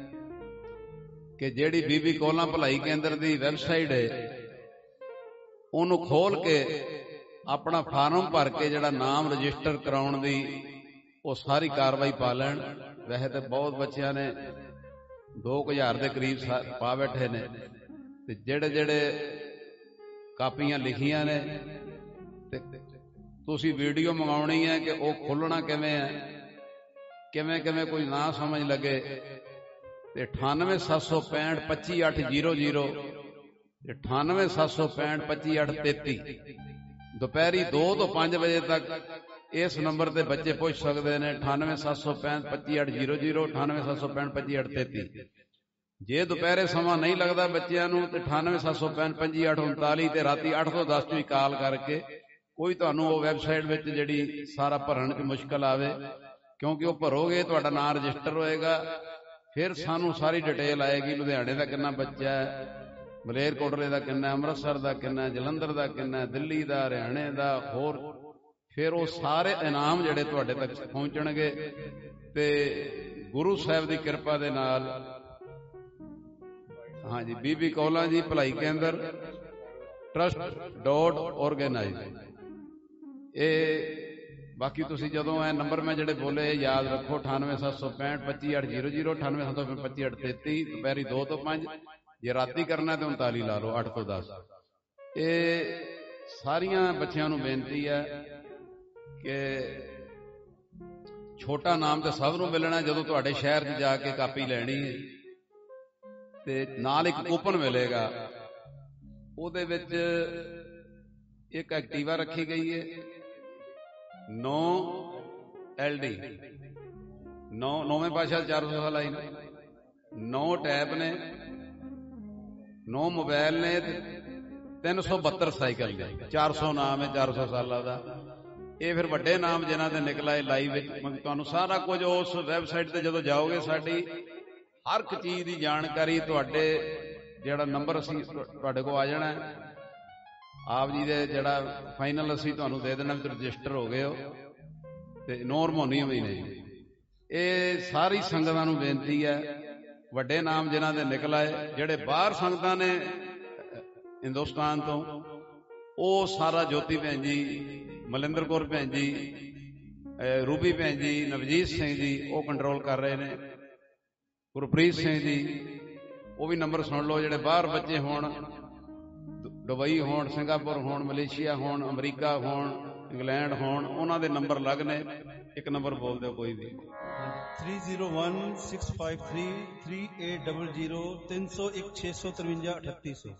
ਕਿ ਜਿਹੜੀ ਬੀਬੀ ਕੌਲਾਂ ਭਲਾਈ ਕੇਂਦਰ ਦੀ ਵੈਬਸਾਈਟ ਹੈ, ਉਹਨੂੰ ਖੋਲ ਕੇ ਆਪਣਾ ਫਾਰਮ ਭਰ ਕੇ ਜਿਹੜਾ ਨਾਮ ਰਜਿਸਟਰ ਕਰਾਉਣ ਦੀ ਉਹ ਸਾਰੀ ਕਾਰਵਾਈ ਪਾ ਲੈਣ। ਵੈਸੇ ਤਾਂ ਬਹੁਤ ਬੱਚਿਆਂ ਨੇ ਦੋ ਕੁ ਹਜ਼ਾਰ ਦੇ ਕਰੀਬ ਪਾ ਬੈਠੇ ਨੇ, ਤੇ ਜਿਹੜੇ ਜਿਹੜੇ ਕਾਪੀਆਂ ਲਿਖੀਆਂ ਨੇ, ਤੇ ਤੁਸੀਂ ਵੀਡੀਓ ਮੰਗਾਉਣੀ ਹੈ ਕਿ ਉਹ ਖੋਲਣਾ ਕਿਵੇਂ ਹੈ, ਕਿਵੇਂ ਕਿਵੇਂ ਕੋਈ ਨਾ ਸਮਝ ਲੱਗੇ, ਤੇ ਅਠਾਨਵੇਂ ਸੱਤ ਸੌ ਪੈਂਹਠ ਪੱਚੀ ਅੱਠ ਜ਼ੀਰੋ ਜ਼ੀਰੋ ਅਠਾਨਵੇਂ ਸੱਤ ਸੌ ਪੈਂਹਠ ਪੱਚੀ ਅੱਠ ਤੇਤੀ ਦੁਪਹਿਰੀ ਦੋ ਤੋਂ ਪੰਜ ਵਜੇ ਤੱਕ ਇਸ ਨੰਬਰ ਤੇ ਬੱਚੇ ਪੁੱਛ ਸਕਦੇ ਨੇ। ਅਠਾਨਵੇਂ ਸੱਤ ਸੌ ਪੈਂਹਠ ਪੱਚੀ ਅੱਠ ਜ਼ੀਰੋ ਜ਼ੀਰੋ ਅਠਾਨਵੇਂ ਸੱਤ ਸੌ ਪੈਂਹਠ ਪੱਚੀ ਅੱਠ ਤੇਤੀ। ਜੇ ਦੁਪਹਿਰੇ ਸਮਾਂ ਨਹੀਂ ਲੱਗਦਾ ਬੱਚਿਆਂ ਨੂੰ ਤੇ ਅਠਾਨਵੇਂ ਸੱਤ ਸੌ ਪੈਂਹਠ ਪੱਚੀ ਅੱਠ ਉਨਤਾਲੀ ਤੇ ਰਾਤੀ ਅੱਠ ਤੋਂ ਦਸ ਵੀ ਕਾਲ ਕਰਕੇ, ਕੋਈ ਤੁਹਾਨੂੰ ਉਹ ਵੈਬਸਾਈਟ ਵਿੱਚ ਜਿਹੜੀ ਸਾਰਾ ਭਰਨ 'ਚ ਮੁਸ਼ਕਲ ਆਵੇ, ਕਿਉਂਕਿ ਉਹ ਭਰੋਗੇ ਤੁਹਾਡਾ ਨਾਮ ਰਜਿਸਟਰ ਹੋਏਗਾ, ਫਿਰ ਸਾਨੂੰ ਸਾਰੀ ਡਿਟੇਲ ਆਏਗੀ। ਲੁਧਿਆਣੇ ਦਾ ਕਿੰਨਾ ਬੱਚਾ ਹੈ, ਮਲੇਰਕੋਟਲੇ ਦਾ ਕਿੰਨਾ, ਅੰਮ੍ਰਿਤਸਰ ਦਾ ਕਿੰਨਾ, ਜਲੰਧਰ ਦਾ ਕਿੰਨਾ, ਦਿੱਲੀ ਦਾ, ਹਰਿਆਣੇ ਦਾ, ਹੋਰ ਫਿਰ ਉਹ ਸਾਰੇ ਇਨਾਮ ਜਿਹੜੇ ਤੁਹਾਡੇ ਤੱਕ ਪਹੁੰਚਣਗੇ। ਤੇ ਗੁਰੂ ਸਾਹਿਬ ਦੀ ਕਿਰਪਾ ਦੇ ਨਾਲ, ਹਾਂਜੀ, ਬੀਬੀ ਕੌਲਾਂ ਜੀ ਭਲਾਈ ਕੇਂਦਰ ਟਰਸਟ ਡੋਟ ਔਰਗੇਨਾਈਜ਼। ਇਹ ਬਾਕੀ ਤੁਸੀਂ ਜਦੋਂ ਇਹ ਨੰਬਰ ਮੈਂ ਜਿਹੜੇ ਬੋਲੇ ਯਾਦ ਰੱਖੋ, ਅਠਾਨਵੇਂ ਸੱਤ ਸੌ ਪੈਂਹਠ ਪੱਚੀ ਅੱਠ ਜ਼ੀਰੋ ਜ਼ੀਰੋ ਅਠਾਨਵੇਂ ਸੱਤ ਸੌ ਪੱਚੀ ਅੱਠ ਤੇਤੀ, ਦੁਪਹਿਰੀ ਦੋ ਤੋਂ ਪੰਜ, ਜੇ ਰਾਤੀ ਕਰਨਾ ਤੇ ਉਨਤਾਲੀ ਲਾ ਲਓ, ਅੱਠ ਤੋਂ ਦਸ। ਇਹ ਸਾਰੀਆਂ ਬੱਚਿਆਂ ਨੂੰ ਬੇਨਤੀ ਹੈ ਕਿ ਛੋਟਾ ਨਾਮ ਤੇ ਸਭ ਨੂੰ ਮਿਲਣਾ। ਜਦੋਂ ਤੁਹਾਡੇ ਸ਼ਹਿਰ 'ਚ ਜਾ ਕੇ ਕਾਪੀ ਲੈਣੀ ਹੈ ਤੇ ਨਾਲ ਇੱਕ ਕੂਪਨ ਮਿਲੇਗਾ, ਉਹਦੇ ਵਿੱਚ ਇੱਕ ਐਕਟੀਵਾ ਰੱਖੀ ਗਈ ਹੈ, ਨੋ ਐਲ ਡੀ नौ नौवें पातशाह चार सौ साल आई ने, नौ टैप ने, नौ मोबाइल ने, तीन सौ बहत्तर साइकिल ने, चार सौ नाम है चार सौ साल का। ये फिर वड्डे नाम जिन्हां दे निकल आए लाइव तुहानूं सारा कुछ उस वैबसाइट ते जदों जाओगे साडी हर एक चीज़ की जानकारी तुहाडे जिहड़ा नंबर असीं तुहाडे कोल आ जाना है। आप जी दे जिहड़ा फाइनल असीं तुहानूं दे देना भी रजिस्टर हो गए हो ते नौ हारमोनीयम ही ने। ये सारी संगतां नूं बेनती है, वड्डे नाम जिन्हां दे निकल आए, जिहड़े बाहर संगतां ने हिंदुस्तान तो वो सारा ज्योति भैन जी, मलिंदर कौर भैन जी, रूबी भैन जी, नवजीत सिंह जी वो कंट्रोल कर रहे हैं, गुरप्रीत सिंह जी वो भी नंबर सुन लो। जिहड़े बाहर बच्चे होण, दुबई होण, सिंगापुर होण, मलेशिया होण, अमरीका होण, इंग्लैंड होण, उन्हां दे नंबर अलग ने। एक नंबर बोल दो कोई भी। Three zero one six five three three eight double zero तीन सौ एक छे सौ तरवंजा अठत्ती सौ।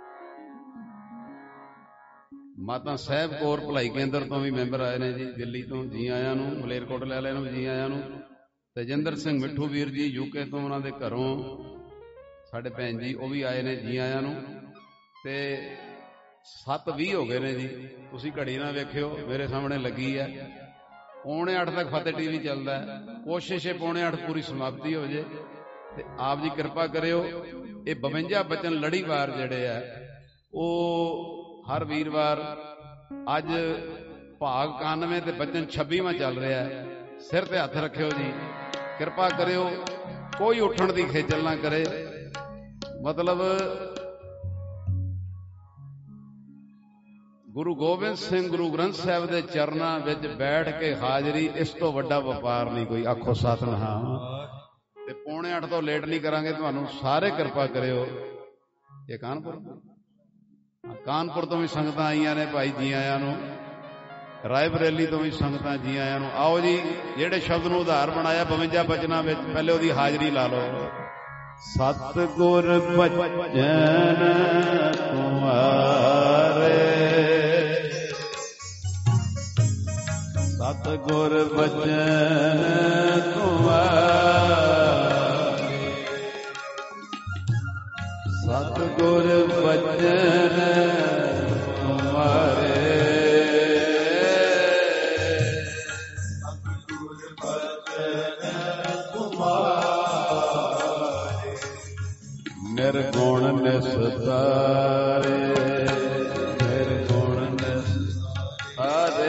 माता साहब कौर भलाई केंद्र तो भी मैंबर आए ने जी, दिल्ली तो जी आया नूं, मलेरकोटले वाले नूं जी आया नूं। तेजिंदर सिंह मिठू वीर जी यूके तो उन्हां दे घरों साडे भैन जी वो भी आए ने, जी आया नूं। ते सत्त भी हो गए ने जी, तुसीं घड़ी ना वेखियो मेरे सामने लगी है। पौने अठ तक फतेह टीवी चलता है, कोशिश है पौने अठ पूरी समाप्ति हो जाए। ते आप जी कृपा करियो, ये बवंजा बचन लड़ीवार जिहड़े है वो हर वीरवार अज भाग इक्यानवे ते बचन छब्बीवां चल रहा है। सिर ते हथ रखियो जी, कृपा करियो कोई उठण दी खेचल ना करे। मतलब गुरु गोबिंद सिंह गुरु ग्रंथ साहिब के चरणों में बैठ के हाजरी, इस तो वड्डा व्यापार नहीं कोई। आखो सतनाम। ते पौने अठ तो लेट नहीं करांगे, तुहानूं सारे कृपा करियो। ये कानपुर कानपुर तो भी संगत आईया ने, भाई जी आया नूं। रायबरेली तो भी संगत जी आया नूं। आओ जी, जेड़े शब्द नूं उधार बनाया बवंजा बचना विच, पहले उहदी हाजरी ला लो। सतगुर बचन तुम्हारे, सतगुर बचन तुम्हारे, सतगुर बचन तुम्हारे, सतगुर बचन तुम्हारे, निर्गुण निस्तारे, निर्गुण निस्तारे।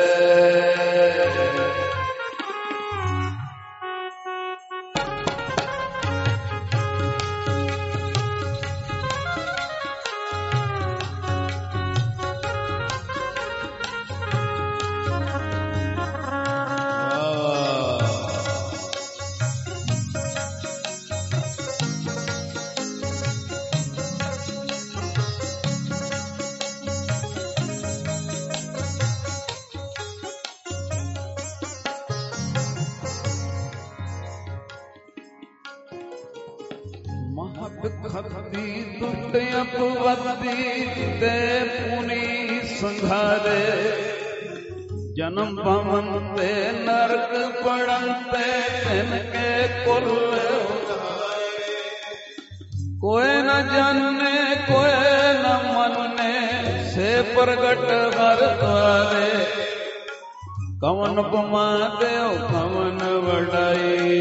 खती दुष्ट अपवती ते पुनी संघारे, जन्म पवन ते नरक पड़ते तिनके कुल उधारे। कोई न जानने कोई न मनने से प्रगट हर द्वारे। कवन उपमा देव कवन वडाई,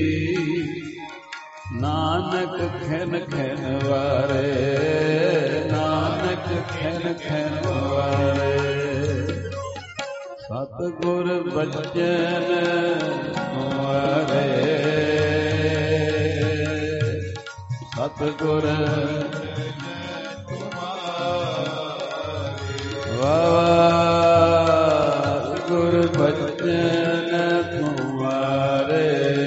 नानक खैन खैन वारे, नानक खैन खैन वारे। सतगुर बचन तुम्हारे, सतगुर वाहिगुर बचन तुम्हारे,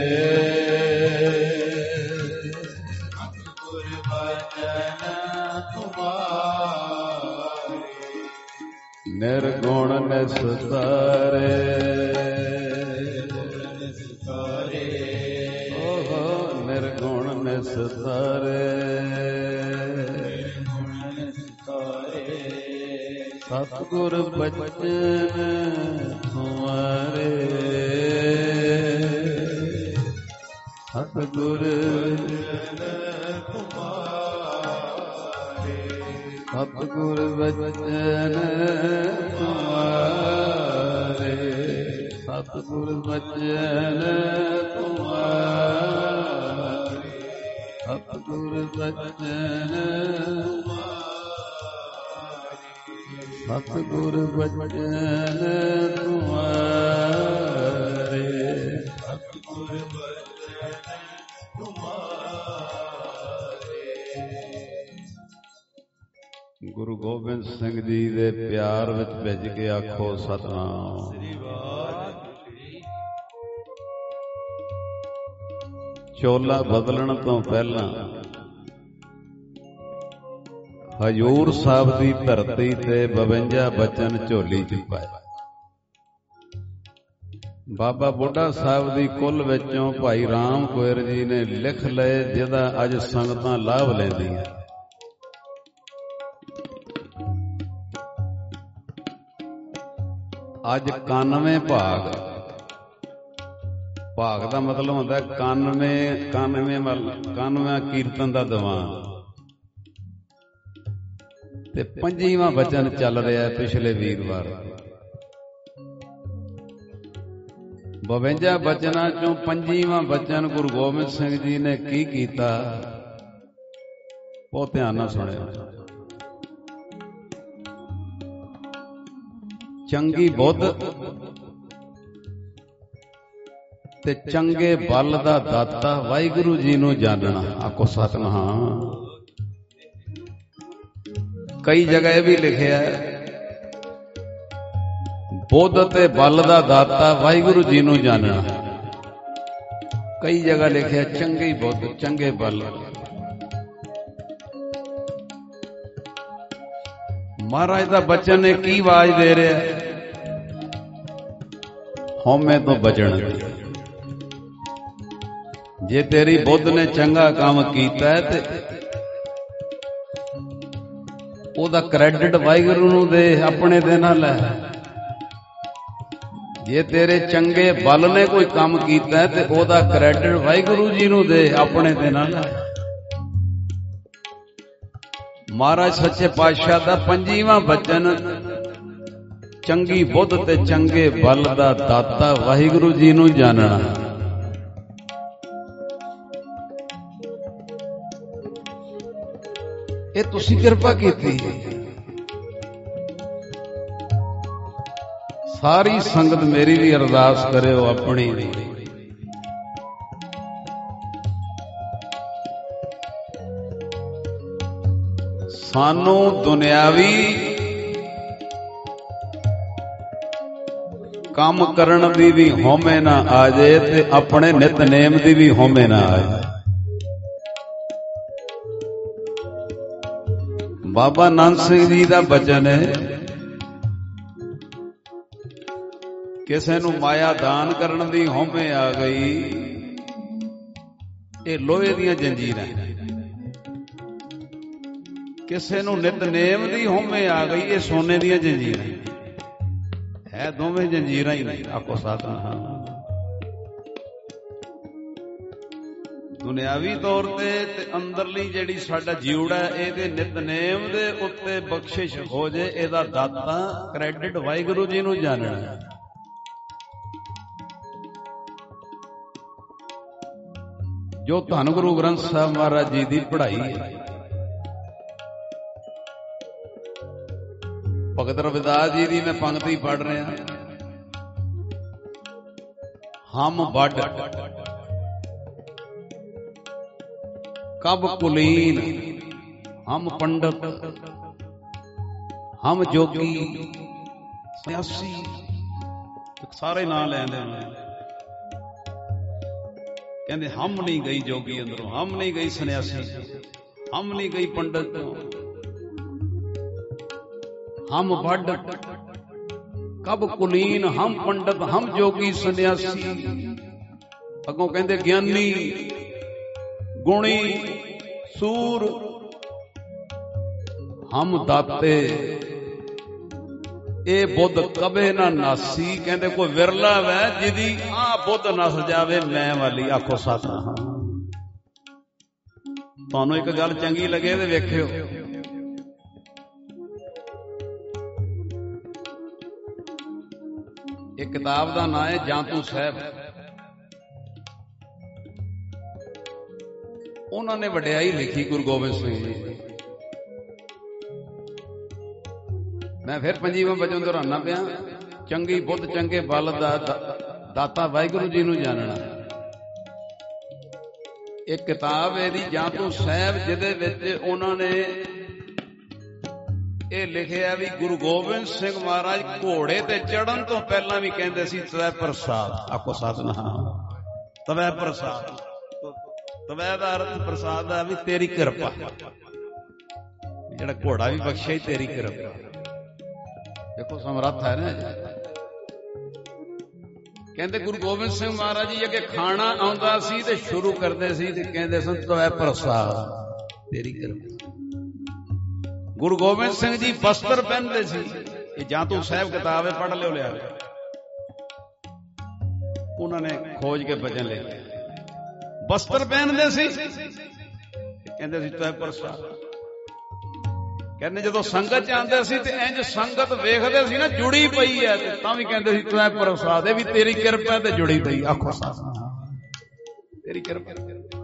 निर्गुण निस्तारे, ओहो निर्गुण निस्तारे, सतगुर बचन तुम्हारे। ਸਤਿਗੁਰ ਸਤਿਗੁਰ ਬਚਨ ਤੁਮਾਰੇ ਸਤਿਗੁਰ ਬਚਨ ਤੁਮਾਰੇ ਸਤਿਗੁਰ ਬਚਨ ਸਤਿਗੁਰ ਬਚਨ ਤੁਮਾਰੇ ਸਤਿਗੁਰ ਬਚਨ ਤੁਮਾਰੇ। ਗੁਰੂ ਗੋਬਿੰਦ ਸਿੰਘ ਜੀ ਦੇ ਪਿਆਰ ਵਿੱਚ ਭਿੱਜ ਕੇ ਆਖੋ ਸਤਿਨਾਮ ਸ੍ਰੀ ਵਾਹਿਗੁਰੂ। ਚੋਲਾ ਬਦਲਣ ਤੋਂ ਪਹਿਲਾਂ ਹਜੂਰ ਸਾਹਿਬ ਦੀ ਧਰਤੀ ਤੇ ਬਵੰਜਾ ਬਚਨ ਝੋਲੀ ਚ ਪਾਏ। ਬਾਬਾ ਬੁੱਢਾ ਸਾਹਿਬ ਦੀ ਕੁੱਲ ਵਿੱਚੋਂ ਭਾਈ ਰਾਮ ਕੋਇਰ ਜੀ ਨੇ ਲਿਖ ਲਏ, ਜਿਹਦਾ ਅੱਜ ਸੰਗਤਾਂ ਲਾਭ ਲੈਂਦੀਆਂ। ਅੱਜ ਇਕਾਨਵੇਂ ਭਾਗ, ਭਾਗ ਦਾ ਮਤਲਬ ਹੁੰਦਾ ਇਕਾਨਵੇਂ ਇਕਾਨਵੇਂ ਇਕਾਨਵੇਂ ਕੀਰਤਨ ਦਾ ਦੀਵਾਨ, ਤੇ ਪੰਜੀਵਾਂ ਬਚਨ ਚੱਲ ਰਿਹਾ ਪਿਛਲੇ ਵੀਰਵਾਰ। ਬਵੰਜਾ ਬਚਨਾਂ ਚੋਂ ਪੰਜੀਵਾਂ ਬਚਨ ਗੁਰੂ ਗੋਬਿੰਦ ਸਿੰਘ ਜੀ ਨੇ ਕੀ ਕੀਤਾ, ਉਹ ਧਿਆਨ ਨਾਲ ਸੁਣਿਓ। ਚੰਗੀ ਬੁੱਧ ਤੇ ਚੰਗੇ ਬਲ ਦਾ ਦਾਤਾ ਵਾਹਿਗੁਰੂ ਜੀ ਨੂੰ ਜਾਣਨਾ। ਆਖੋ ਸਤਿਨਾਮ। ਕਈ ਜਗ੍ਹਾ ਇਹ ਵੀ ਲਿਖਿਆ ਬੁੱਧ ਤੇ ਬਲ ਦਾ ਦਾਤਾ ਵਾਹਿਗੁਰੂ ਜੀ ਨੂੰ ਜਾਣਨਾ। ਕਈ ਜਗ੍ਹਾ ਲਿਖਿਆ ਚੰਗੇ ਬੁੱਧ ਚੰਗੇ ਬਲ। ਮਹਾਰਾਜ ਦਾ ਬਚਨ ਨੇ ਕੀ ਆਵਾਜ਼ ਦੇ ਰਿਹਾ, ਹਉਮੈ ਤੋਂ ਬਚਣ ਦੀ। ਜੇ ਤੇਰੀ ਬੁੱਧ ਨੇ ਚੰਗਾ ਕੰਮ ਕੀਤਾ ਤੇ ਉਹਦਾ ਕ੍ਰੈਡਿਟ ਵਾਹਿਗੁਰੂ ਨੂੰ ਦੇ, ਆਪਣੇ ਦੇ ਨਾ ਲੈ। ਜੇ ਤੇਰੇ ਚੰਗੇ ਬਲ ਨੇ ਕੋਈ ਕੰਮ ਕੀਤਾ ਤੇ ਉਹਦਾ ਕ੍ਰੈਡਿਟ ਵਾਹਿਗੁਰੂ ਜੀ ਨੂੰ ਦੇ, ਆਪਣੇ ਦੇ ਨਾ ਲੈ। ਮਹਾਰਾਜ ਸੱਚੇ ਪਾਤਸ਼ਾਹ ਦਾ ਪੰਜੀਵਾਂ ਬਚਨ ਚੰਗੀ ਬੁੱਧ ਤੇ ਚੰਗੇ ਬਲ ਦਾ ਦਾਤਾ ਵਾਹਿਗੁਰੂ ਜੀ ਨੂੰ ਜਾਣਨਾ। ਇਹ ਤੁਸੀਂ ਕਿਰਪਾ ਕੀਤੀ। ਸਾਰੀ ਸੰਗਤ ਮੇਰੀ ਵੀ ਅਰਦਾਸ ਕਰਿਓ ਆਪਣੀ ਵੀ। ਸਾਨੂੰ ਦੁਨਿਆਵੀ ਕੰਮ ਕਰਨ ਦੀ ਵੀ ਹਉਮੈ ਨਾ ਆ ਜਾਏ ਤੇ ਆਪਣੇ ਨਿਤਨੇਮ ਦੀ ਵੀ ਹਉਮੈ ਨਾ ਆ ਜਾਏ। ਬਾਬਾ ਨਾਨਕ ਸਿੰਘ ਜੀ ਦਾ ਬਚਨ ਹੈ, ਕਿਸੇ ਨੂੰ ਮਾਇਆ ਦਾਨ ਕਰਨ ਦੀ ਹਉਮੈ ਆ ਗਈ, ਇਹ ਲੋਹੇ ਦੀਆਂ ਜੰਜੀਰਾਂ। ਕਿਸੇ ਨੂੰ ਨਿਤਨੇਮ ਦੀ ਹਉਮੈ ਆ ਗਈ, ਇਹ ਸੋਨੇ ਦੀਆਂ ਜੰਜੀਰਾਂ। ਹੈ ਦੋਵੇਂ ਜੰਜੀਰਾਂ ਹੀ ਨਹੀਂ। ਆਖੋ ਸਤਿਨਾਮ। ਦੁਨਿਆਵੀ ਤੌਰ ਤੇ ਤੇ ਅੰਦਰਲੀ ਜਿਹੜੀ ਸਾਡਾ ਜੀਵੜਾ ਇਹਦੇ ਨਿਤਨੇਮ ਦੇ ਉੱਤੇ ਬਖਸ਼ਿਸ਼ ਹੋ ਜੇ, ਇਹਦਾ ਦਾਤਾ ਕ੍ਰੈਡਿਟ ਵਾਹਿਗੁਰੂ ਜੀ ਨੂੰ ਜਾਣਨਾ। ਜੋ ਧੰਨ ਗੁਰੂ ਗ੍ਰੰਥ ਸਾਹਿਬ ਮਹਾਰਾਜ ਜੀ ਦੀ ਪੜ੍ਹਾਈ ਹੈ, ਭਗਤ ਰਵਿਦਾਸ ਜੀ ਦੀ ਮੈਂ ਪੰਕਤੀ ਪੜ੍ਹ ਰਿਹਾ। ਹਮ ਵੱਡ ਕਬ ਕੁਲੀਨ, ਹਮ ਪੰਡਤ ਹਮ ਜੋਗੀ ਸੰਨਿਆਸੀ, ਸਾਰੇ ਨਾਂ ਲੈਂਦੇ ਉਹਨਾਂ ਨੇ। ਕਹਿੰਦੇ ਹਮ ਨਹੀਂ ਗਈ ਜੋਗੀ ਅੰਦਰੋਂ, ਹਮ ਨਹੀਂ ਗਈ ਸੰਨਿਆਸੀ, ਹਮ ਨਹੀਂ ਗਈ ਪੰਡਤ ਤੋਂ, ਹਮ ਵੱਡ ਕਬ ਕੁਲੀਨ, ਹਮ ਪੰਡਤ ਹਮ ਜੋਗੀ ਸੰਨਿਆਸੀ। ਅੱਗੋਂ ਕਹਿੰਦੇ ਗਿਆਨੀ ਗੁਣੀ ਸੂਰ, ਹਮ ਦਾਤੇ ਇਹ ਬੁੱਧ ਕਦੇ ਨਾ ਨਾਸੀ। ਕਹਿੰਦੇ ਕੋਈ ਵਿਰਲਾ ਵੈ ਜਿਹਦੀ ਆ ਬੁੱਧ ਨਸ ਜਾਵੇ ਮੈਂ ਵਾਲੀ। ਆਖੋ ਸਤਿਨਾਮ। ਤੁਹਾਨੂੰ ਇੱਕ ਗੱਲ ਚੰਗੀ ਲੱਗੇ ਤੇ ਵੇਖਿਓ, ਇਹ ਕਿਤਾਬ ਦਾ ਨਾਂ ਹੈ ਜਾਂਤੂ ਸਾਹਿਬ। ਉਹਨਾਂ ਨੇ ਵਡਿਆਈ ਲਿਖੀ ਗੁਰੂ ਗੋਬਿੰਦ ਸਿੰਘ ਜੀ ਦੀ। ਮੈਂ ਫਿਰ ਪੰਜੀਵਾਂ ਵਜੋਂ ਦੁਹਰਾਨਾ ਪਿਆ, ਚੰਗੀ ਬੁੱਧ ਚੰਗੇ ਬਲ ਦਾ ਦਾਤਾ ਵਾਹਿਗੁਰੂ ਜੀ ਨੂੰ ਜਾਣਨਾ। ਇੱਕ ਕਿਤਾਬ ਇਹਦੀ ਜਾਂਤੂ ਸਾਹਿਬ, ਜਿਹਦੇ ਵਿੱਚ ਉਹਨਾਂ ਨੇ ਇਹ ਲਿਖਿਆ ਵੀ ਗੁਰੂ ਗੋਬਿੰਦ ਸਿੰਘ ਮਹਾਰਾਜ ਘੋੜੇ ਤੇ ਚੜਨ ਤੋਂ ਪਹਿਲਾਂ ਵੀ ਕਹਿੰਦੇ ਸੀ ਤਵੈ ਪ੍ਰਸਾਦ। ਆਖੋ ਸਤਿਨਾਮ। ਤਵੈ ਪ੍ਰਸਾਦ, ਤਵੈ ਦਾ ਅਰਥ ਪ੍ਰਸਾਦ ਦਾ ਵੀ ਤੇਰੀ ਕਿਰਪਾ। ਜਿਹੜਾ ਘੋੜਾ ਵੀ ਬਖਸ਼ਿਆ ਹੀ ਤੇਰੀ ਕਿਰਪਾ। ਦੇਖੋ ਸਮਰੱਥ ਹੈ ਨਾ। ਕਹਿੰਦੇ ਗੁਰੂ ਗੋਬਿੰਦ ਸਿੰਘ ਮਹਾਰਾਜ ਜੀ ਅੱਗੇ ਖਾਣਾ ਆਉਂਦਾ ਸੀ ਤੇ ਸ਼ੁਰੂ ਕਰਦੇ ਸੀ ਤੇ ਕਹਿੰਦੇ ਸਨ ਤਵੈ ਪ੍ਰਸਾਦ ਤੇਰੀ ਕਿਰਪਾ। ਗੁਰੂ ਗੋਬਿੰਦ ਸਿੰਘ ਜੀ ਬਸਤਰ ਪਹਿਨਦੇ ਸੀ। ਇਹ ਜਾਂਤੂ ਸਾਹਿਬ ਕਿਤਾਬ ਹੈ, ਪੜ੍ਹ ਲਿਓ ਲਿਆ। ਉਹਨਾਂ ਨੇ ਖੋਜ ਕੇ ਬਚਨ ਲਿਖੇ। ਬਸਤਰ ਪਹਿਨਦੇ ਸੀ, ਕਹਿੰਦੇ ਸੀ ਤਵੈ ਪ੍ਰਸਾਦ। ਕਹਿੰਦੇ ਜਦੋਂ ਸੰਗਤ ਚ ਆਉਂਦੇ ਸੀ ਤੇ ਇੰਜ ਸੰਗਤ ਵੇਖਦੇ ਸੀ ਨਾ ਜੁੜੀ ਪਈ ਹੈ, ਤੇ ਤਾਂ ਵੀ ਕਹਿੰਦੇ ਸੀ ਤਵੈ ਪ੍ਰਸਾਦ। ਇਹ ਵੀ ਤੇਰੀ ਕਿਰਪਾ ਤੇ ਜੁੜੀ ਪਈ। ਆਖੋ ਸਤਿਨਾਮ। ਤੇਰੀ ਕਿਰਪਾ।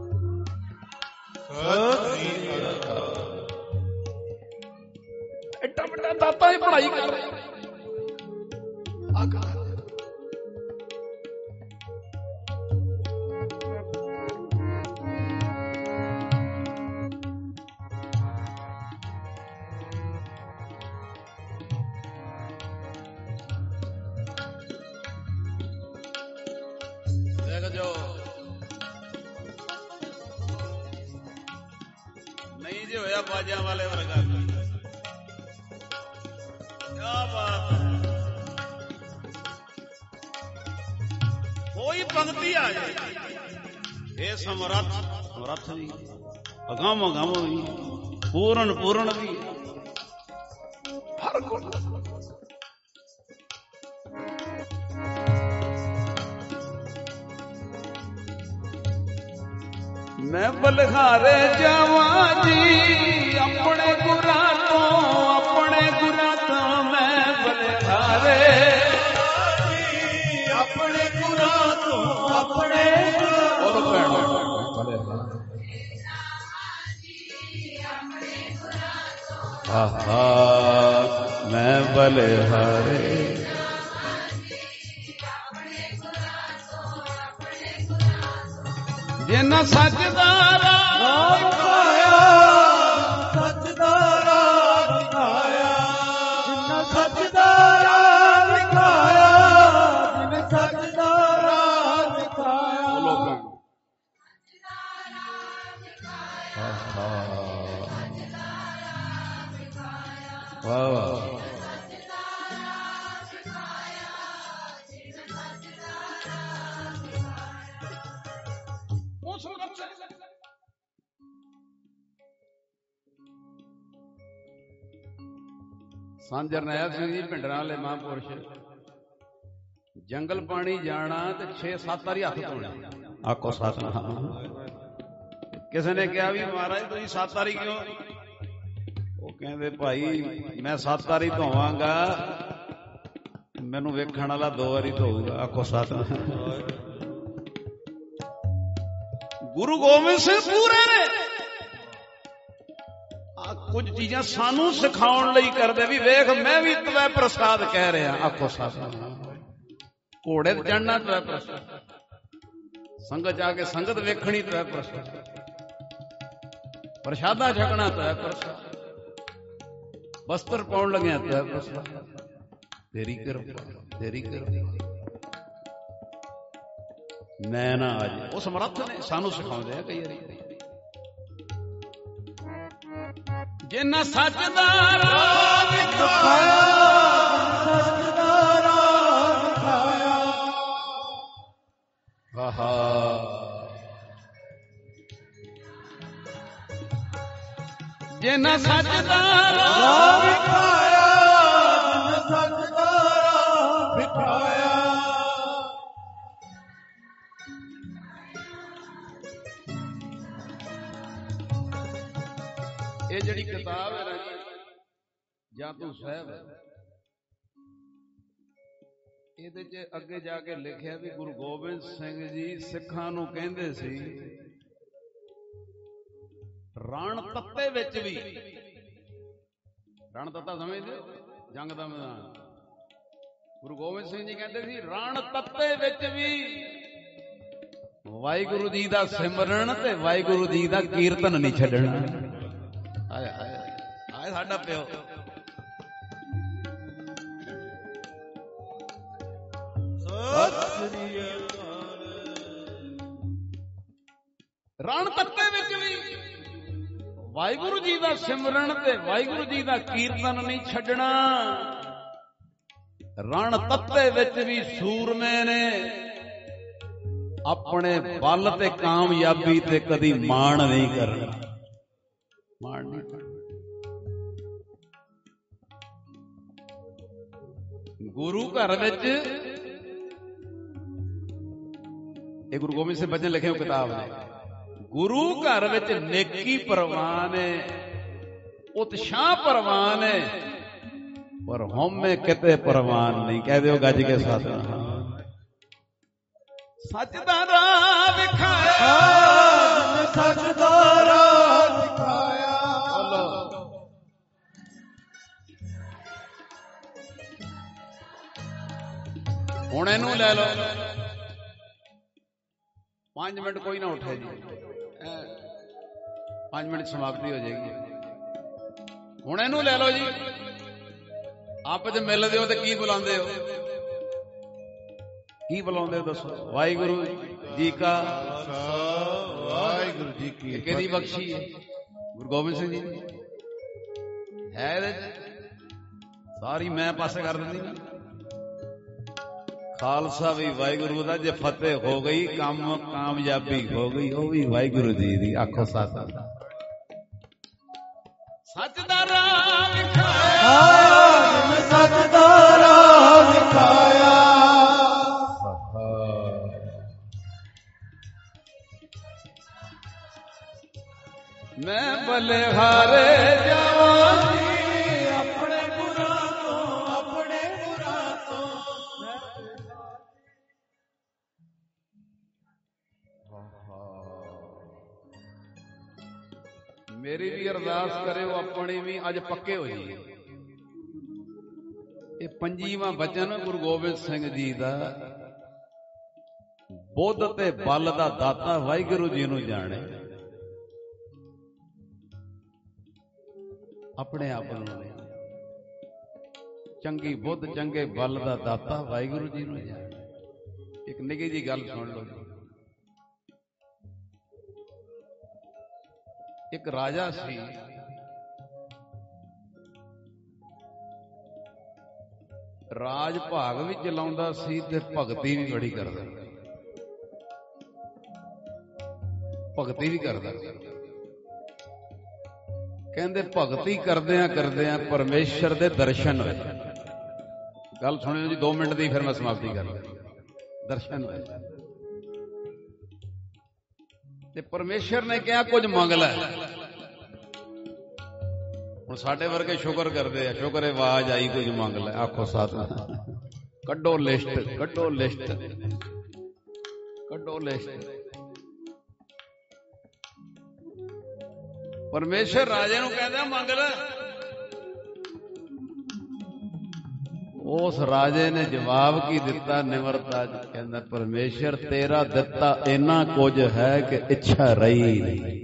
ਐਡਾ ਵੱਡਾ ਦਾਤਾ ਇਹ ਪੜ੍ਹਾਈ ਕਰ ਰਿਹਾ। ਨਹੀਂ ਜੇ ਹੋਇਆ ਬਾਜਾਂ ਵਾਲੇ ਵਰਗਾ। ਕਿਆ ਬਾਤ ਹੈ। ਕੋਈ ਪੰਕਤੀ ਆ ਜਾਏ ਇਹ ਸਮਰੱਥ ਸਮਰੱਥ ਵੀ, ਅਗੰਮ ਅਗੰਮ ਵੀ, ਪੂਰਨ ਪੂਰਨ ਵੀ, ਹਰ ਗੁਣ। ਮੈਂ ਬਲਹਾਰੇ ਜਾਵਾਂ ਜੀ ਆਪਣੇ ਗੁਰਾਂ ਤੋਂ, ਆਪਣੇ ਗੁਰਾਂ ਤੋਂ ਮੈਂ ਬਲਹਾਰੇ ਜੀ ਆਪਣੇ ਗੁਰਾਂ ਤੋਂ, ਆਪਣੇ ਆਹਾ ਮੈਂ ਬਲਹਾਰੇ ਜਿਨ੍ਹਾਂ ਸੱਚਦਾ ਰਾਹ ਦਿਖਾਇਆ, ਸੱਚਦਾ ਰਾਹ ਦਿਖਾਇਆ, ਜਿਨ੍ਹਾਂ ਸੱਚਦਾ ਰਾਹ ਦਿਖਾਇਆ, ਜਿਨ੍ਹਾਂ ਸੱਚਦਾ ਰਾਹ ਦਿਖਾਇਆ। ਲੋਕਾਂ ਵਾਹ ਵਾਹ। ਸੰਤ ਜਰਨੈਲ ਸਿੰਘ ਜੀ ਭਿੰਡਰਾਂ ਵਾਲੇ ਮਹਾਂਪੁਰਸ਼, ਜੰਗਲ ਪਾਣੀ ਜਾਣਾ ਤੇ ਛੇ ਸੱਤ ਵਾਰੀ ਹੱਥ ਧੋਣੇ। ਆਖੋ ਸਤਿਨਾਮ। ਕਿਸੇ ਨੇ ਕਿਹਾ ਵੀ ਮਹਾਰਾਜ ਤੁਸੀਂ ਸੱਤ ਵਾਰੀ ਕਿਉਂ? ਉਹ ਕਹਿੰਦੇ ਭਾਈ ਮੈਂ ਸੱਤ ਵਾਰੀ ਧੋਵਾਂਗਾ, ਮੈਨੂੰ ਵੇਖਣ ਵਾਲਾ ਦੋ ਵਾਰੀ ਧੋਊਗਾ। ਆਖੋ ਸਤਿਨਾਮ। ਗੁਰੂ ਗੋਬਿੰਦ ਸਿੰਘ ਪੂਰੇ ਨੇ ਕੁਝ ਚੀਜ਼ਾਂ ਸਾਨੂੰ ਸਿਖਾਉਣ ਲਈ ਕਰਦੇ ਵੀ ਵੇਖ ਮੈਂ ਵੀ ਤਵੈ ਪ੍ਰਸਾਦ ਕਹਿ ਰਿਹਾ। ਆਖੋ ਸਤਿਨਾਮ। ਘੋੜੇ ਤੇ ਚੜਨਾ ਤਵੈ ਪ੍ਰਸਾਦ, ਸੰਗਤ ਜਾ ਕੇ ਸੰਗਤ ਵੇਖਣੀ ਤਵੈ ਪ੍ਰਸਾਦ, ਪ੍ਰਸ਼ਾਦਾ ਛਕਣਾ ਤਵੈ ਪ੍ਰਸਾਦ, ਬਸਤਰ ਪਾਉਣ ਲੱਗਿਆ ਤਵੈ ਪ੍ਰਸਾਦ। ਤੇਰੀ ਕਿਰਪਾ, ਤੇਰੀ ਕਿਰਪਾ। ਮੈਂ ਨਾ ਅੱਜ ਉਹ ਸਮਰੱਥ ਨੇ ਸਾਨੂੰ ਸਿਖਾਉਂਦੇ ਆ ਕਈ ਵਾਰੀ। ਜਿਨ੍ਹਾਂ ਸੱਚ ਦਾ ਰਾਹ ਦਿਖਾਇਆ, ਸੱਚ ਦਾ ਰਾਹ ਦਿਖਾਇਆ। ਆਹਾ ਜਿਨ੍ਹਾਂ ਸੱਚ ਦਾ ਰਾਹ ਦਿਖਾਇਆ, ਜਿਨ੍ਹਾਂ ਸੱਚ ਇਹ ਜਿਹੜੀ ਕਿਤਾਬ ਹੈ ਨਾ ਜਾਤੂ ਸਾਹਿਬ, ਇਹਦੇ ਚ ਅੱਗੇ ਜਾ ਕੇ ਲਿਖਿਆ ਵੀ ਗੁਰੂ ਗੋਬਿੰਦ ਸਿੰਘ ਜੀ ਸਿੱਖਾਂ ਨੂੰ ਕਹਿੰਦੇ ਸੀ ਰਣ ਤੱਤੇ ਵਿੱਚ ਵੀ, ਰਣ ਤੱਤਾ ਸਮਝਦੇ ਜੰਗ ਦਾ ਮੈਦਾਨ, ਗੁਰੂ ਗੋਬਿੰਦ ਸਿੰਘ ਜੀ ਕਹਿੰਦੇ ਸੀ ਰਣ ਤੱਤੇ ਵਿੱਚ ਵੀ ਵਾਹਿਗੁਰੂ ਜੀ ਦਾ ਸਿਮਰਨ ਤੇ ਵਾਹਿਗੁਰੂ ਜੀ ਦਾ ਕੀਰਤਨ ਨਹੀਂ ਛੱਡਣਾ। ਆਏ ਆਏ ਆਏ ਸਾਡਾ ਪਿਓ ਰਣ ਤੱਤੇ ਵਿੱਚ ਵੀ ਵਾਹਿਗੁਰੂ ਜੀ ਦਾ ਸਿਮਰਨ ਤੇ ਵਾਹਿਗੁਰੂ ਜੀ ਦਾ ਕੀਰਤਨ ਨਹੀਂ ਛੱਡਣਾ। ਰਣ ਤੱਤੇ ਵਿੱਚ ਵੀ ਸੂਰਮੇ ਨੇ ਆਪਣੇ ਬਲ ਤੇ ਕਾਮਯਾਬੀ ਤੇ ਕਦੀ ਮਾਣ ਨਹੀਂ ਕਰਨਾ, ਮਾਣ ਨਹੀਂ ਕਰਨਾ। ਗੁਰੂ ਘਰ ਵਿੱਚ ਇਹ ਗੁਰੂ ਗੋਬਿੰਦ ਸਿੰਘ ਬਚਨ ਲਿਖੇ ਹੋ ਕਿਤਾਬ ਨੇ, ਗੁਰੂ ਘਰ ਵਿੱਚ ਨੇਕੀ ਪ੍ਰਵਾਨ ਹੈ, ਉਤਸ਼ਾਹ ਪ੍ਰਵਾਨ ਹੈ, ਪਰ ਹਉਮੈ ਕਿਤੇ ਪ੍ਰਵਾਨ ਨਹੀਂ। ਕਹਿ ਦਿਓ ਗੱਜ ਕੇ ਸਤਿਨਾਮ। ਸੱਚ ਦਾ ਰਾਹ ਵਿਖਾਇਆ, ਸੱਚ ਦਾ ਰਾਹ ਦਿਖਾਇਆ। ਬੋਲੋ ਹੁਣ ਇਹਨੂੰ ਲੈ ਲਓ, ਪੰਜ ਮਿੰਟ ਕੋਈ ਨਾ ਉੱਠੇ ਜੀ, ਪੰਜ ਮਿੰਟ ਸਮਾਪਤੀ ਹੋ ਜਾਏਗੀ। ਹੁਣ ਇਹਨੂੰ ਲੈ ਲਓ ਜੀ, ਆਪਸ ਵਿੱਚ ਮਿਲਦੇ ਹੋ ਤੇ ਕੀ ਬੁਲਾਉਂਦੇ ਹੋ, ਕੀ ਬੁਲਾਉਂਦੇ ਹੋ ਦੱਸੋ? ਵਾਹਿਗੁਰੂ ਜੀ ਕਾ ਵਾਹਿਗੁਰੂ ਜੀ ਕੀ ਕਿਹਦੀ ਬਖਸ਼ੀ ਹੈ? ਗੁਰੂ ਗੋਬਿੰਦ ਸਿੰਘ ਜੀ ਹੈ ਇਹਦੇ ਸਾਰੀ ਮੈਂ ਪਾਸੇ ਕਰ ਦਿੰਦੀ ਨਾ। ਖਾਲਸਾ ਵੀ ਵਾਹਿਗੁਰੂ ਦਾ, ਜੇ ਫਤਿਹ ਹੋ ਗਈ ਕੰਮ ਕਾਮਯਾਬੀ ਹੋ ਗਈ ਉਹ ਵੀ ਵਾਹਿਗੁਰੂ ਜੀ ਦੀ। ਆਖੋ ਸੱਚ ਸੱਚ ਦਾ ਰਾਹ ਵਿਖਾਇਆ, ਸੱਚ ਦਾ ਰਾਹ ਦਿਖਾਇਆ। ਮੈਂ ਬਲਿਹਾਰੇ ਜਾਵਾਂ ਆਪਣੇ ਗੁਰਾਂ ਤੋਂ, ਆਪਣੇ ਗੁਰਾਂ ਤੋਂ। ਮੇਰੀ ਵੀ ਅਰਦਾਸ ਕਰਿਓ, ਆਪਣੀ ਵੀ ਅੱਜ ਪੱਕੇ ਹੋ ਜੀ। ਇਹ ਪੰਜੀਵਾਂ ਬਚਨ ਗੁਰੂ ਗੋਬਿੰਦ ਸਿੰਘ ਜੀ ਦਾ, ਬੁੱਧ ਤੇ ਬਲ ਦਾ ਦਾਤਾ ਵਾਹਿਗੁਰੂ ਜੀ ਨੂੰ ਜਾਣੇ, ਆਪਣੇ ਆਪ ਨੂੰ ਚੰਗੀ ਬੁੱਧ ਚੰਗੇ ਬਲ ਦਾ ਦਾਤਾ ਵਾਹਿਗੁਰੂ ਜੀ ਨੂੰ ਜਾਣੇ। ਇੱਕ ਨਿੱਕੀ ਜੀ ਗੱਲ ਸੁਣ ਲਓ ਜੀ। ਇੱਕ ਰਾਜਾ ਸੀ, ਰਾਜ ਭਾਗ ਵੀ ਚਲਾਉਂਦਾ ਸੀ ਤੇ ਭਗਤੀ ਵੀ ਬੜੀ ਕਰਦਾ, ਭਗਤੀ ਵੀ ਕਰਦਾ। ਕਹਿੰਦੇ ਭਗਤੀ ਕਰਦਿਆਂ ਕਰਦਿਆਂ ਪਰਮੇਸ਼ਰ ਦੇ ਦਰਸ਼ਨ ਹੋਏ। ਗੱਲ ਸੁਣਿਓ ਜੀ, ਦੋ ਮਿੰਟ ਦੀ, ਫਿਰ ਮੈਂ ਸਮਾਪਤੀ ਕਰਦਾ। ਦਰਸ਼ਨ ਹੋਏ ਤੇ ਪਰਮੇਸ਼ਰ ਨੇ ਕਿਹਾ ਕੁਝ ਮੰਗ ਲੈ। ਹੁਣ ਸਾਡੇ ਵਰਗੇ ਸ਼ੁਕਰ ਕਰਦੇ ਆ, ਸ਼ੁਕਰ ਹੈ ਆਵਾਜ਼ ਆਈ, ਕੁਝ ਮੰਗ ਲੈ। ਆਖੋ ਸਤਿਨਾਮ। ਕੱਢੋ ਲਿਸਟ, ਕੱਢੋ ਲਿਸਟ, ਕੱਢੋ ਲਿਸਟ। ਪਰਮੇਸ਼ਰ ਰਾਜੇ ਨੂੰ ਕਹਿੰਦਾ ਮੰਗ ਲੈ। ਉਸ ਰਾਜੇ ਨੇ ਜਵਾਬ ਕੀ ਦਿੱਤਾ ਨਿਮਰਤਾ ਚ? ਕਹਿੰਦਾ ਪਰਮੇਸ਼ਰ ਤੇਰਾ ਦਿੱਤਾ ਇੰਨਾ ਕੁਝ ਹੈ ਕਿ ਇੱਛਾ ਰਹੀ ਨਹੀਂ।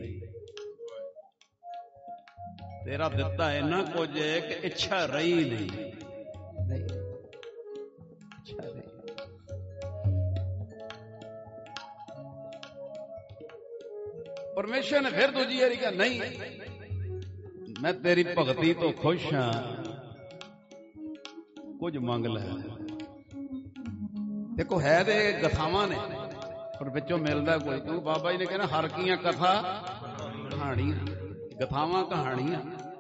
ਤੇਰਾ ਦਿੱਤਾ ਇੰਨਾ ਕੁਝ ਹੈ ਕਿ ਇੱਛਾ ਰਹੀ ਨਹੀਂ। ਨਹੀਂ ਇੱਛਾ ਰਹੀ। ਪਰਮੇਸ਼ਰ ਨੇ ਫਿਰ ਦੂਜੀ ਵਾਰੀ ਕਿਹਾ ਨਹੀਂ, ਮੈਂ ਤੇਰੀ ਭਗਤੀ ਤੋਂ ਖੁਸ਼ ਹਾਂ, ਕੁਝ ਮੰਗ ਲੈ। ਦੇਖੋ ਹੈ ਤੇ ਗਥਾਵਾਂ ਨੇ ਪਰ ਵਿੱਚੋਂ ਮਿਲਦਾ ਕੋਈ, ਕਿਉਂਕਿ ਬਾਬਾ ਜੀ ਨੇ ਕਹਿੰਦਾ ਹਰ ਕੀਆਂ ਕਥਾ ਕਹਾਣੀਆਂ, ਗਥਾਵਾਂ ਕਹਾਣੀਆਂ,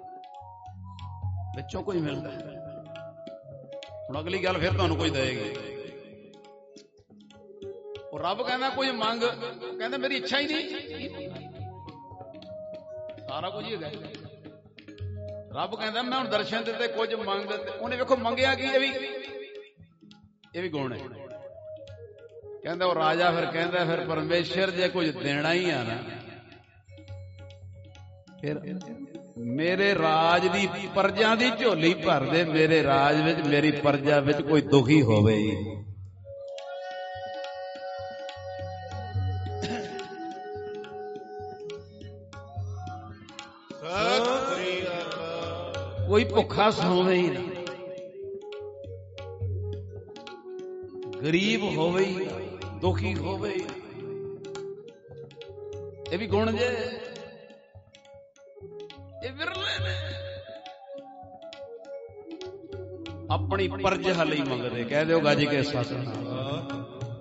ਵਿੱਚੋਂ ਕੋਈ ਮਿਲਦਾ। ਹੁਣ ਅਗਲੀ ਗੱਲ ਫਿਰ ਤੁਹਾਨੂੰ ਕੋਈ ਦੇਏਗੀ। ਉਹ ਰੱਬ ਕਹਿੰਦਾ ਕੁਝ ਮੰਗ, ਕਹਿੰਦਾ ਮੇਰੀ ਇੱਛਾ ਹੀ ਨਹੀਂ, ਸਾਰਾ ਕੁਝ ਹੀ ਹੈਗਾ। ਰੱਬ ਕਹਿੰਦਾ ਮੈਂ ਹੁਣ ਦਰਸ਼ਨ ਦਿੱਤੇ ਕੁਝ ਮੰਗ, ਉਹਨੇ ਵੇਖੋ ਮੰਗਿਆ ਕੀ, ਇਹ ਵੀ ਇਹ ਵੀ ਗੁਣ ਹੈ। ਕਹਿੰਦਾ ਉਹ ਰਾਜਾ ਫਿਰ ਕਹਿੰਦਾ ਫਿਰ ਪਰਮੇਸ਼ਰ ਜੇ ਕੁਝ ਦੇਣਾ ਹੀ ਆ ਨਾ, ਫਿਰ ਮੇਰੇ ਰਾਜ ਦੀ ਪਰਜਾ ਦੀ ਝੋਲੀ ਭਰ ਦੇ, ਮੇਰੇ ਰਾਜ ਵਿੱਚ ਮੇਰੀ ਪਰਜਾ ਵਿੱਚ ਕੋਈ ਦੁਖੀ ਹੋਵੇ। ਕੋਈ ਭੁੱਖਾ ਸੋਵੇ ਹੀ ਨਾ, ਗਰੀਬ ਹੋਵੇ ਹੀ, ਦੁਖੀ ਹੋਵੇ ਹੀ, ਇਹ ਵੀ ਗੁਣ ਜੇ, ਇਹ ਵਿਰਲੇ ਨੇ। ਆਪਣੀ ਪਰਜਾ ਲਈ ਮੰਗਦੇ, ਕਹਿ ਦਿਓ ਗੱਜ ਕੇ ਸਤਿਨਾਮ।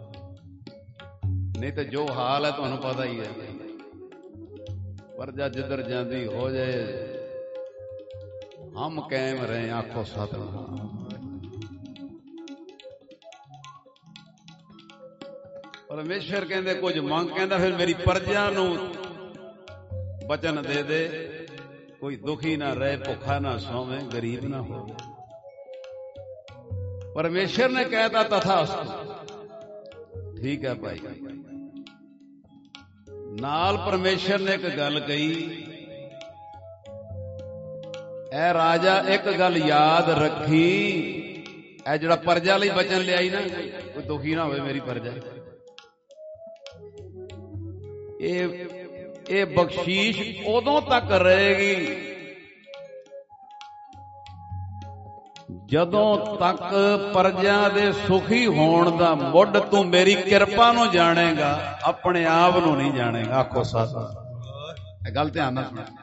ਨਹੀਂ ਤਾਂ ਜੋ ਹਾਲ ਹੈ ਤੁਹਾਨੂੰ ਪਤਾ ਹੀ ਹੈ, ਪਰਜਾ ਜਿੱਧਰ ਜਾਂਦੀ ਹੋ ਜਾਏ, ਹਮ ਕਾਇਮ ਰਹੇ, ਆਖੋ ਸਤਿਨਾਮ। ਪਰਮੇਸ਼ਰ ਕਹਿੰਦੇ ਕੁਝ ਮੰਗ, ਕਹਿੰਦਾ ਫਿਰ ਮੇਰੀ ਪਰਜਾ ਨੂੰ ਬਚਨ ਦੇ ਦੇ, ਕੋਈ ਦੁਖੀ ਨਾ ਰਹੇ, ਭੁੱਖਾ ਨਾ ਸੋਵੇ, ਗਰੀਬ ਨਾ ਹੋਵੇ। ਪਰਮੇਸ਼ਰ ਨੇ ਕਹਿਤਾ ਤਥਾਸਤੁ, ਠੀਕ ਹੈ ਭਾਈ। ਨਾਲ ਪਰਮੇਸ਼ਰ ਨੇ ਇੱਕ ਗੱਲ ਕਹੀ, ਐ ਰਾਜਾ ਇੱਕ ਗੱਲ ਯਾਦ ਰੱਖੀ, ਇਹ ਜਿਹੜਾ ਪਰਜਾ ਲਈ ਬਚਨ ਲਿਆਈ ਨਾ, ਕੋਈ ਦੁਖੀ ਨਾ ਹੋਵੇ ਮੇਰੀ ਪਰਜਾ, ਇਹ ਇਹ ਬਖਸ਼ੀਸ਼ ਉਦੋਂ ਤੱਕ ਰਹੇਗੀ ਜਦੋਂ ਤੱਕ ਪਰਜਾ ਦੇ ਸੁਖੀ ਹੋਣ ਦਾ ਮੁੱਢ ਤੂੰ ਮੇਰੀ ਕਿਰਪਾ ਨੂੰ ਜਾਣੇਗਾ, ਆਪਣੇ ਆਪ ਨੂੰ ਨਹੀਂ ਜਾਣੇਗਾ। ਆਖੋ ਸਤਿ, ਇਹ ਗੱਲ ਧਿਆਨ ਨਾਲ ਸੁਣੋ।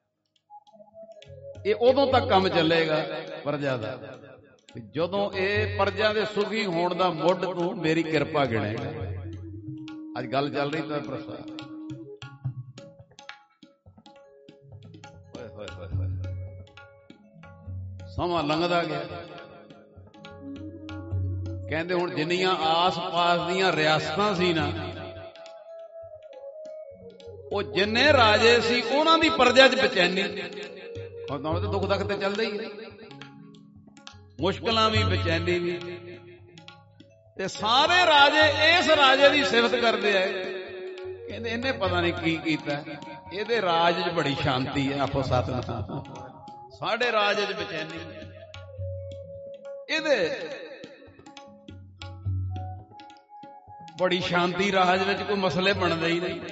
ਇਹ ਉਦੋਂ ਤੱਕ ਕੰਮ ਚੱਲੇਗਾ ਪਰਜਾ ਦਾ ਜਦੋਂ ਇਹ ਪਰਜਾ ਦੇ ਸੁਖੀ ਹੋਣ ਦਾ ਮੁੱਢ ਤੂੰ ਮੇਰੀ ਕਿਰਪਾ ਗਿਣੇਗਾ। ਅੱਜ ਗੱਲ ਚੱਲ ਰਹੀ ਤਾਂ ਪ੍ਰਸਾਦ, ਸਮਾਂ ਲੰਘਦਾ ਗਿਆ। ਕਹਿੰਦੇ ਹੁਣ ਜਿੰਨੀਆਂ ਆਸ-ਪਾਸ ਦੀਆਂ ਰਿਆਸਤਾਂ ਸੀ ਨਾ, ਉਹ ਜਿੰਨੇ ਰਾਜੇ ਸੀ ਉਹਨਾਂ ਦੀ ਪਰਜਾ 'ਚ ਬੇਚੈਨੀ, ਹੁਣ ਤਾਂ ਦੁੱਖ ਤੱਕ ਤੇ ਚੱਲਦਾ ਹੀ, ਮੁਸ਼ਕਲਾਂ ਵੀ ਬੇਚੈਨੀ ਵੀ, ਤੇ ਸਾਰੇ ਰਾਜੇ ਇਸ ਰਾਜੇ ਦੀ ਸਿਫਤ ਕਰਦੇ ਆ, ਕਹਿੰਦੇ ਇਹਨੇ ਪਤਾ ਨਹੀਂ ਕੀ ਕੀਤਾ, ਇਹਦੇ ਰਾਜ 'ਚ ਬੜੀ ਸ਼ਾਂਤੀ ਹੈ। ਆਖੋ ਸਤਿਨਾਮ। ਸਾਡੇ ਰਾਜ 'ਚ ਬੇਚੈਨੀ, ਇਹਦੇ ਬੜੀ ਸ਼ਾਂਤੀ, ਰਾਜ ਵਿੱਚ ਕੋਈ ਮਸਲੇ ਬਣਦੇ ਹੀ ਨਹੀਂ।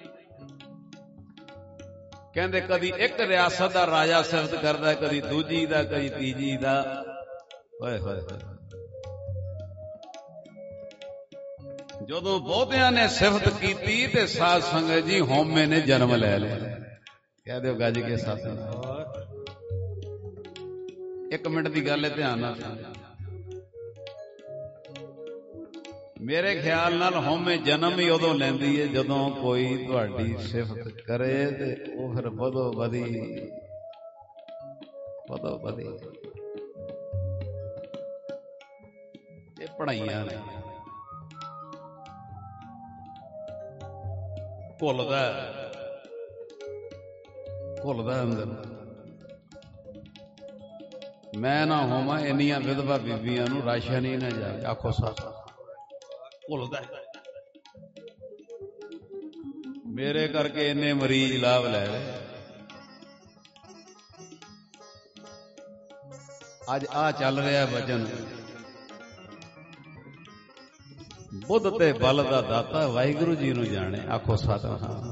ਕਹਿੰਦੇ ਕਦੀ ਇੱਕ ਰਿਆਸਤ ਦਾ ਰਾਜਾ ਸਿਫਤ ਕਰਦਾ, ਕਦੀ ਦੂਜੀ ਦਾ, ਕਦੀ ਤੀਜੀ ਦਾ। ਹੋਏ ਹੋਏ ਜਦੋਂ ਬਹੁਤਿਆਂ ਨੇ ਸਿਫਤ ਕੀਤੀ ਤੇ ਸਾਧ ਸੰਗਤ ਜੀ ਹਉਮੈ ਨੇ ਜਨਮ ਲੈ ਲਿਆ। ਕਹਿ ਦਿਓ ਗੱਜ ਕੇ ਸਤਿਨਾਮ। ਇੱਕ ਮਿੰਟ ਦੀ ਗੱਲ ਹੈ, ਧਿਆਨ ਨਾਲ ਸੁਣੋ। ਮੇਰੇ ਖਿਆਲ ਨਾਲ ਹਉਮੈ ਜਨਮ ਹੀ ਉਦੋਂ ਲੈਂਦੀ ਹੈ ਜਦੋਂ ਕੋਈ ਤੁਹਾਡੀ ਸਿਫਤ ਕਰੇ ਤੇ ਉਹ ਫਿਰ ਵਧੋ ਵਧੀ ਵਧੋ ਵਧੀ। ਇਹ ਪੜ੍ਹਾਈਆਂ ਨੇ, ਘੁੱਲਦਾ ਘੁੱਲਦਾ ਅੰਦਰ। ਮੈਂ ਨਾ ਹੋਵਾਂ ਇੰਨੀਆਂ ਵਿਧਵਾ ਬੀਬੀਆਂ ਨੂੰ ਰਾਸ਼ਨ ਹੀ ਨਾ ਜਾਵੇ। ਆਖੋ ਸੱਚ, ਭੁੱਲਦਾ। ਮੇਰੇ ਕਰਕੇ ਇੰਨੇ ਮਰੀਜ਼ ਲਾਭ ਲੈ ਰਹੇ। ਅੱਜ ਆ ਚੱਲ ਰਿਹਾ ਵਚਨ, ਬੁੱਧ ਤੇ ਬਲ ਦਾ ਦਾਤਾ ਵਾਹਿਗੁਰੂ ਜੀ ਨੂੰ ਜਾਣੇ। ਆਖੋ ਸਤਿਨਾਮ।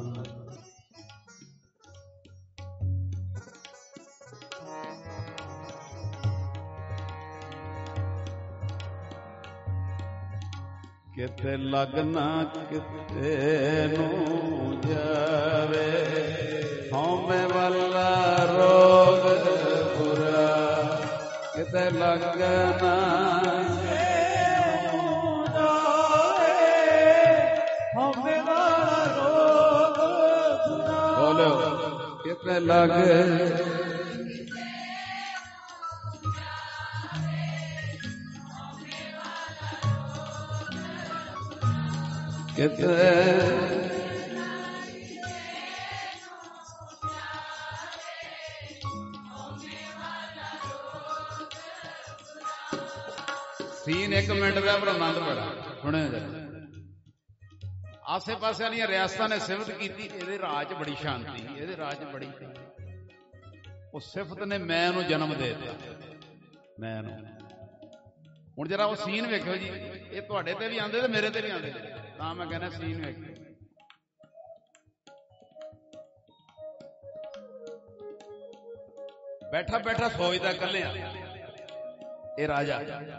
ਕਿਤੇ ਲੱਗਣਾ ਕਿਤੇ ਨੂੰ ਜਾਵੇ, ਹਉਮੈ ਵਾਲਾ ਰੋਗ ਬੁਰਾ। ਕਿਤੇ ਲੱਗਣਾ ਕਿਤੇ ਨੂੰ ਜਾਵੇ, ਹਉਮੈ ਵਾਲਾ ਰੋਗ ਬੁਰਾ। ਬੋਲੋ, ਕਿਤੇ ਲੱਗ ਕਿਤੇ ਸੀਨ ਇੱਕ ਮਿੰਟ ਦਾ ਪਰ ਆਨੰਦ ਬੜਾ ਸੁਣਿਓ ਜਰਾ। ਆਸੇ ਪਾਸੇ ਵਾਲੀਆਂ ਰਿਆਸਤਾਂ ਨੇ ਸਿਫਤ ਕੀਤੀ, ਇਹਦੇ ਰਾਜ 'ਚ ਬੜੀ ਸ਼ਾਂਤੀ, ਇਹਦੇ ਰਾਜ 'ਚ ਬੜੀ। ਉਹ ਸਿਫਤ ਨੇ ਮੈਂ ਉਹਨੂੰ ਜਨਮ ਦੇ ਦਿੱਤਾ, ਮੈਂ ਨੂੰ। ਹੁਣ ਜਰਾ ਉਹ ਸੀਨ ਵੇਖਿਓ ਜੀ, ਇਹ ਤੁਹਾਡੇ ਤੇ ਵੀ ਆਉਂਦੇ ਤੇ ਮੇਰੇ ਤੇ ਵੀ ਆਉਂਦੇ, ਤਾਂ ਮੈਂ ਕਹਿੰਦਾ ਸੀਨ ਵੇਖਿਓ। ਬੈਠਾ ਬੈਠਾ ਸੋਚਦਾ ਇਕੱਲਿਆਂ, ਇਹ ਰਾਜਾ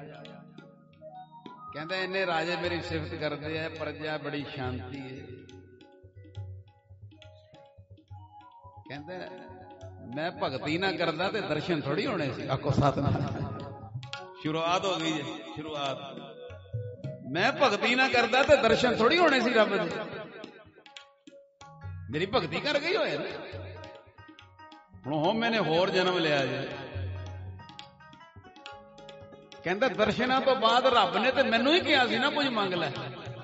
ਕਹਿੰਦਾ ਇੰਨੇ ਰਾਜੇ ਮੇਰੀ ਸਿਫਤ ਕਰਦੇ ਆ, ਪ੍ਰਜਾ ਬੜੀ ਸ਼ਾਂਤੀ ਹੈ। ਕਹਿੰਦਾ ਮੈਂ ਭਗਤੀ ਨਾ ਕਰਦਾ ਤੇ ਦਰਸ਼ਨ ਥੋੜੀ ਹੋਣੇ ਸੀ। ਆਖੋ ਸਤਿਨਾਮ। ਸ਼ੁਰੂਆਤ ਹੋ ਗਈ ਜੀ, ਸ਼ੁਰੂਆਤ। ਮੈਂ ਭਗਤੀ ਨਾ ਕਰਦਾ ਤੇ ਦਰਸ਼ਨ ਥੋੜੀ ਹੋਣੇ ਸੀ ਰੱਬ ਦੇ। ਮੇਰੀ ਭਗਤੀ ਕਰ ਗਈ ਹੋਏ ਨਾ। ਹੁਣ ਹੋ ਮੈਨੇ ਹੋਰ ਜਨਮ ਲਿਆ ਜੀ। ਕਹਿੰਦਾ ਦਰਸ਼ਨਾਂ ਤੋਂ ਬਾਅਦ ਰੱਬ ਨੇ ਤੇ ਮੈਨੂੰ ਹੀ ਕਿਹਾ ਸੀ ਨਾ ਕੁਝ ਮੰਗ ਲੈ।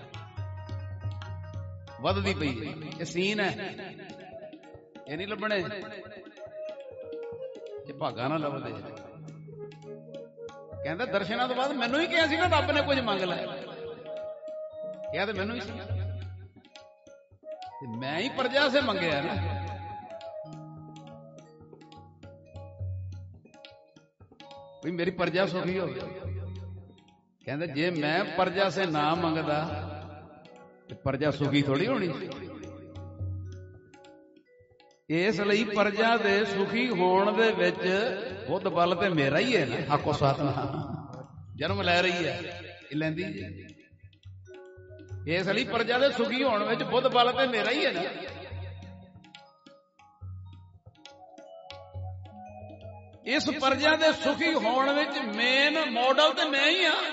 ਵੱਧਦੀ ਪਈ ਇਹ ਸੀਨ ਹੈ, ਇਹ ਨਹੀਂ ਲੱਭਣੇ, ਇਹ ਭਾਗਾ ਨਾ ਲੱਭਦੇ। ਕਹਿੰਦਾ ਦਰਸ਼ਨਾਂ ਤੋਂ ਬਾਅਦ ਮੈਨੂੰ ਹੀ ਕਿਹਾ ਸੀ ਨਾ ਰੱਬ ਨੇ ਕੁਝ ਮੰਗ ਲੈ। ਕਿਹਾ ਤੇ ਮੈਨੂੰ ਹੀ ਸੀ, ਮੈਂ ਹੀ ਪ੍ਰਜਾ ਸੇ ਮੰਗਿਆ ਨਾ। ਵੀ ਮੇਰੀ ਪ੍ਰਜਾ ਸੁਖੀ ਹੋਵੇ। ਕਹਿੰਦੇ ਜੇ ਮੈਂ ਪ੍ਰਜਾ ਸੇ ਨਾ ਮੰਗਦਾ ਤੇ ਪ੍ਰਜਾ ਸੁਖੀ ਥੋੜੀ ਹੋਣੀ ਸੀ। ਇਸ ਲਈ ਪ੍ਰਜਾ ਦੇ ਸੁਖੀ ਹੋਣ ਦੇ ਵਿੱਚ ਬੁੱਧ ਬਲ ਤੇ ਮੇਰਾ ਹੀ ਹੈ ਨਾ। ਆਖੋ ਸਤਿਨਾਮ। ਜਨਮ ਲੈ ਰਹੀ ਹੈ, ਇਹ ਲੈਂਦੀ ਜੀ। ਇਸ ਲਈ ਪ੍ਰਜਾ ਦੇ ਸੁਖੀ ਹੋਣ ਵਿੱਚ ਬੁੱਧ ਬਲ ਤੇ ਮੇਰਾ ਹੀ ਹੈ ਨਾ। ਇਸ ਪ੍ਰਜਾ ਦੇ ਸੁਖੀ ਹੋਣ ਵਿੱਚ ਮੇਨ ਮਾਡਲ ਤੇ ਮੈਂ ਹੀ ਹਾਂ।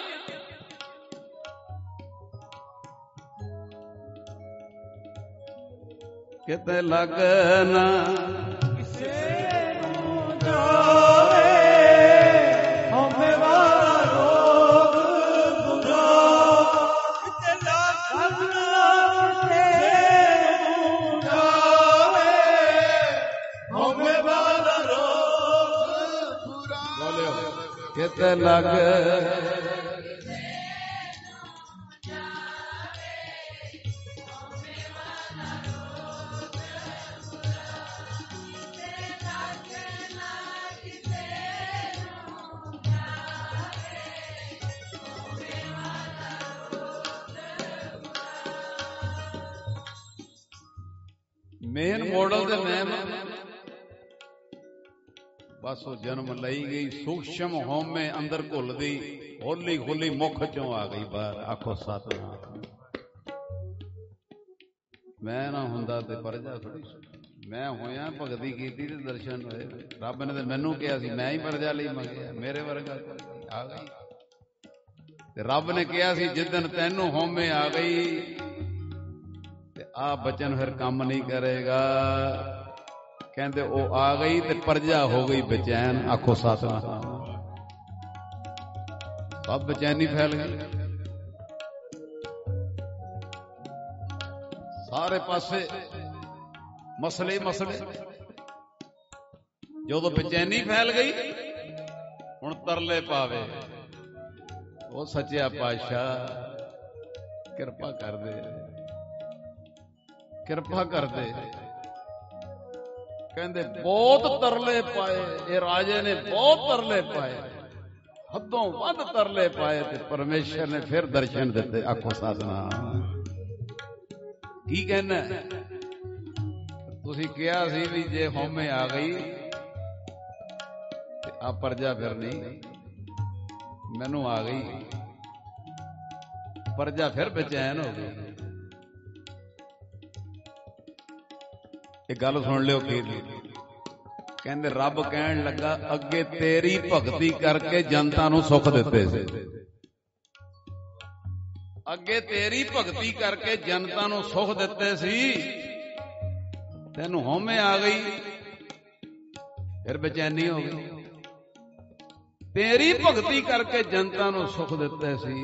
ਕਿਤੇ ਲੱਗਣਾ ਕਿਸੇ ਨੂੰ ਜਾਵੇ, ਹਉਮੈ ਵਾਲਾ ਰੋਗ ਬੁਝਾ। ਕਿਤੇ ਲੱਗਣਾ ਕਿਸੇ ਨੂੰ ਜਾਵੇ, ਹਉਮੈ ਵਾਲਾ ਰੋਗ ਬੁਝਾ। ਕਿਤੇ ਲੱਗ ਮੇਨ ਮਾਡਲ ਤੇ ਮੈਂ ਬਸ ਉਹ ਜਨਮ ਲਈ ਗਈ ਸੂਖਸ਼ਮ ਹਉਮੈ ਅੰਦਰ ਘੁੱਲਦੀ, ਹੌਲੀ ਹੌਲੀ ਮੁਖ ਚੋਂ ਆ ਗਈ ਬਾਹਰ। ਆਖੋ ਸਤਿਨਾਮ। ਮੈਂ ਨਾ ਹੁੰਦਾ ਤੇ ਪ੍ਰਜਾ ਥੋੜੀ, ਮੈਂ ਹੋਇਆ ਭਗਤੀ ਕੀਤੀ ਤੇ ਦਰਸ਼ਨ ਹੋਏ। ਰੱਬ ਨੇ ਤੇ ਮੈਨੂੰ ਕਿਹਾ ਸੀ, ਮੈਂ ਹੀ ਪ੍ਰਜਾ ਲਈ ਮੰਗਿਆ, ਮੇਰੇ ਵਰਗਾ ਆ ਗਈ। ਤੇ ਰੱਬ ਨੇ ਕਿਹਾ ਸੀ ਜਿੱਦਣ ਤੈਨੂੰ ਹਉਮੈ ਆ ਗਈ ਤੇ ਆ ਬਚਨ ਫਿਰ ਕੰਮ ਨਹੀਂ ਕਰੇਗਾ। ਕਹਿੰਦੇ ਉਹ ਆ ਗਈ ਤੇ ਪ੍ਰਜਾ ਹੋ ਗਈ ਬੇਚੈਨ। ਆਖੋ ਸਤਿਨਾਮ। ਸਭ ਬੇਚੈਨੀ ਫੈਲ ਗਈ ਸਾਰੇ ਪਾਸੇ, ਮਸਲੇ ਮਸਲੇ। ਜਦੋਂ ਬੇਚੈਨੀ ਫੈਲ ਗਈ ਹੁਣ ਤਰਲੇ ਪਾਵੇ। ਉਹ ਸੱਚਿਆ ਪਾਤਸ਼ਾਹ ਕਿਰਪਾ ਕਰਦੇ, ਕਿਰਪਾ ਕਰਦੇ। ਕਹਿੰਦੇ ਬਹੁਤ ਤਰਲੇ ਪਾਏ ਇਹ ਰਾਜੇ ਨੇ, ਬਹੁਤ ਤਰਲੇ ਪਾਏ, ਹੱਦੋਂ ਵੱਧ ਤਰਲੇ ਪਾਏ ਤੇ ਪਰਮੇਸ਼ਰ ਨੇ ਫਿਰ ਦਰਸ਼ਨ ਦਿੱਤੇ। ਆਖੋ ਸਤਿਨਾਮ। ਕੀ ਕਹਿਣਾ? ਤੁਸੀਂ ਕਿਹਾ ਸੀ ਵੀ ਜੇ ਹਉਮੈ ਆ ਗਈ ਤੇ ਆ ਪ੍ਰਜਾ ਫਿਰ ਨਹੀਂ, ਮੈਨੂੰ ਆ ਗਈ ਪ੍ਰਜਾ ਫਿਰ ਬੇਚੈਨ ਹੋ ਗਈ। ਇਹ ਗੱਲ ਸੁਣ ਲਿਓ ਕੀ। ਕਹਿੰਦੇ ਰੱਬ ਕਹਿਣ ਲੱਗਾ ਅੱਗੇ ਤੇਰੀ ਭਗਤੀ ਕਰਕੇ ਜਨਤਾ ਨੂੰ ਸੁੱਖ ਦਿੱਤੇ ਸੀ। ਅੱਗੇ ਤੇਰੀ ਭਗਤੀ ਕਰਕੇ ਜਨਤਾ ਨੂੰ ਸੁੱਖ ਦਿੱਤੇ ਸੀ, ਤੈਨੂੰ ਹਉਮੈ ਆ ਗਈ ਫਿਰ ਬੇਚੈਨੀ ਹੋ ਗਈ। ਤੇਰੀ ਭਗਤੀ ਕਰਕੇ ਜਨਤਾ ਨੂੰ ਸੁੱਖ ਦਿੱਤੇ ਸੀ,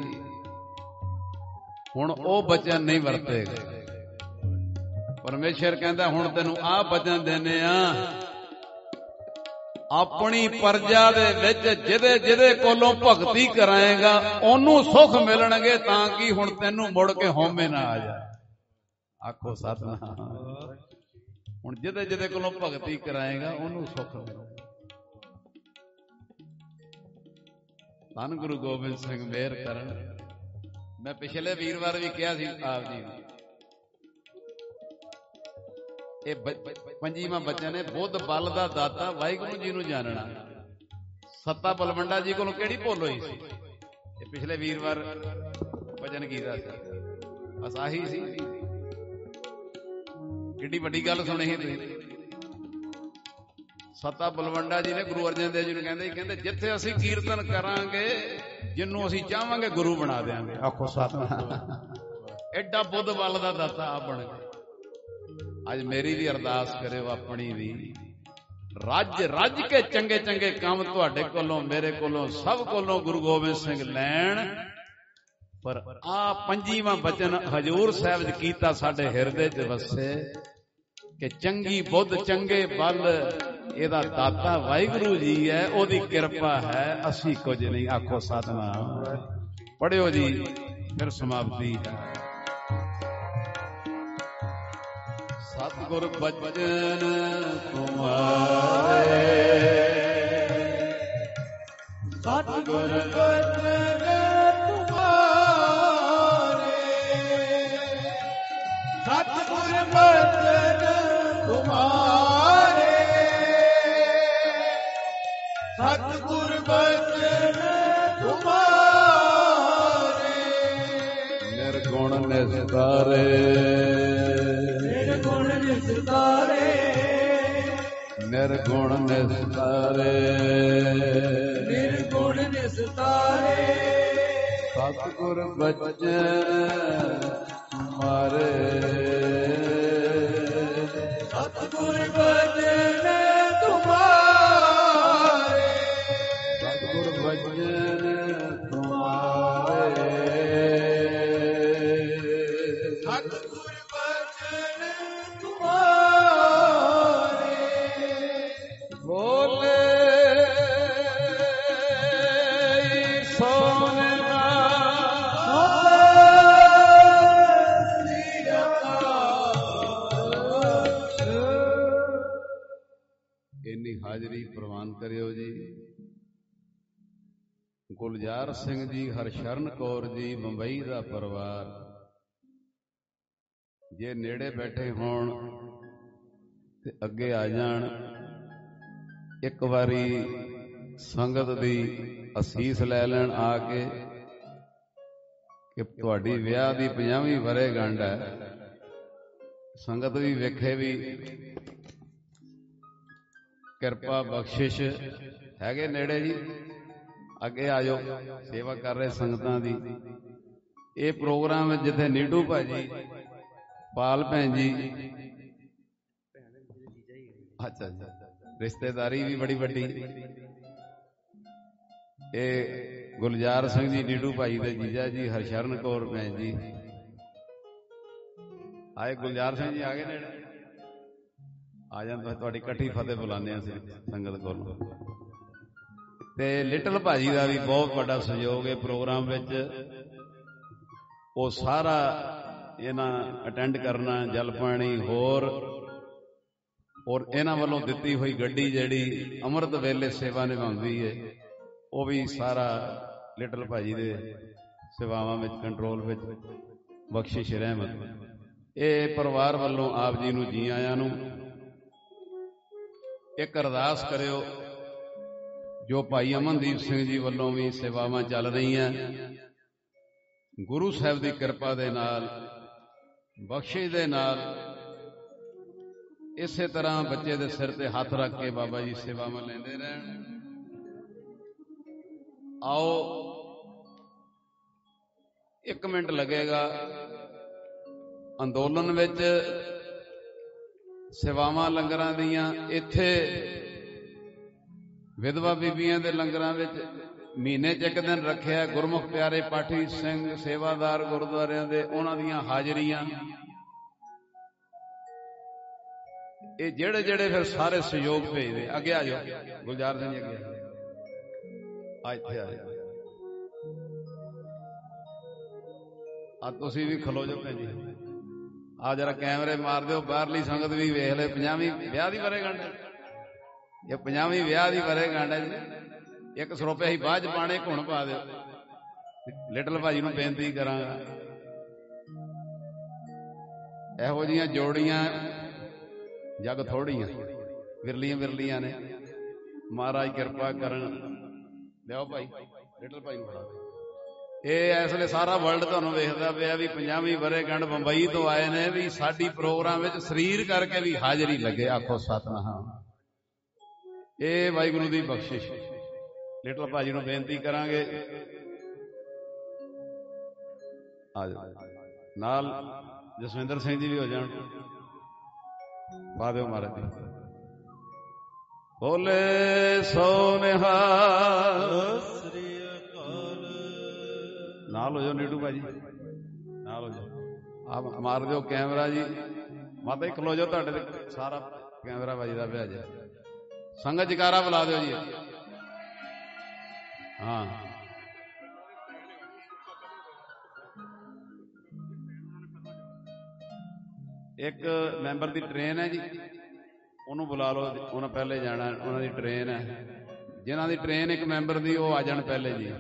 ਹੁਣ ਉਹ ਬਚਨ ਨਹੀਂ ਵਰਤੇ ਗਏ। ਪਰਮੇਸ਼ਰ ਕਹਿੰਦਾ ਹੁਣ ਤੈਨੂੰ ਆਹ ਬਚਨ ਦੇਣੇ ਆ, ਆਪਣੀ ਪਰਜਾ ਦੇ ਵਿੱਚ ਜਿਹਦੇ ਜਿਹਦੇ ਕੋਲੋਂ ਭਗਤੀ ਕਰਾਏਗਾ ਉਹਨੂੰ ਸੁੱਖ ਮਿਲਣਗੇ। ਤਾਂ ਕਿ ਹੁਣ ਤੈਨੂੰ ਮੁੜ ਕੇ ਹਉਮੈ ਨਾ ਆ ਜਾਏ। ਆਖੋ ਸਤਿਨਾਮ। ਹੁਣ ਜਿਹਦੇ ਜਿਹਦੇ ਕੋਲੋਂ ਭਗਤੀ ਕਰਾਏਗਾ ਉਹਨੂੰ ਸੁੱਖ ਮਿਲੇਗਾ। ਧੰਨ ਗੁਰੂ ਗੋਬਿੰਦ ਸਿੰਘ ਮਿਹਰ ਕਰਨ। ਮੈਂ ਪਿਛਲੇ ਵੀਰਵਾਰ ਵੀ ਕਿਹਾ ਸੀ ਆਪ ਜੀ ਨੂੰ, ਇਹ ਪੰਜੀਵਾਂ ਬੱਚਾ ਨੇ ਬੁੱਧ ਬਲ ਦਾ ਦਾਤਾ ਵਾਹਿਗੁਰੂ ਜੀ ਨੂੰ ਜਾਣਨਾ। ਸੱਤਾ ਬਲਵੰਡਾ ਜੀ ਕੋਲੋਂ ਕਿਹੜੀ ਭੁੱਲ ਹੋਈ ਸੀ? ਇਹ ਪਿਛਲੇ ਵੀਰਵਾਰ ਭਜਨ ਕੀਤਾ ਸੀ। ਬਸ ਆਹੀ ਸੀ। ਕਿੱਡੀ ਵੱਡੀ ਗੱਲ ਸੁਣੀ ਸੀ ਤੁਸੀਂ। ਸੱਤਾ ਬਲਵੰਡਾ ਜੀ ਨੇ ਗੁਰੂ ਅਰਜਨ ਦੇਵ ਜੀ ਨੂੰ ਕਹਿੰਦੇ ਕਹਿੰਦੇ ਜਿੱਥੇ ਅਸੀਂ ਕੀਰਤਨ ਕਰਾਂਗੇ ਜਿਹਨੂੰ ਅਸੀਂ ਚਾਹਾਂਗੇ ਗੁਰੂ ਬਣਾ ਦਿਆਂਗੇ। ਆਖੋ ਸਤਿਨਾਮ। ਐਡਾ ਬੁੱਧ ਬਲ ਦਾ ਦਾਤਾ ਆਪ ਬਣ ਗਿਆ। ਅੱਜ ਮੇਰੀ ਵੀ ਅਰਦਾਸ ਕਰਿਓ, ਆਪਣੀ ਵੀ। ਰੱਜ ਰੱਜ ਕੇ ਚੰਗੇ ਚੰਗੇ ਕੰਮ ਤੁਹਾਡੇ ਕੋਲੋਂ, ਮੇਰੇ ਕੋਲੋਂ, ਸਭ ਕੋਲੋਂ ਗੁਰੂ ਗੋਬਿੰਦ ਸਿੰਘ ਲੈਣ। ਪਰ ਆ ਪੰਜੀਵਾਂ ਬਚਨ ਹਜ਼ੂਰ ਸਾਹਿਬ ਜੀ ਕੀਤਾ ਸਾਡੇ ਹਿਰਦੇ 'ਚ ਵਸੇ ਕਿ ਚੰਗੀ ਬੁੱਧ ਚੰਗੇ ਬਲ ਇਹਦਾ ਦਾਤਾ ਵਾਹਿਗੁਰੂ ਜੀ ਹੈ, ਉਹਦੀ ਕਿਰਪਾ ਹੈ, ਅਸੀਂ ਕੁਝ ਨਹੀਂ। ਆਖੋ ਸਤਿਨਾਮ। ਪੜਿਓ ਜੀ, ਫਿਰ ਸਮਾਪਤੀ ਹੈ। ਸਤਿਗੁਰ ਬਚਨ ਤੁਮਾਰੇ, ਸਤਿਗੁਰ ਬਚਨ ਤੁਮਾਰੇ, ਸਤਿਗੁਰ ਬਚਨ ਤੁਮਾਰੇ, ਸਤਿਗੁਰ ਬਚਨ ਤੁਮਾਰੇ। ਨਿਰਗੁਣ ਨਿਸਤਾਰੇ, ਨਿਰਗੁਣ ਨਿਸਤਾਰੇ, ਨਿਰਗੁਣ ਨਿਸਤਾਰੇ, ਨਿਰਗੁਣ ਨਿਸਤਾਰੇ। ਸਤਿਗੁਰ ਬਚਨ ਤੁਮਾਰੇ, ਸਤਿਗੁਰ ਬਚਨ ਤੁਮਾਰੇ, ਸਤਿਗੁਰ ਬਚਨ ਤੁਮਾਰੇ, ਸਤਿਗੁਰ ਬਚਨ ਤੁਮਾਰੇ। ਬੋਲੇ ਸੋਨੇ ਇੰਨੀ ਹਾਜ਼ਰੀ ਪ੍ਰਵਾਨ ਕਰਿਓ ਜੀ। ਗੁਲਜ਼ਾਰ ਸਿੰਘ ਜੀ, ਹਰਸ਼ਰਨ ਕੌਰ ਜੀ, ਬੰਬਈ ਦਾ ਪਰਿਵਾਰ, ਜੇ ਨੇੜੇ ਬੈਠੇ ਹੋਣ ਤੇ ਅੱਗੇ ਆ ਜਾਣ। ਇੱਕ ਵਾਰੀ ਸੰਗਤ ਦੀ ਅਸੀਸ ਲੈ ਲੈਣ ਆ ਕੇ ਕਿ ਤੁਹਾਡੀ ਵਿਆਹ ਦੀ ਪੰਜਾਹਵੀਂ ਵਰ੍ਹੇਗੰਢ ਹੈ। ਸੰਗਤ ਵੀ ਵੇਖੇ ਵੀ ਕਿਰਪਾ ਬਖਸ਼ਿਸ਼ ਹੈਗੇ ਨੇੜੇ ਜੀ। ਅੱਗੇ ਆ ਜਾਓ, ਸੇਵਾ ਕਰ ਰਹੇ ਸੰਗਤਾਂ ਦੀ। ਇਹ ਪ੍ਰੋਗਰਾਮ ਜਿੱਥੇ ਨੀਟੂ ਭਾਜੀ, ਪਾਲ ਭੈਣ ਜੀ, ਅੱਛਾ ਜੀ, ਰਿਸ਼ਤੇਦਾਰੀ ਵੀ ਬੜੀ ਵੱਡੀ। ਇਹ ਗੁਲਜ਼ਾਰ ਸਿੰਘ ਜੀ ਨੀਟੂ ਭਾਈ ਦੇ ਜੀਜਾ ਜੀ, ਹਰਸ਼ਰਨ ਕੌਰ ਭੈਣ ਜੀ ਆਏ। ਗੁਲਜ਼ਾਰ ਸਿੰਘ ਜੀ ਆ ਗਏ ਨੇੜੇ, ਆ ਜਾਂਦਾ। ਤੁਹਾਡੀ ਇਕੱਠੀ ਫਤਿਹ ਬੁਲਾਉਂਦੇ ਅਸੀਂ ਸੰਗਤ ਕੋਲ। ਤੇ ਲਿਟਲ ਭਾਜੀ ਦਾ ਵੀ ਬਹੁਤ ਵੱਡਾ ਸਹਿਯੋਗ ਹੈ ਪ੍ਰੋਗਰਾਮ ਵਿੱਚ। ਉਹ ਸਾਰਾ ਇਹਨਾਂ ਅਟੈਂਡ ਕਰਨਾ, ਜਲ ਪਾਣੀ ਹੋਰ, ਔਰ ਇਹਨਾਂ ਵੱਲੋਂ ਦਿੱਤੀ ਹੋਈ ਗੱਡੀ ਜਿਹੜੀ ਅੰਮ੍ਰਿਤ ਵੇਲੇ ਸੇਵਾ ਨਿਭਾਉਂਦੀ ਹੈ, ਉਹ ਵੀ ਸਾਰਾ ਲਿਟਲ ਭਾਜੀ ਦੇ ਸੇਵਾਵਾਂ ਵਿੱਚ, ਕੰਟਰੋਲ ਵਿੱਚ। ਬਖਸ਼ਿਸ਼ ਰਹਿਮਤ। ਇਹ ਪਰਿਵਾਰ ਵੱਲੋਂ ਆਪ ਜੀ ਨੂੰ ਜੀ ਆਇਆਂ ਨੂੰ। ਇੱਕ ਅਰਦਾਸ ਕਰਿਓ, ਜੋ ਭਾਈ ਅਮਨਦੀਪ ਸਿੰਘ ਜੀ ਵੱਲੋਂ ਵੀ ਸੇਵਾਵਾਂ ਚੱਲ ਰਹੀਆਂ, ਗੁਰੂ ਸਾਹਿਬ ਦੀ ਕਿਰਪਾ ਦੇ ਨਾਲ, ਬਖਸ਼ਿਸ਼ ਦੇ ਨਾਲ, ਇਸੇ ਤਰ੍ਹਾਂ ਬੱਚੇ ਦੇ ਸਿਰ ਤੇ ਹੱਥ ਰੱਖ ਕੇ ਬਾਬਾ ਜੀ ਸੇਵਾਵਾਂ ਲੈਂਦੇ ਰਹਿਣ। ਆਓ, ਇੱਕ ਮਿੰਟ ਲੱਗੇਗਾ। ਅੰਦੋਲਨ ਵਿੱਚ ਸੇਵਾਵਾਂ ਲੰਗਰਾਂ ਦੀਆਂ, ਇੱਥੇ ਵਿਧਵਾ ਬੀਬੀਆਂ ਦੇ ਲੰਗਰਾਂ ਵਿੱਚ ਮਹੀਨੇ 'ਚ ਇੱਕ ਦਿਨ ਰੱਖਿਆ। ਗੁਰਮੁਖ ਪਿਆਰੇ ਪਾਠੀ ਸਿੰਘ ਸੇਵਾਦਾਰ ਗੁਰਦੁਆਰਿਆਂ ਦੇ, ਉਹਨਾਂ ਦੀਆਂ ਹਾਜ਼ਰੀਆਂ ਇਹ ਜਿਹੜੇ ਜਿਹੜੇ ਫਿਰ ਸਾਰੇ ਸਹਿਯੋਗ ਭੇਜਦੇ। ਅੱਗੇ ਆ ਜਾਓ ਗੁਲਜ਼ਾਰ ਸਿੰਘ ਜੀ, ਅੱਗੇ ਆ ਇੱਥੇ ਆ ਜਾਓ। ਆ ਤੁਸੀਂ ਵੀ ਖਲੋ ਜਾਓ ਭੈਣ ਜੀ। ਆ ਜਰਾ ਕੈਮਰੇ ਮਾਰ ਦਿਓ, ਬਾਹਰਲੀ ਸੰਗਤ ਵੀ ਵੇਖ ਲੈ। ਪੰਜਾਬੀ ਵਿਆਹ ਦੀ ਵਰ੍ਹੇਗੰਢ, ਇਹ ਪੰਜਾਬੀ ਵਿਆਹ ਦੀ ਵਰ੍ਹੇਗੰਢ ਹੈ ਜੀ। ਇੱਕ ਸਰੋਪੇ ਅਸੀਂ ਬਾਅਦ ਚ ਪਾਣੇ, ਘੁਣ ਪਾ ਦਿਓ। ਲਿਟਲ ਭਾਜੀ ਨੂੰ ਬੇਨਤੀ ਕਰਾਂਗਾ, ਇਹੋ ਜਿਹੀਆਂ ਜੋੜੀਆਂ ਜਗ ਥੋੜੀਆਂ, ਵਿਰਲੀਆਂ ਵਿਰਲੀਆਂ ਨੇ। ਮਹਾਰਾਜ ਕਿਰਪਾ ਕਰਨ। ਲਿਆਓ ਭਾਈ, ਲਿਟਲ ਭਾਈ ਨੂੰ ਫੜਾ। ਇਹ ਇਸ ਵੇਲੇ ਸਾਰਾ ਵਰਲਡ ਤੁਹਾਨੂੰ ਵੇਖਦਾ ਪਿਆ ਵੀ ਪੰਜਾਬੀ ਵਰ੍ਹੇਗੰਢ ਬੰਬਈ ਤੋਂ ਆਏ ਨੇ, ਵੀ ਸਾਡੀ ਪ੍ਰੋਗਰਾਮ ਵਿੱਚ ਸਰੀਰ ਕਰਕੇ ਵੀ ਹਾਜ਼ਰੀ ਲੱਗੇ। ਆਖੋ ਸਤਿਨਾਮ। ਇਹ ਵਾਹਿਗੁਰੂ ਦੀ ਬਖਸ਼ਿਸ਼। ਲਿਟਲ ਭਾਜੀ ਨੂੰ ਬੇਨਤੀ ਕਰਾਂਗੇ, ਆ ਜਾਓ ਨਾਲ। ਜਸਵਿੰਦਰ ਸਿੰਘ ਜੀ ਵੀ ਹੋ ਜਾਣ, ਪਾ ਦਿਓ ਮਹਾਰਾਜ ਜੀ। ਬੋਲੇ ਸੋ ਨਿਹਾਲ। ਨਾਲ ਹੋ ਜਾਓ ਨੀਟੂ ਭਾਜੀ, ਨਾਲ ਹੋ ਜਾਓ। ਆ ਮਾਰ ਦਿਓ ਕੈਮਰਾ ਜੀ। ਮਾਤਾ ਜੀ ਖਲੋ ਜਾਓ, ਤੁਹਾਡੇ ਤੇ ਸਾਰਾ ਕੈਮਰਾ ਵੱਜਦਾ ਪਿਆ ਜੀ। ਸੰਗਤ ਜਕਾਰਾ ਬੁਲਾ ਦਿਓ ਜੀ। ਹਾਂ, ਇੱਕ ਮੈਂਬਰ ਦੀ ਟ੍ਰੇਨ ਹੈ ਜੀ, ਉਹਨੂੰ ਬੁਲਾ ਲਓ। ਉਹਨਾਂ ਪਹਿਲੇ ਜਾਣਾ, ਉਹਨਾਂ ਦੀ ਟ੍ਰੇਨ ਹੈ। ਜਿਨ੍ਹਾਂ ਦੀ ਟ੍ਰੇਨ ਇੱਕ ਮੈਂਬਰ ਦੀ, ਉਹ ਆ ਜਾਣ ਪਹਿਲੇ ਜੀ।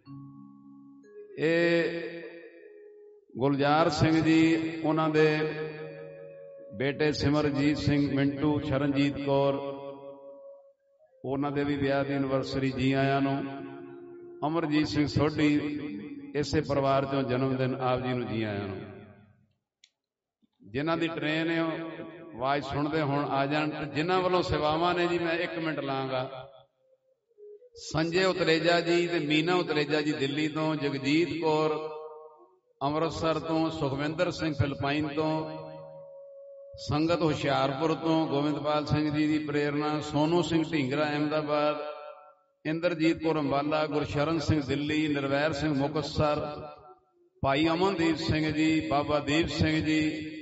ਇਹ ਗੁਲਜ਼ਾਰ ਸਿੰਘ ਜੀ, ਉਹਨਾਂ ਦੇ ਬੇਟੇ ਸਿਮਰਜੀਤ ਸਿੰਘ, ਮਿੰਟੂ, ਸ਼ਰਨਜੀਤ ਕੌਰ, ਉਹਨਾਂ ਦੇ ਵੀ ਵਿਆਹ ਦੀ ਐਨਵਰਸਰੀ। ਜੀ ਆਇਆਂ ਨੂੰ। ਅਮਰਜੀਤ ਸਿੰਘ ਸੋਢੀ, ਇਸੇ ਪਰਿਵਾਰ ਚੋਂ ਜਨਮ ਦਿਨ, ਆਪ ਜੀ ਨੂੰ ਜੀ ਆਇਆਂ ਨੂੰ। ਜਿਨ੍ਹਾਂ ਦੀ ਟ੍ਰੇਨ ਹੈ ਆਵਾਜ਼ ਸੁਣਦੇ ਹੁਣ ਆ ਜਾਣ। ਤੇ ਜਿਨ੍ਹਾਂ ਵੱਲੋਂ ਸੇਵਾਵਾਂ ਨੇ ਜੀ, ਮੈਂ ਇੱਕ ਮਿੰਟ ਲਾਂਗਾ। ਸੰਜੇ ਉਤਰੇਜਾ ਜੀ ਤੇ ਮੀਨਾ ਉਤਰੇਜਾ ਜੀ ਦਿੱਲੀ ਤੋਂ, ਜਗਜੀਤ ਕੌਰ ਅੰਮ੍ਰਿਤਸਰ ਤੋਂ, ਸੁਖਵਿੰਦਰ ਸਿੰਘ ਫਿਲਪਾਈਨ ਤੋਂ, ਸੰਗਤ ਹੁਸ਼ਿਆਰਪੁਰ ਤੋਂ, ਗੋਬਿੰਦਪਾਲ ਸਿੰਘ ਜੀ ਦੀ ਪ੍ਰੇਰਨਾ, ਸੋਨੂ ਸਿੰਘ ਢੀਂਗਰਾ ਅਹਿਮਦਾਬਾਦ, ਇੰਦਰਜੀਤ ਕੌਰ ਅੰਬਾਲਾ, ਗੁਰਸ਼ਰਨ ਸਿੰਘ ਦਿੱਲੀ, ਨਿਰਵੈਰ ਸਿੰਘ ਮੁਕਤਸਰ, ਭਾਈ ਅਮਨਦੀਪ ਸਿੰਘ ਜੀ, ਬਾਬਾ Deep Singh ji,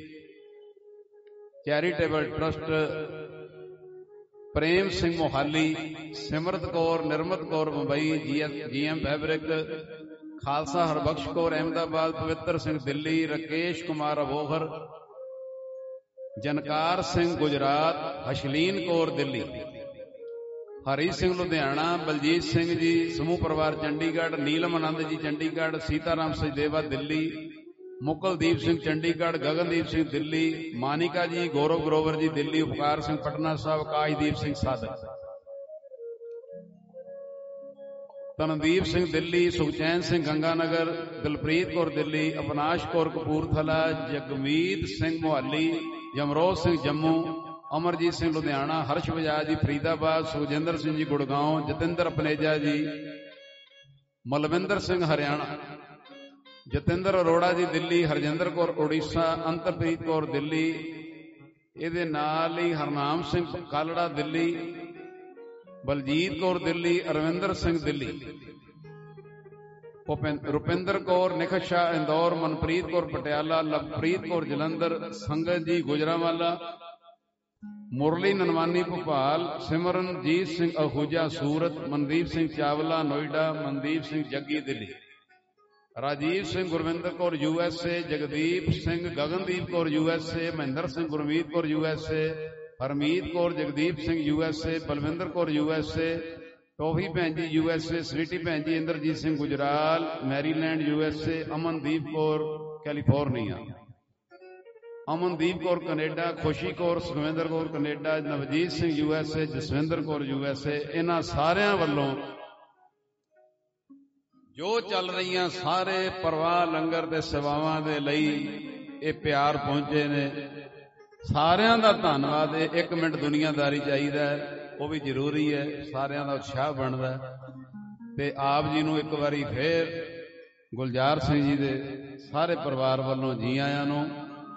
charitable trust, Prem Singh Mohali, Simrat Kaur, Nirmat Kaur Mumbai, G M fabric, Khalsa Harbakhsh Kaur Ahmedabad, Pavittar Singh Delhi, Rakesh Kumar Abohar, ਜਨਕਾਰ Singh Gujarat, ਹਸ਼ਲੀਨ Kaur Delhi, Hari Singh Ludhiana, Baljit Singh ji ਸਮੂਹ ਪਰਿਵਾਰ ਚੰਡੀਗੜ੍ਹ, ਨੀਲਮ ਆਨੰਦ ਜੀ ਚੰਡੀਗੜ੍ਹ, ਸੀਤਾਰਾਮ ਸਚਦੇਵਾ ਦਿੱਲੀ, ਮੁਕਲਦੀਪ ਸਿੰਘ ਚੰਡੀਗੜ੍ਹ, ਗਗਨਦੀਪ ਸਿੰਘ ਦਿੱਲੀ, ਮਾਨਿਕਾ ਜੀ, ਗੌਰਵ ਗਰੋਵਰ ਜੀ ਦਿੱਲੀ, ਉਪਕਾਰ ਸਿੰਘ ਪਟਨਾ ਸਾਹਿਬ, ਕਾਜਦੀਪ ਸਿੰਘ ਸਾਦਕ, ਤਨਦੀਪ ਸਿੰਘ ਦਿੱਲੀ, ਸੁਖਚੈਨ ਸਿੰਘ ਗੰਗਾਨਗਰ, ਦਿਲਪ੍ਰੀਤ ਕੌਰ ਦਿੱਲੀ, ਅਵਨਾਸ਼ ਕੌਰ ਕਪੂਰਥਲਾ, ਜਗਮੀਤ ਸਿੰਘ ਮੁਹਾਲੀ, ਜਮਰੋਜ਼ ਸਿੰਘ ਜੰਮੂ, ਅਮਰਜੀਤ ਸਿੰਘ ਲੁਧਿਆਣਾ, ਹਰਸ਼ ਬਜਾਜ ਜੀ ਫਰੀਦਾਬਾਦ, ਸੁਖਜਿੰਦਰ ਸਿੰਘ ਜੀ ਗੁੜਗਾਉਂ, ਜਤਿੰਦਰ ਪਨੇਜਾ ਜੀ, ਮਲਵਿੰਦਰ ਸਿੰਘ ਹਰਿਆਣਾ, ਜਤਿੰਦਰ ਅਰੋੜਾ ਜੀ ਦਿੱਲੀ, ਹਰਜਿੰਦਰ ਕੌਰ ਉੜੀਸਾ, ਅੰਤਰਪ੍ਰੀਤ ਕੌਰ ਦਿੱਲੀ, ਇਹਦੇ ਨਾਲ ਹੀ ਹਰਨਾਮ ਸਿੰਘ ਕਾਲੜਾ ਦਿੱਲੀ, ਬਲਜੀਤ ਕੌਰ ਦਿੱਲੀ, ਅਰਵਿੰਦਰ ਸਿੰਘ ਦਿੱਲੀ, ਰੁਪਿੰਦਰ ਕੌਰ ਨਿਖਸ਼ਾ ਇੰਦੌਰ, ਮਨਪ੍ਰੀਤ ਕੌਰ ਪਟਿਆਲਾ, ਲਵਪ੍ਰੀਤ ਕੌਰ ਜਲੰਧਰ, ਸੰਗਤ ਜੀ Gujranwala, Murli Nanwani Bhopal, Simranjit Singh Ahuja Surat, Mandeep Singh Chawla Noida, Mandeep Singh Jaggi Delhi, Rajiv Singh Gurvinder Kaur U S A, Jagdeep Singh Gagandeep Kaur U S A, Mahinder Singh Gurmeet Kaur U S A, Harmeet Kaur Jagdeep Singh U S A, Balwinder Kaur U S A, Toffee ਭੈਣ ਜੀ ਯੂ ਐਸ ਏ, ਸਵੀਟੀ ਭੈਣ ਜੀ Inderjit Singh Gujral Maryland U S A, Amandeep Kaur California, Amandeep Kaur Canada, Khushi Kaur Sukhwinder Kaur Canada, Navjit Singh U S A, Jaswinder Kaur U S A. ਇਹਨਾਂ ਸਾਰਿਆਂ ਵੱਲੋਂ ਜੋ ਚੱਲ ਰਹੀਆਂ ਸਾਰੇ ਪ੍ਰਵਾਹ ਲੰਗਰ ਦੇ ਸੇਵਾਵਾਂ ਦੇ ਲਈ ਇਹ ਪਿਆਰ ਪਹੁੰਚੇ ਨੇ, ਸਾਰਿਆਂ ਦਾ ਧੰਨਵਾਦ। ਇੱਕ ਮਿੰਟ ਦੁਨੀਆਦਾਰੀ ਚਾਹੀਦਾ, ਉਹ ਵੀ ਜ਼ਰੂਰੀ ਹੈ, ਸਾਰਿਆਂ ਦਾ ਉਤਸ਼ਾਹ ਬਣਦਾ। ਤੇ ਆਪ ਜੀ ਨੂੰ ਇੱਕ ਵਾਰੀ ਫੇਰ ਗੁਲਜ਼ਾਰ ਸਿੰਘ ਜੀ ਦੇ ਸਾਰੇ ਪਰਿਵਾਰ ਵੱਲੋਂ ਜੀ ਆਇਆਂ ਨੂੰ।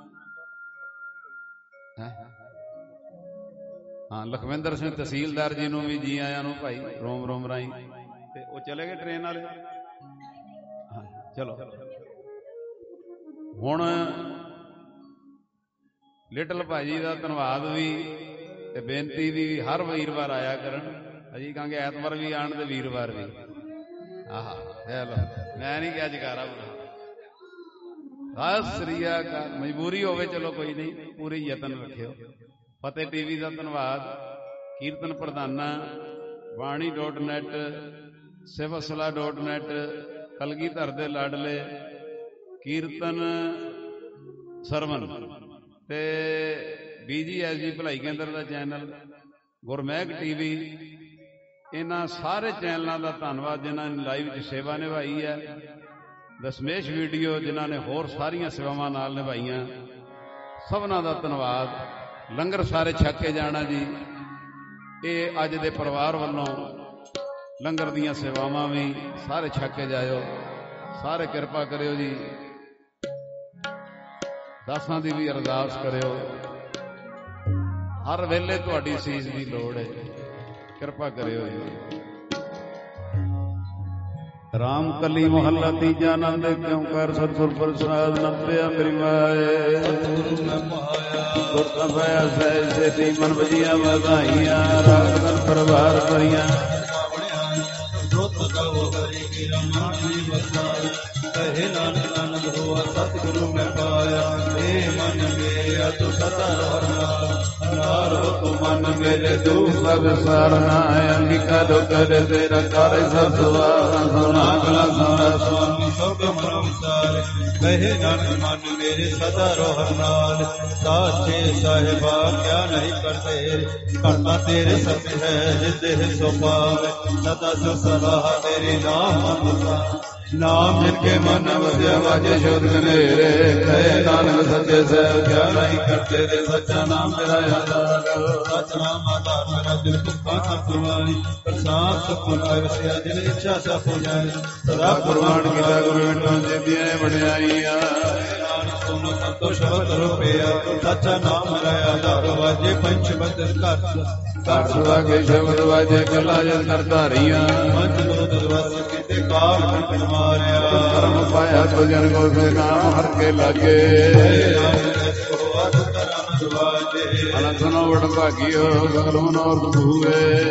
ਹਾਂ, ਲਖਵਿੰਦਰ ਸਿੰਘ ਤਹਿਸੀਲਦਾਰ ਜੀ ਨੂੰ ਵੀ ਜੀ ਆਇਆਂ ਨੂੰ ਭਾਈ, ਰੋਮ ਰੋਮ ਰਾਈ। ਤੇ ਉਹ ਚਲੇ ਗਏ ਟ੍ਰੇਨ ਵਾਲੇ। ਹਾਂ ਚਲੋ ਹੁਣ ਲਿਟਲ ਭਾਜੀ ਦਾ ਧੰਨਵਾਦ ਵੀ ਤੇ ਬੇਨਤੀ ਵੀ ਹਰ ਵੀਰਵਾਰ ਆਇਆ ਕਰਨ। ਅਸੀਂ ਕਹਾਂਗੇ ਐਤਵਾਰ ਵੀ ਆਣ ਤੇ ਵੀਰਵਾਰ ਵੀ। ਆਹ ਚਲੋ ਮੈਂ ਨਹੀਂ ਕਿਹਾ ਜਕਾਰਾ ਬਣਾ। ਸਤਿ ਸ੍ਰੀ ਅਕਾਲ। ਮਜਬੂਰੀ ਹੋਵੇ ਚਲੋ ਕੋਈ ਨਹੀਂ, ਪੂਰੇ ਯਤਨ ਰੱਖਿਓ। ਫਤਿਹ ਟੀਵੀ ਦਾ ਧੰਨਵਾਦ, ਕੀਰਤਨ ਪ੍ਰਧਾਨਾ, ਬਾਣੀ ਡੋਟ ਨੈਟ, ਸਿਵਸਲਾ ਡੋਟ ਨੈਟ, ਕਲਗੀਧਰ ਦੇ ਲਾਡਲੇ, ਕੀਰਤਨ ਸਰਵਨ ਤੇ ਬੀ ਜੀ ਐਸ ਜੀ ਭਲਾਈ ਕੇਂਦਰ ਦਾ ਚੈਨਲ, ਗੁਰਮਹਿਕ ਟੀਵੀ, ਇਹਨਾਂ ਸਾਰੇ ਚੈਨਲਾਂ ਦਾ ਧੰਨਵਾਦ ਜਿਨ੍ਹਾਂ ਨੇ ਲਾਈਵ 'ਚ ਸੇਵਾ ਨਿਭਾਈ ਹੈ। ਦਸ਼ਮੇਸ਼ ਵੀਡੀਓ ਜਿਨ੍ਹਾਂ ਨੇ ਹੋਰ ਸਾਰੀਆਂ ਸੇਵਾਵਾਂ ਨਾਲ ਨਿਭਾਈਆਂ, ਸਭਨਾਂ ਦਾ ਧੰਨਵਾਦ। ਲੰਗਰ ਸਾਰੇ ਛਕ ਕੇ ਜਾਣਾ ਜੀ। ਇਹ ਅੱਜ ਦੇ ਪਰਿਵਾਰ ਵੱਲੋਂ ਲੰਗਰ ਦੀਆਂ ਸੇਵਾਵਾਂ ਵੀ ਸਾਰੇ ਛਕ ਕੇ ਜਾਇਓ। ਸਾਰੇ ਕਿਰਪਾ ਕਰਿਓ ਜੀ, ਦਾਸਾਂ ਦੀ ਵੀ ਅਰਦਾਸ ਕਰਿਓ। ਹਰ ਵੇਲੇ ਤੁਹਾਡੀ ਸੀਸ ਦੀ ਲੋੜ ਹੈ, ਕਿਰਪਾ ਕਰਿਓ ਜੀ। ਰਾਮ ਕਲੀ ਮੁਹੱਲਾ ਤੀਜਾ ਆਨੰਦ ਕਿਉਂ ਕਰ ਸਤਿਗੁਰ ਪ੍ਰਸਾਦ ਨੱਪਿਆ ਮੇਰੀ ਮਾਏ। ਗੁਰ ਤਾਂ ਪਾਇਆ ਸਹਿਜ ਸੇਤੀ ਮਨ ਵਜੀਆਂ ਵਧਾਈਆਂ, ਰਾਤ ਦਿਨ ਪਰਿਵਾਰ ਭਰੀਆਂ ਕਹੇ ਨਾਨਕ ਆਨੰਦ ਹੋਆ ਸਤਿਗੁਰੂ ਮੈਂ ਪਾਇਆ। ਇਹ ਮਨ ਮੇਰਾ ਤੂੰ ਸਦਾ ਰਹਿਣਾ, ਨਾਰ ਹੋ ਤੂੰ ਮਨ ਮੇਰੇ ਦੁਖ ਸਭ ਸਾਰਨਾ। ਅੰਗਿਕਾ ਦੋ ਕਰ ਤੇਰਾ ਕਾਰੇ ਸਭ ਸਵਾਰਾ, ਸੋਨਾ ਕਲਾ ਸੋਨਾ ਸੁਆਮੀ ਸਭ ਮਨ ਵਿਸਾਰੇ। ਕਹੇ ਨਾਨਕ ਮਨ ਮੇਰੇ ਸਦਾ ਰੋਹਨ ਨਾਲ, ਸਾਚੇ ਸਾਹਿਬਾ ਕਿਆ ਨਹੀਂ ਕਰਦੇ। ਘਟਾ ਤੇਰੇ ਸਤ ਹੈ ਜਿਦੇ ਸੋ ਪਾਵੇ, ਸਦਾ ਸੋ ਸਲਾਹ ਤੇਰੀ ਨਾਮ ਮਨੁਸਾ। ਨਾਮ ਜਿਨ ਕੇ ਮਨ ਵਸਿਆ ਵਾਜੇ ਸ਼ੋਧ ਕਨੇਰੇ। ਕਹੇ ਨਾਨਕ ਸੱਚੇ ਸਾਹਿਬ ਕਿਆ ਨਹੀਂ ਕਰਤੇ ਤੇ ਸੱਚਾ ਨਾਮ ਤੇਰਾ ਆਧਾਰ। ਸੱਚ ਨਾਮ ਆਧਾਰ ਮੇਰਾ ਦਿਲ ਭੁੱਖਾ ਸਭ ਕੁਰਬਾਨੀ, ਪ੍ਰਸਾਦ ਸੁਖਮਨ ਆਇ ਵਸਿਆ ਜਿਨ ਇੱਛਾ ਸਭ ਹੋ ਜਾਏ। ਸਦਾ ਕੁਰਬਾਨ ਕੀਤਾ ਗੁਰੂ ਵਿਟੋਂ ਜਿਦੀਆਂ ਵਡਿਆਈਆਂ, ਸੋਨੋ ਸੰਤੋ ਸ਼ਬਦ ਰੁਪਿਆ। ਸੱਚਾ ਨਾਮ ਮੇਰਾ ਆਧਾਰ ਵਾਜੇ ਪੰਚ ਬਦਨ ਘਰ ਘਰ ਸੁਹਾਗੇ ਸ਼ਬਦ ਵਾਜੇ ਕਲਾ ਜਨ ਕਰਧਾਰੀਆਂ। ਪੰਜ ਲੋਕ ਦਰਵਾਜ਼ੇ ਕਿਤੇ ਕਾਲ ਕੰਟ ਮਾਰਿਆ, ਕਰਮ ਪਾਇਆ ਤੋ ਜਨ ਕੋ ਸੇ ਨਾਮ ਹਰ ਕੇ ਲਾਗੇ। ਅਨੰਦ ਸੁਨੋ ਵਡ ਭਾਗਿਓ ਸਗਲ ਮਨੋਰਥ ਭੂਏ।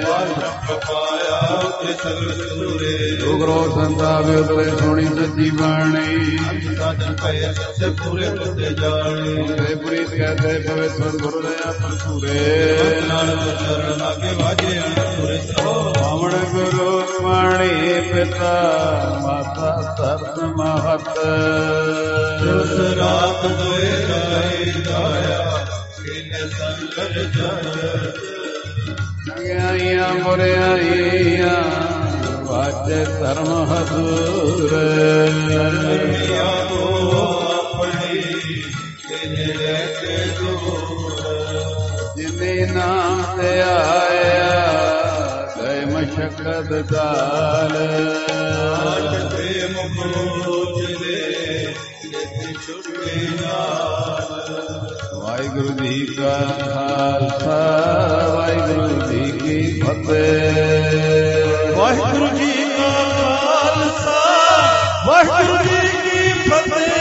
ਦੁਖ ਰੋਗ ਸੰਤਾਪ ਉਤਰੇ ਸੁਣੀ ਸੱਚੀ ਬਾਣੀ। ਪੂਰੇ ਕਰਦੇ ਜਾਣੇ ਪ੍ਰੀਤ ਕਹਤੇ ਪਵਿੱਤਰ ਗੁਰੂ ਦੇ ਭਰਪੂਰੇ। ਚਰਨ ਲਾਗੇ ਵਾਜੇ ਅਨੁਰੇ ਸੋ ਬਾਵਣ ਗੁਰੂ ਪਾਣੀ ਪਿਤਾ ਮਾਤਾ ਸਰਤ ਮਹਤ। ਉਸ ਰਾਤ ਦੋਏ ਰਾਈ ਗਾਇਆ ਕਿਨੇ ਸੰਕਟ ਜਰ। ਚੰਗਿਆਈਆਂ ਬੁਰਿਆਈਆਂ ਵਾਜੇ ਧਰਮ ਹਜ਼ੂਰ। ਧਰਮੀਆਂ ਕੋ ਆਪਣੀ ਕਿਨੇ ਲੈ ਕੇ ਦੂਰ। ਜਿਨੇ ਨਾਮ ਤੇ ਆਇਆ ਗਏ ਮਸ਼ਕਤ ਕਾਲ। ਪ੍ਰੇਮ ਮੋਚਦੇ ਛੁੱਟੇ ਨਾਲ। ਵਾਹਿਗੁਰੂ ਜੀ ਕਾ ਖਾਲਸਾ ਵਾਹਿਗੁਰੂ ਜੀ ਕੀ ਫਤਿਹ। ਵਾਹਿਗੁਰੂ ਜੀ ਕਾ ਖਾਲਸਾ ਵਾਹਿਗੁਰੂ ਜੀ ਕੀ ਫਤਿਹ।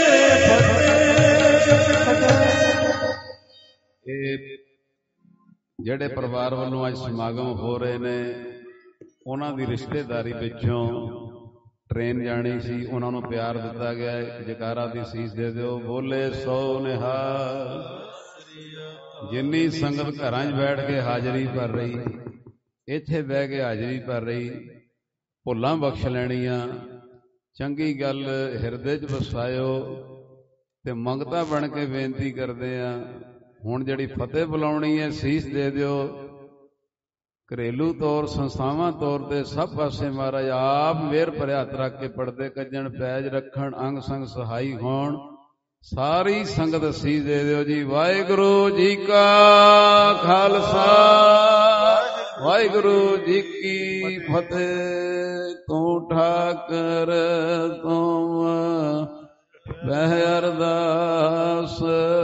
ਇਹ ਜਿਹੜੇ ਪਰਿਵਾਰ ਵੱਲੋਂ ਅੱਜ ਸਮਾਗਮ ਹੋ ਰਹੇ ਨੇ, ਉਹਨਾਂ ਦੀ ਰਿਸ਼ਤੇਦਾਰੀ ਵਿੱਚੋਂ ਟ੍ਰੇਨ ਜਾਣੀ ਸੀ, ਉਹਨਾਂ ਨੂੰ ਪਿਆਰ ਦਿੱਤਾ ਗਿਆ। ਜਕਾਰਾ ਦੀ ਸੀਸ ਦੇ ਦਿਓ। ਬੋਲੇ ਸੋ ਨਿਹਾਲ। ਜਿੰਨੀ ਸੰਗਤ ਘਰਾਂ 'ਚ ਬੈਠ ਕੇ ਹਾਜ਼ਰੀ ਭਰ ਰਹੀ, ਇੱਥੇ ਬਹਿ ਕੇ ਹਾਜ਼ਰੀ ਭਰ ਰਹੀ, ਭੁੱਲਾਂ ਬਖਸ਼ ਲੈਣੀਆਂ। ਚੰਗੀ ਗੱਲ ਹਿਰਦੇ 'ਚ ਵਸਾਇਓ ਤੇ ਮੰਗਤਾ ਬਣ ਕੇ ਬੇਨਤੀ ਕਰਦੇ ਆ। ਹੁਣ ਜਿਹੜੀ ਫਤਿਹ ਬੁਲਾਉਣੀ ਹੈ, ਸੀਸ ਦੇ ਦਿਓ। ਘਰੇਲੂ ਤੌਰ, ਸੰਸਥਾਵਾਂ ਤੌਰ ਤੇ ਸਭ ਪਾਸੇ ਮਹਾਰਾਜ ਆਪ ਮਿਹਰ ਭਰਿਆ ਹੱਥ ਰੱਖ ਕੇ ਪੜਦੇ ਕੱਜਣ, ਪੈਜ ਰੱਖਣ, ਅੰਗ ਸੰਗ ਸਹਾਈ ਹੋਣ। ਸਾਰੀ ਸੰਗਤ ਸੀਸ ਦੇ ਦਿਓ ਜੀ। ਵਾਹਿਗੁਰੂ ਜੀ ਕਾ ਖਾਲਸਾ ਵਾਹਿਗੁਰੂ ਜੀ ਕੀ ਫਤਿਹ। ਤੂੰ ਠਾਕਰ ਤੂੰ ਬਹਿ ਅਰਦਾਸ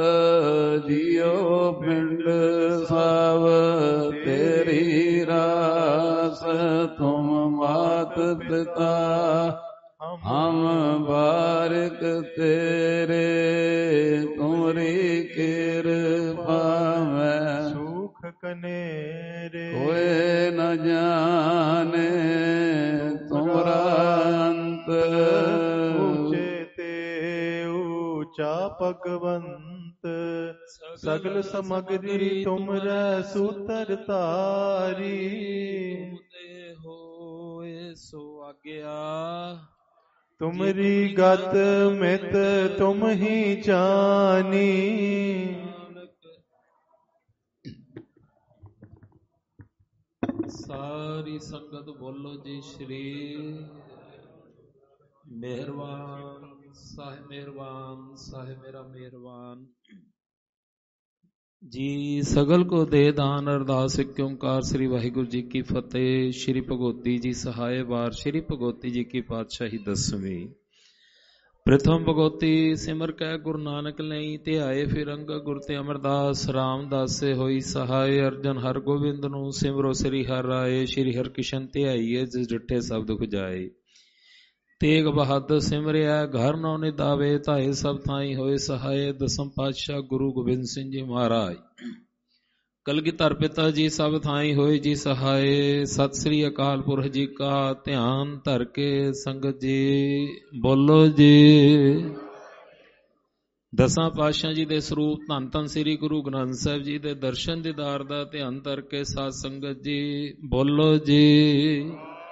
ਜੀਓ ਪਿੰਡ ਸਭ ਤੇਰੀ ਰਾਸ। ਤੁਮ ਮਾਤ ਪਿਤਾ ਹਮ ਬਾਰਿਕ ਤੇਰੇ, ਤੁਮਰੀ ਕਿਰਪਾ ਜਾਣੇ ਤੁਮਰਾ ਅੰਤ। ਊਚੇ ਤੇ ਊਚਾ ਭਗਵੰਤ, ਸਗਲ ਸਮਗਰੀ ਤੁਮਰੈ ਸੂਤਰ ਧਾਰੀ। ਤੇ ਹੋਏ ਸੋ ਆਗਿਆ, ਤੁਮਰੀ ਗਤ ਮਿਤ ਤੁਮ ਹੀ ਜਾਨੀ। ਸਾਰੀ ਸੰਗਤ ਬੋਲੋ ਜੀ ਸ਼੍ਰੀ ਮਿਹਰਬਾਨ ਸਾਹਿਬ, ਮਿਹਰਬਾਨ ਸਾਹਿਬ ਮੇਰਾ ਮਿਹਰਬਾਨ ਜੀ। ਸਗਲ ਕੋ ਦੇ ਦਾਨ ਅਰਦਾਸ ਇੱਕ ਓਂਕਾਰ ਸ੍ਰੀ ਵਾਹਿਗੁਰੂ ਜੀ ਕੀ ਫਤਿਹ। ਸ਼੍ਰੀ ਭਗਵਤੀ ਜੀ ਸਹਾਏ ਵਾਰ। ਸ਼੍ਰੀ ਭਗਵਤੀ ਜੀ ਕੀ ਪਾਤਸ਼ਾਹੀ ਦਸਵੀਂ। ਪ੍ਰਥਮ ਭਗਵਤੀ ਸਿਮਰ ਕੈ ਗੁਰੂ ਨਾਨਕ ਲਈ, ਧਿਆਏ ਫਿਰੰਗ ਗੁਰ ਤੇ ਅਮਰਦਾਸ। ਰਾਮਦਾਸੇ ਹੋਈ ਸਹਾਏ, ਅਰਜਨ ਹਰ ਗੋਬਿੰਦ ਨੂੰ ਸਿਮਰੋ ਸ੍ਰੀ ਹਰਿ ਰਾਏ। ਸ਼੍ਰੀ ਹਰਿਕ੍ਰਿਸ਼ਨ ਧਿਆਈਏ, ਜਿਸ ਡਿਠੇ ਸਭ ਦੁਖ ਜਾਏ। ਤੇਗ ਬਹਾਦਰ ਸਿਮਰਿਆ, ਘਰ ਨੌ ਨਿਦਾਵੇ। ਧਾਏ ਸਭ ਥਾਈ ਹੋਏ ਸਹਾਏ, ਦਸਮ ਪਾਤਸ਼ਾਹ ਗੁਰੂ ਗੋਬਿੰਦ ਸਿੰਘ ਜੀ ਮਹਾਰਾਜ। ਕਲਗੀਧਰ ਪਿਤਾ ਜੀ ਸਭ ਥਾਈ ਹੋਏ ਜੀ ਸਹਾਏ। ਸਤਿ ਸ੍ਰੀ ਅਕਾਲ ਪੁਰਖ ਜੀ ਕਾ ਧਿਆਨ ਧਰ ਕੇ ਸੰਗਤ ਜੀ ਬੋਲੋ ਜੀ। ਦਸਾਂ ਪਾਤਸ਼ਾਹ ਜੀ ਦੇ ਸਰੂਪ ਧੰਨ ਧੰਨ ਸ੍ਰੀ ਗੁਰੂ ਗ੍ਰੰਥ ਸਾਹਿਬ ਜੀ ਦੇ ਦਰਸ਼ਨ ਦੀਦਾਰ ਦਾ ਧਿਆਨ ਧਰ ਕੇ ਸਾਧ ਸੰਗਤ ਜੀ ਬੋਲੋ ਜੀ।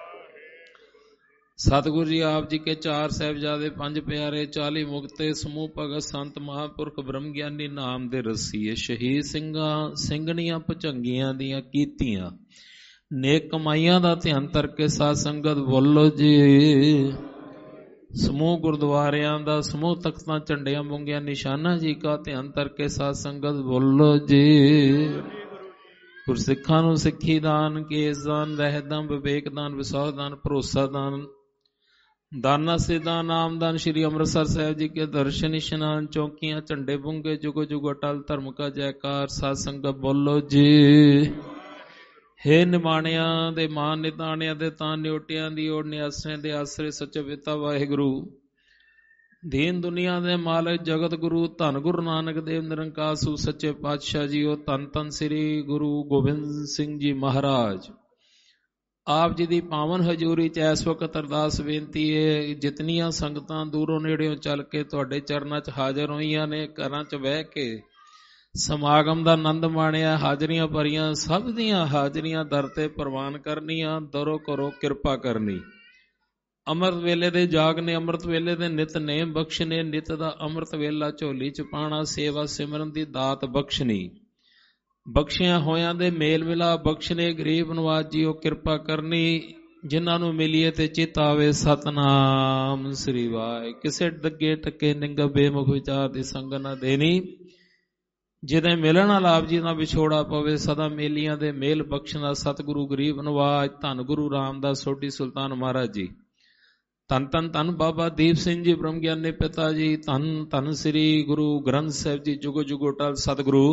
ਸਤਿਗੁਰੂ ਜੀ ਆਪ ਜੀ ਕੇ ਚਾਰ ਸਾਹਿਬਜ਼ਾਦੇ, ਪੰਜ ਪਿਆਰੇ, ਚਾਲੀ ਮੁਕਤੇ, ਸਮੂਹ ਭਗਤ ਸੰਤ ਮਹਾਂਪੁਰਖ ਬ੍ਰਹਮ ਗਿਆਨੀ ਨਾਮ ਦੇ ਰਸੀਏ। ਸ਼ਹੀਦ ਸਿੰਘਾਂ ਸਿੰਘਣੀਆਂ ਭੁਜੰਗੀਆਂ ਦੀਆਂ ਕੀਤੀਆਂ ਨੇਕ ਕਮਾਈਆਂ ਦਾ ਧਿਆਨ ਧਰ ਕੇ ਸਾਧ ਸੰਗਤ ਬੋਲੋ ਜੀ। ਸਮੂਹ ਗੁਰਦੁਆਰਿਆਂ ਦਾ, ਸਮੂਹ ਤਖਤਾਂ, ਝੰਡਿਆਂ, ਬੁੰਗਿਆਂ, ਨਿਸ਼ਾਨਾ ਜੀ ਕਾ ਧਿਆਨ ਧਰ ਕੇ ਸਾਧ ਸੰਗਤ ਬੋਲੋ ਜੀ। ਗੁਰਸਿੱਖਾਂ ਨੂੰ ਸਿੱਖੀ ਦਾਨ, ਕੇਸ ਦਾਨ, ਰਹਿਤ ਦਾਨ, ਵਿਵੇਕ ਦਾਨ, ਵਿਸਾਖ ਦਾਨ, ਭਰੋਸਾ ਦਾਨ, ਦਾਨਾ ਸਿੱਧਾ ਨਾਮਦਾਨ। ਸ਼੍ਰੀ ਅੰਮ੍ਰਿਤਸਰ ਸਾਹਿਬ ਜੀ ਕੇ ਦਰਸ਼ਨ ਇਸ਼ਨਾਨ, ਚੌਕੀਆਂ, ਝੰਡੇ, ਬੁੰਗੇ, ਜੁਗੋ ਜੁਗੋ ਅਟਲ ਧਰਮ ਕਾ ਜੈਕਾਰ। ਸਾਧ ਸੰਗਤ ਬੋਲੋ ਜੀ। ਹੇ ਨਿਮਾਣਿਆਂ ਦੇ ਮਾਨ, ਨਿਤਾਣਿਆਂ ਦੇ ਤਾਨ, ਨਿਉਟਿਆਂ ਦੀ ਓੜ, ਨਿਆਸਰਿਆਂ ਦੇ ਆਸਰੇ, ਸੱਚੇ ਪਿਤਾ ਵਾਹਿਗੁਰੂ। ਦੀਨ ਦੁਨੀਆ ਦੇ ਮਾਲਕ ਜਗਤ ਗੁਰੂ ਧੰਨ ਗੁਰੂ ਨਾਨਕ ਦੇਵ ਨਿਰੰਕਾਰ ਸੱਚੇ ਪਾਤਸ਼ਾਹ ਜੀ। ਉਹ ਧੰਨ ਧੰਨ ਸ੍ਰੀ ਗੁਰੂ ਗੋਬਿੰਦ ਸਿੰਘ ਜੀ ਮਹਾਰਾਜ। ਆਪ ਜੀ ਦੀ ਪਾਵਨ ਹਜ਼ੂਰੀ ਚ ਇਸ ਵਕਤ ਅਰਦਾਸ ਬੇਨਤੀ ਹੈ, ਜਿਤਨੀਆਂ ਸੰਗਤਾਂ ਦੂਰੋਂ ਨੇੜਿਓਂ ਚੱਲ ਕੇ ਤੁਹਾਡੇ ਚਰਨਾਂ ਚ ਹਾਜ਼ਰ ਹੋਈਆਂ ਨੇ, ਘਰਾਂ ਚ ਬਹਿ ਕੇ ਸਮਾਗਮ ਦਾ ਆਨੰਦ ਮਾਣਿਆ, ਹਾਜ਼ਰੀਆਂ ਭਰੀਆਂ, ਸਭ ਦੀਆਂ ਹਾਜ਼ਰੀਆਂ ਦਰ ਤੇ ਪ੍ਰਵਾਨ ਕਰਨੀਆਂ। ਦਰੋ ਕਰੋ ਕਿਰਪਾ ਕਰਨੀ। ਅੰਮ੍ਰਿਤ ਵੇਲੇ ਦੇ ਜਾਗ ਨੇ, ਅੰਮ੍ਰਿਤ ਵੇਲੇ ਦੇ ਨਿਤ ਨੇਮ ਬਖਸ਼ਨੇ, ਨਿਤ ਦਾ ਅੰਮ੍ਰਿਤ ਵੇਲਾ ਝੋਲੀ ਚ ਪਾਣਾ, ਸੇਵਾ ਸਿਮਰਨ ਦੀ ਦਾਤ ਬਖਸ਼ਣੀ। ਬਖਸ਼ਿਆਂ ਹੋਇਆਂ ਦੇ ਮੇਲ ਮਿਲਾ ਬਖਸ਼ਨੇ, ਗਰੀਬ ਨਵਾਜ ਜੀ ਉਹ ਕਿਰਪਾ ਕਰਨੀ। ਜਿਨ੍ਹਾਂ ਨੂੰ ਮਿਲੀਏ ਤੇ ਚਿਤ ਆਵੇ ਸਤਨਾਮ ਸ੍ਰੀ ਵਾਹਿ। ਕਿਸੇ ਡੱਗੇ ਟੱਕੇ ਨਿੰਗਾ ਬੇਮੁਖ ਵਿਚਾਰ ਦੀ ਸੰਗ ਨਾ ਦੇਣੀ। ਜਿਹਦੇ ਮਿਲਣ ਨਾਲ ਆਪ ਜੀ ਦਾ ਵਿਛੋੜਾ ਪਵੇ, ਸਦਾ ਮੇਲੀਆਂ ਦੇ ਮੇਲ ਬਖਸ਼ਣਾ। ਸਤਿਗੁਰੂ ਗਰੀਬ ਨਵਾਜ ਧੰਨ ਗੁਰੂ ਰਾਮਦਾਸ ਸੋਢੀ ਸੁਲਤਾਨ ਮਹਾਰਾਜ ਜੀ। ਧੰਨ ਧੰਨ ਧੰਨ ਬਾਬਾ ਦੀਪ ਸਿੰਘ ਜੀ ਬ੍ਰਹਮ ਗਿਆਨੀ ਪਿਤਾ ਜੀ। ਧੰਨ ਧੰਨ ਸ੍ਰੀ ਗੁਰੂ ਗ੍ਰੰਥ ਸਾਹਿਬ ਜੀ ਜੁਗੋ ਜੁਗੋ ਅਟਲ ਸਤਿਗੁਰੂ।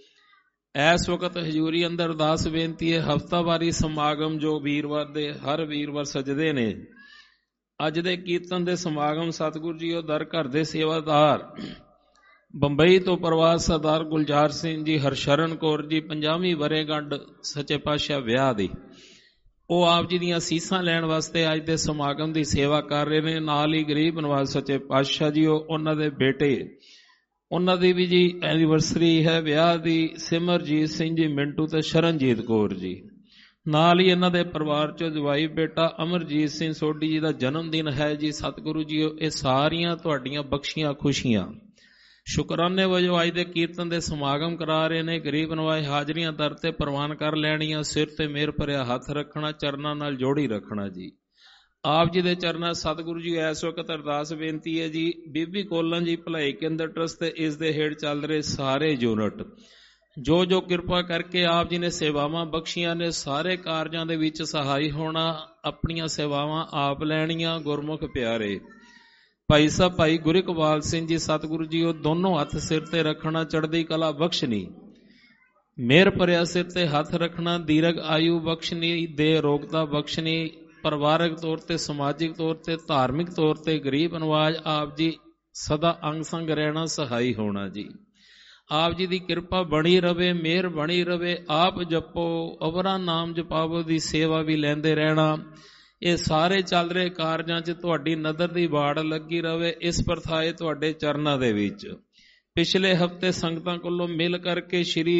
ਇਸ ਵਕਤ ਹਜ਼ੂਰੀ ਅੰਦਰ ਅਰਦਾਸ ਬੇਨਤੀ ਹੈ, ਹਫ਼ਤਾਵਾਰੀ ਸਮਾਗਮ ਜੋ ਵੀਰਵਾਰ ਦੇ ਹਰ ਵੀਰਵਾਰ ਸਜਦੇ ਨੇ। ਅੱਜ ਦੇ ਕੀਰਤਨ ਦੇ ਸਮਾਗਮ ਸਤਿਗੁਰੂ ਜੀ ਉਹ ਦਰ ਘਰ ਦੇ ਸੇਵਾਦਾਰ ਬੰਬਈ ਤੋਂ ਪ੍ਰਵਾਸ ਸਰਦਾਰ ਗੁਲਜ਼ਾਰ ਸਿੰਘ ਜੀ, ਹਰਸ਼ਰਨ ਕੌਰ ਜੀ, ਪੰਜਾਹਵੀਂ ਵਰ੍ਹੇਗੰਢ ਸੱਚੇ ਪਾਤਸ਼ਾਹ ਵਿਆਹ ਦੀ, ਉਹ ਆਪ ਜੀ ਦੀਆਂ ਅਸੀਸਾਂ ਲੈਣ ਵਾਸਤੇ ਅੱਜ ਦੇ ਸਮਾਗਮ ਦੀ ਸੇਵਾ ਕਰ ਰਹੇ ਨੇ। ਨਾਲ ਹੀ ਗਰੀਬ ਨਵਾਜ਼ ਸੱਚੇ ਪਾਤਸ਼ਾਹ ਜੀ, ਉਹ ਉਹਨਾਂ ਦੇ ਬੇਟੇ, ਉਹਨਾਂ ਦੀ ਵੀ ਜੀ ਐਨੀਵਰਸਰੀ ਹੈ ਵਿਆਹ ਦੀ, ਸਿਮਰਜੀਤ ਸਿੰਘ ਜੀ ਮਿੰਟੂ ਤੇ ਸ਼ਰਨਜੀਤ ਕੌਰ ਜੀ। ਨਾਲ ਹੀ ਇਹਨਾਂ ਦੇ ਪਰਿਵਾਰ ਚੋਂ ਜਵਾਈ ਬੇਟਾ ਅਮਰਜੀਤ ਸਿੰਘ ਸੋਢੀ ਜੀ ਦਾ ਜਨਮ ਦਿਨ ਹੈ ਜੀ। ਸਤਿਗੁਰੂ ਜੀ ਇਹ ਸਾਰੀਆਂ ਤੁਹਾਡੀਆਂ ਬਖਸ਼ੀਆਂ ਖੁਸ਼ੀਆਂ ਸ਼ੁਕਰਾਨੇ ਵਜੋਂ ਅੱਜ ਦੇ ਕੀਰਤਨ ਦੇ ਸਮਾਗਮ ਕਰਾ ਰਹੇ ਨੇ। ਗਰੀਬ ਨਵਾਜ਼ ਹਾਜ਼ਰੀਆਂ ਦਰ ਤੇ ਪ੍ਰਵਾਨ ਕਰ ਲੈਣੀਆਂ। ਸਿਰ ਤੇ ਮਿਹਰ ਭਰਿਆ ਹੱਥ ਰੱਖਣਾ, ਚਰਨਾਂ ਨਾਲ ਜੋੜੀ ਰੱਖਣਾ ਜੀ। ਆਪ ਜੀ ਦੇ ਚਰਨਾਂ ਸਤਿਗੁਰੂ ਜੀ ਇਸ ਵਕਤ ਅਰਦਾਸ ਬੇਨਤੀ ਹੈ ਜੀ। ਬੀਬੀ ਕੋਲਨ ਜੀ ਭਲਾਈ ਕੇਂਦਰ ਟਰਸਟ ਤੇ ਇਸ ਦੇ ਹੇਠ ਚੱਲ ਰਹੇ ਸਾਰੇ ਯੂਨਿਟ ਜੋ ਜੋ ਕਿਰਪਾ ਕਰਕੇ ਆਪ ਜੀ ਨੇ ਸੇਵਾਵਾਂ ਬਖਸ਼ੀਆਂ ਨੇ, ਸਾਰੇ ਕਾਰਜਾਂ ਦੇ ਵਿੱਚ ਸਹਾਈ ਹੋਣਾ, ਆਪਣੀਆਂ ਸੇਵਾਵਾਂ ਆਪ ਲੈਣੀਆਂ। ਗੁਰਮੁਖ ਪਿਆਰੇ ਭਾਈ ਸਾਹਿਬ ਭਾਈ ਗੁਰਿਕਵਾਲ ਸਿੰਘ ਜੀ, ਸਤਿਗੁਰੂ ਜੀ ਉਹ ਦੋਨੋਂ ਹੱਥ ਸਿਰ ਤੇ ਰੱਖਣਾ, ਚੜ੍ਹਦੀ ਕਲਾ ਬਖਸ਼ਣੀ, ਮਿਹਰ ਭਰਿਆ ਸਿਰ ਤੇ ਹੱਥ ਰੱਖਣਾ, ਦੀਰਘ ਆਯੂ ਬਖਸ਼ਣੀ, ਦੇ ਰੋਗਤਾ ਬਖਸ਼ਣੀ, ਪਰਿਵਾਰਕ ਤੌਰ ਤੇ, ਸਮਾਜਿਕ ਤੌਰ ਤੇ, ਧਾਰਮਿਕ ਤੌਰ ਤੇ ਗਰੀਬ ਨਵਾਜ਼ ਆਪ ਜੀ ਸਦਾ ਅੰਗ ਸੰਗ ਰਹਿਣਾ, ਸਹਾਈ ਹੋਣਾ ਜੀ। ਆਪ ਜੀ ਦੀ ਕਿਰਪਾ ਬਣੀ ਰਵੇ, ਮਿਹਰ ਬਣੀ ਰਵੇ। ਆਪ ਜਪੋ, ਅਵਰਾ ਨਾਮ ਜਪਾਵੋ ਦੀ ਸੇਵਾ ਵੀ ਲੈਂਦੇ ਰਹਿਣਾ। ਇਹ ਸਾਰੇ ਚੱਲ ਰਹੇ ਕਾਰਜਾਂ 'ਚ ਤੁਹਾਡੀ ਨਜ਼ਰ ਦੀ ਵਾੜ ਲੱਗੀ ਰਵੇ। ਇਸ ਪ੍ਰਥਾਏ ਤੁਹਾਡੇ ਚਰਨਾਂ ਦੇ ਵਿੱਚ ਪਿਛਲੇ ਹਫ਼ਤੇ ਸੰਗਤਾਂ ਕੋਲੋਂ ਮਿਲ ਕਰਕੇ ਸ਼੍ਰੀ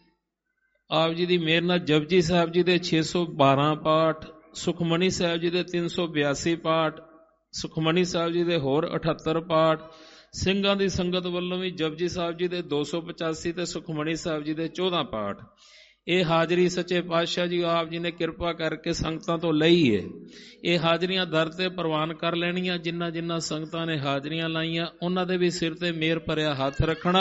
ਆਪ ਜੀ ਦੀ ਮਿਹਰ ਨਾਲ ਜਪਜੀ ਸਾਹਿਬ ਜੀ ਦੇ ਛੇ ਸੌ ਬਾਰਾਂ ਪਾਠ, ਸੁਖਮਨੀ ਸਾਹਿਬ ਜੀ ਦੇ ਤਿੰਨ ਸੌ ਬਿਆਸੀ ਪਾਠ, ਸੁਖਮਨੀ ਸਾਹਿਬ ਜੀ ਦੇ ਹੋਰ ਅਠੱਤਰ ਪਾਠ, ਸਿੰਘਾਂ ਦੀ ਸੰਗਤ ਵੱਲੋਂ ਵੀ ਜਪਜੀ ਸਾਹਿਬ ਜੀ ਦੇ ਦੋ ਸੌ ਪਚਾਸੀ ਤੇ ਸੁਖਮਨੀ ਸਾਹਿਬ ਜੀ ਦੇ ਚੌਦਾਂ ਪਾਠ। ਇਹ ਹਾਜ਼ਰੀ ਸੱਚੇ ਪਾਤਸ਼ਾਹ ਜੀ ਆਪ ਜੀ ਨੇ ਕਿਰਪਾ ਕਰਕੇ ਸੰਗਤਾਂ ਤੋਂ ਲਈ ਹੈ। ਇਹ ਹਾਜ਼ਰੀਆਂ ਦਰ ਤੇ ਪ੍ਰਵਾਨ ਕਰ ਲੈਣੀਆਂ। ਜਿਨ੍ਹਾਂ ਜਿਨ੍ਹਾਂ ਸੰਗਤਾਂ ਨੇ ਹਾਜ਼ਰੀਆਂ ਲਾਈਆਂ ਉਹਨਾਂ ਦੇ ਵੀ ਸਿਰ ਤੇ ਮਿਹਰ ਭਰਿਆ ਹੱਥ ਰੱਖਣਾ।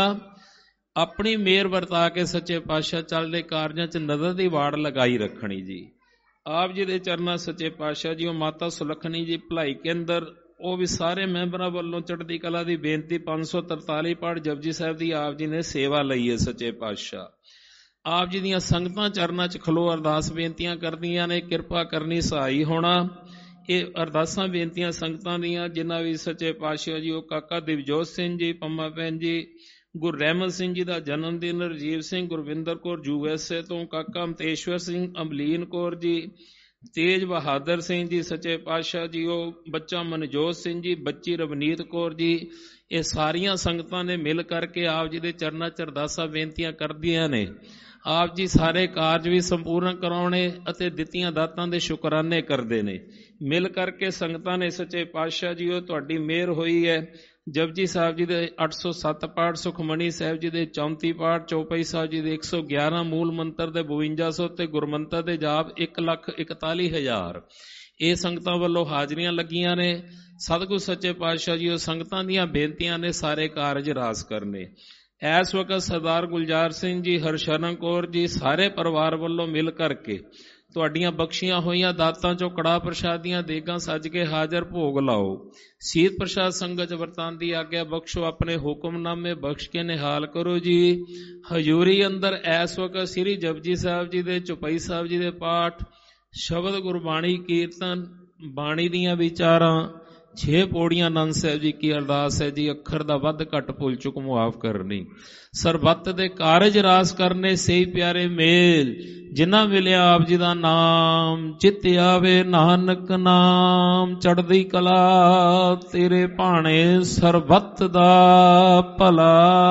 ਆਪਣੀ ਮਿਹਰ ਵਰਤਾ ਕੇ ਸੱਚੇ ਪਾਤਸ਼ਾਹ ਚੱਲਦੇ ਕਾਰਜਾਂ 'ਚ ਨਜ਼ਰ ਦੀ ਵਾੜ ਲਗਾਈ ਰੱਖਣੀ ਜੀ। ਆਪ ਜੀ ਦੇ ਚਰਨਾਂ ਸੱਚੇ ਪਾਤਸ਼ਾਹ ਜੀ ਉਹ ਮਾਤਾ ਸੁਲੱਖਣੀ ਜੀ ਭਲਾਈ ਕੇਂਦਰ, ਉਹ ਵੀ ਸਾਰੇ ਮੈਂਬਰਾਂ ਵੱਲੋਂ ਚੜ੍ਹਦੀ ਕਲਾ ਦੀ ਬੇਨਤੀ ਪੰਜ ਸੌ ਤਰਤਾਲੀ ਪਾਠ ਜਪਜੀ ਸਾਹਿਬ ਦੀ ਆਪ ਜੀ ਨੇ ਸੇਵਾ ਲਈ ਹੈ। ਸੱਚੇ ਪਾਤਸ਼ਾਹ ਆਪ ਜੀ ਦੀਆਂ ਸੰਗਤਾਂ ਚਰਨਾਂ 'ਚ ਖਲੋ ਅਰਦਾਸ ਬੇਨਤੀਆਂ ਕਰਦੀਆਂ ਨੇ, ਕਿਰਪਾ ਕਰਨੀ, ਸਹਾਈ ਹੋਣਾ। ਇਹ ਅਰਦਾਸਾਂ ਬੇਨਤੀਆਂ ਸੰਗਤਾਂ ਦੀਆਂ ਜਿਨ੍ਹਾਂ ਵੀ ਸੱਚੇ ਪਾਤਸ਼ਾਹ ਜੀ ਉਹ ਕਾਕਾ ਦਿਵਜੋਤ ਸਿੰਘ ਜੀ, ਪੰਮਾ ਭੈਣ ਜੀ, ਗੁਰੂ ਰਹਿਮਤ ਸਿੰਘ ਜੀ ਦਾ ਜਨਮ ਦਿਨ, Rajiv Singh, Gurvinder Kaur U S A ਤੋਂ, ਕਾਕਾ ਮਤੇਸ਼ਵਰ ਸਿੰਘ, ਅਮਲੀਨ ਕੌਰ ਜੀ, ਤੇਜ ਬਹਾਦਰ ਸਿੰਘ ਜੀ, ਸੱਚੇ ਪਾਤਸ਼ਾਹ ਜੀ ਉਹ ਬੱਚਾ ਮਨਜੋਤ ਸਿੰਘ ਜੀ, ਬੱਚੀ ਰਵਨੀਤ ਕੌਰ ਜੀ। ਇਹ ਸਾਰੀਆਂ ਸੰਗਤਾਂ ਨੇ ਮਿਲ ਕਰਕੇ ਆਪ ਜੀ ਦੇ ਚਰਨਾਂ 'ਚ ਅਰਦਾਸਾਂ ਬੇਨਤੀਆਂ ਕਰਦੀਆਂ ਨੇ। ਆਪ ਜੀ ਸਾਰੇ ਕਾਰਜ ਵੀ ਸੰਪੂਰਨ ਕਰਾਉਣੇ ਅਤੇ ਦਿੱਤੀਆਂ ਦਾਤਾਂ ਦੇ ਸ਼ੁਕਰਾਨੇ ਕਰਦੇ ਨੇ। ਮਿਲ ਕਰਕੇ ਸੰਗਤਾਂ ਨੇ ਸੱਚੇ ਪਾਤਸ਼ਾਹ ਜੀ ਉਹ ਤੁਹਾਡੀ ਮਿਹਰ ਹੋਈ ਹੈ। ਜਪਜੀ ਸਾਹਿਬ ਜੀ ਦੇ ਅੱਠ ਸੌ ਸੱਤ ਪਾਠ, ਸੁਖਮਨੀ ਸਾਹਿਬ ਜੀ ਦੇ ਚੌਂਤੀ ਪਾਠ, ਚੌਪਈ ਸਾਹਿਬ ਜੀ ਦੇ ਇੱਕ ਸੌ ਗਿਆਰਾਂ, ਮੂਲ ਮੰਤਰ ਦੇ ਬਵੰਜਾ ਸੌ ਤੇ ਗੁਰਮੰਤਰ ਦੇ ਜਾਪ ਇੱਕ ਲੱਖ ਇਕਤਾਲੀ ਹਜ਼ਾਰ। ਇਹ ਸੰਗਤਾਂ ਵੱਲੋਂ ਹਾਜ਼ਰੀਆਂ ਲੱਗੀਆਂ ਨੇ। ਸਤਿਗੁਰ ਸੱਚੇ ਪਾਤਸ਼ਾਹ ਜੀ ਉਹ ਸੰਗਤਾਂ ਦੀਆਂ ਬੇਨਤੀਆਂ ਨੇ ਸਾਰੇ ਕਾਰਜ ਰਾਸ ਕਰਨੇ। ਇਸ ਵਕਤ ਸਰਦਾਰ ਗੁਲਜ਼ਾਰ ਸਿੰਘ ਜੀ, ਹਰਸ਼ਰਨ ਕੌਰ ਜੀ ਸਾਰੇ ਪਰਿਵਾਰ ਵੱਲੋਂ ਮਿਲ ਕਰਕੇ ਤੁਹਾਡੀਆਂ ਬਖਸ਼ੀਆਂ ਹੋਈਆਂ ਦਾਤਾਂ ਚੋਂ ਕੜਾਹ ਪ੍ਰਸ਼ਾਦੀਆਂ ਦੇਗਾਂ ਸੱਜ ਕੇ ਹਾਜ਼ਰ ਭੋਗ ਲਾਓ। ਸੀਤ ਪ੍ਰਸ਼ਾਦ ਸੰਗਤ ਵਰਤਾਨ ਦੀ ਆਗਿਆ ਬਖਸ਼ੋ। ਆਪਣੇ ਹੁਕਮਨਾਮੇ ਬਖਸ਼ ਕੇ ਨਿਹਾਲ ਕਰੋ ਜੀ। ਹਜ਼ੂਰੀ ਅੰਦਰ ਇਸ ਵਕਤ ਸ੍ਰੀ ਜਪਜੀ ਸਾਹਿਬ ਜੀ ਦੇ, ਚੌਪਈ ਸਾਹਿਬ ਜੀ ਦੇ ਪਾਠ, ਸ਼ਬਦ ਗੁਰਬਾਣੀ, ਕੀਰਤਨ, ਬਾਣੀ ਦੀਆਂ ਵਿਚਾਰਾਂ, ਛੇ ਪੌੜੀਆਂ ਆਨੰਦ ਸਾਹਿਬ ਜੀ ਕੀ ਅਰਦਾਸ ਹੈ ਜੀ। ਅੱਖਰ ਦਾ ਵੱਧ ਘੱਟ ਭੁੱਲ ਚੁੱਕ ਮੁਆਫ ਕਰਨੀ। ਸਰਬੱਤ ਦੇ ਕਾਰਜ ਰਾਸ ਕਰਨੇ ਸਹੀ ਪਿਆਰੇ ਮੇਲ। ਜਿਨ੍ਹਾਂ ਮਿਲਿਆ ਆਪ ਜੀ ਦਾ ਨਾਮ ਚਿੱਤ ਆਵੇ, ਨਾਨਕ ਨਾਮ ਚੜ੍ਹਦੀ ਕਲਾ ਤੇਰੇ ਭਾਣੇ ਸਰਬੱਤ ਦਾ ਭਲਾ।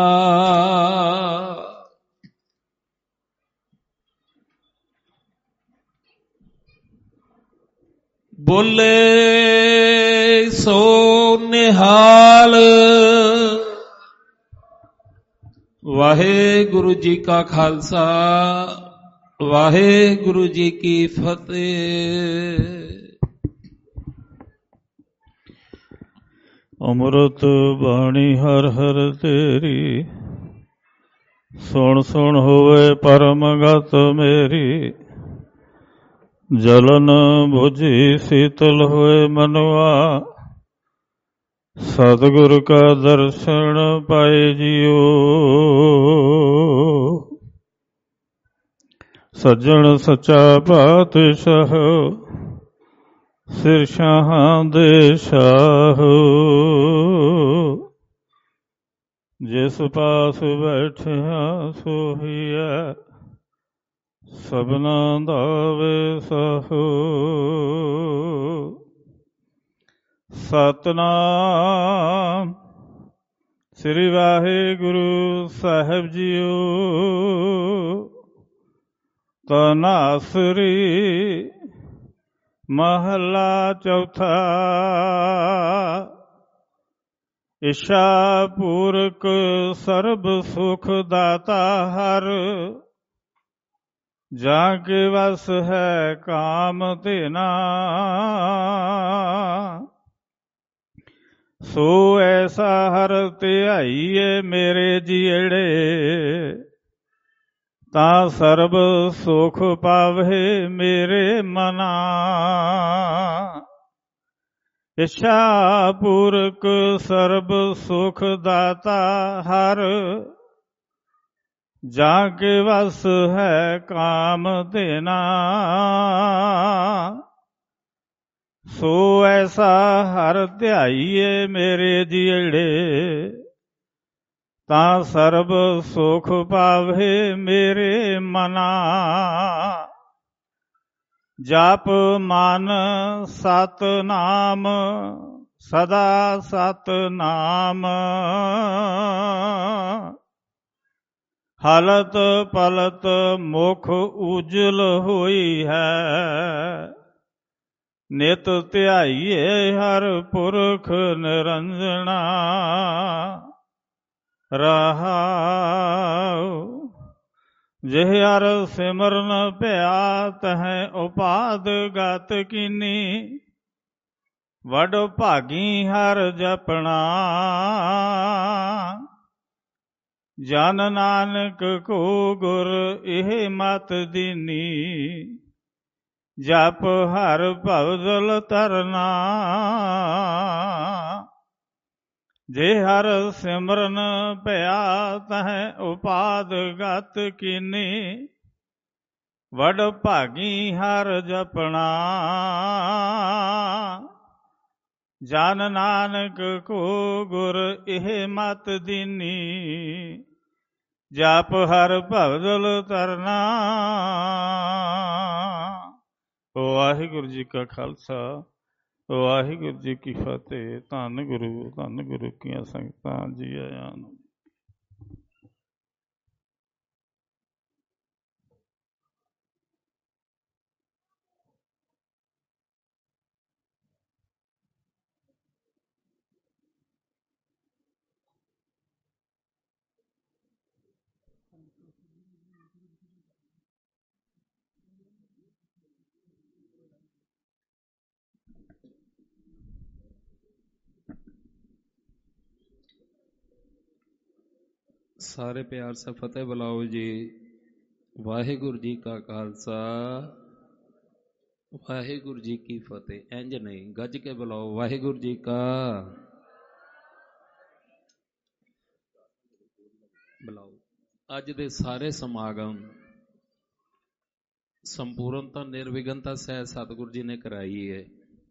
ਬੋਲੇ ਸੋ ਨਿਹਾਲ। ਵਾਹਿਗੁਰੂ ਜੀ ਕਾ ਖਾਲਸਾ, ਵਾਹਿਗੁਰੂ ਜੀ ਕੀ ਫਤਿਹ। ਅੰਮ੍ਰਿਤ ਬਾਣੀ ਹਰ ਹਰ ਤੇਰੀ, ਸੁਣ ਸੁਣ ਹੋਵੇ ਪਰਮ ਗਤ ਮੇਰੀ। ਜਲਨ ਬੁਝੀ ਸੀਤਲ ਹੋਏ ਮਨਵਾ, ਸਤਿਗੁਰ ਕਾ ਦਰਸ਼ਨ ਪਾਏ ਜੀਓ। ਸੱਜਣ ਸੱਚਾ ਪਾਤਸ਼ਾਹ, ਸਿਰ ਸ਼ਾਹਾਂ ਦੇ ਸ਼ਾਹ। ਜਿਸ ਪਾਸ ਬੈਠਿਆ ਸੋਹੀਐ, ਸਭਨਾ ਦਾ ਵੇਸਾਹੋ। ਸਤਨਾਮ ਸ੍ਰੀ ਵਾਹਿਗੁਰੂ ਸਾਹਿਬ ਜੀਓ। ਤਨਾਸਰੀ ਮਹਲਾ ਚੌਥਾ। ਇਸ਼ਾ ਪੂਰਕ ਸਰਬ ਸੁਖ ਦਾਤਾ ਹਰ, ਜਾਂ ਕੇ ਵਸ ਹੈ ਕਾਮ ਧੇਨਾ। ਸੋ ਐਸਾ ਹਰ ਧਿਆਈਏ ਮੇਰੇ ਜੀੜੇ, ਤਾਂ ਸਰਬ ਸੁਖ ਪਾਵੇ ਮੇਰੇ ਮਨਾ। ਇਛਾ ਪੂਰਕ ਸਰਬ ਸੁਖ ਦਾਤਾ ਹਰ, ਜਾਂ ਕੇ ਵਸ ਹੈ ਕਾਮ ਧੇਨਾ। ਸੋ ਐਸਾ ਹਰ ਧਿਆਈਏ ਮੇਰੇ ਜੀੜੇ, ਤਾਂ ਸਰਬ ਸੁਖ ਪਾਵੇ ਮੇਰੇ ਮਨਾ। ਜਪ ਮਨ ਸਤਿਨਾਮ ਸਦਾ ਸਤਿਨਾਮ। ਹਲਤ ਪਲਤ ਮੁਖ ਉਜਲ ਹੋਈ ਹੈ। ਨਿਤ ਧਿਆਈਏ ਹਰ ਪੁਰਖ ਨਿਰੰਜਨਾ। ਰਹਾਉ ਜਿਹ ਹਰ ਸਿਮਰਨ ਭਿਆ ਤਹਿ ਉਪਾਦ ਗਤ ਕੀਨੀ। ਵਡ ਭਾਗੀ ਹਰ ਜਪਣਾ। ਜਨ ਨਾਨਕ ਕੋ ਗੁਰ ਇਹ ਮਤ ਦੀਨੀ। ਜਪ ਹਰ ਭਵਜਲ ਤਰਨਾ। ਜੇ ਹਰ ਸਿਮਰਨ ਭਇਆ ਤਹਿ ਉਪਾਦ ਗਤ ਕੀਨੀ। ਵਡ ਭਾਗੀ ਹਰ ਜਪਣਾ। ਜਨ ਨਾਨਕ ਕੋ ਗੁਰ ਇਹ ਮਤ ਦੀਨੀ। ਜਪ ਹਰ ਭਵਜਲ ਤਰਨਾ। ਵਾਹਿਗੁਰੂ ਜੀ ਕਾ ਖਾਲਸਾ ਵਾਹਿਗੁਰੂ ਜੀ ਕੀ ਫਤਿਹ। ਧੰਨ ਗੁਰੂ ਧੰਨ ਗੁਰੂ ਕੀਆਂ ਸੰਗਤਾਂ ਜੀ ਆਇਆਂ ਨੂੰ। ਸਾਰੇ ਪਿਆਰ ਸੇ ਫਤਿਹ ਬੁਲਾਓ ਜੀ। ਵਾਹਿਗੁਰੂ ਜੀ ਕਾ ਖਾਲਸਾ ਵਾਹਿਗੁਰੂ ਜੀ ਕੀ ਫਤਿਹ। ਇੰਝ ਨਹੀਂ, ਗੱਜ ਕੇ ਬੁਲਾਓ। ਵਾਹਿਗੁਰੂ ਜੀ ਕਾ ਬੁਲਾਓ। ਅੱਜ ਦੇ ਸਾਰੇ ਸਮਾਗਮ ਸੰਪੂਰਨਤਾ ਨਿਰਵਿਘਨਤਾ ਸਹਿ ਸਤਿਗੁਰੂ ਜੀ ਨੇ ਕਰਾਈ ਹੈ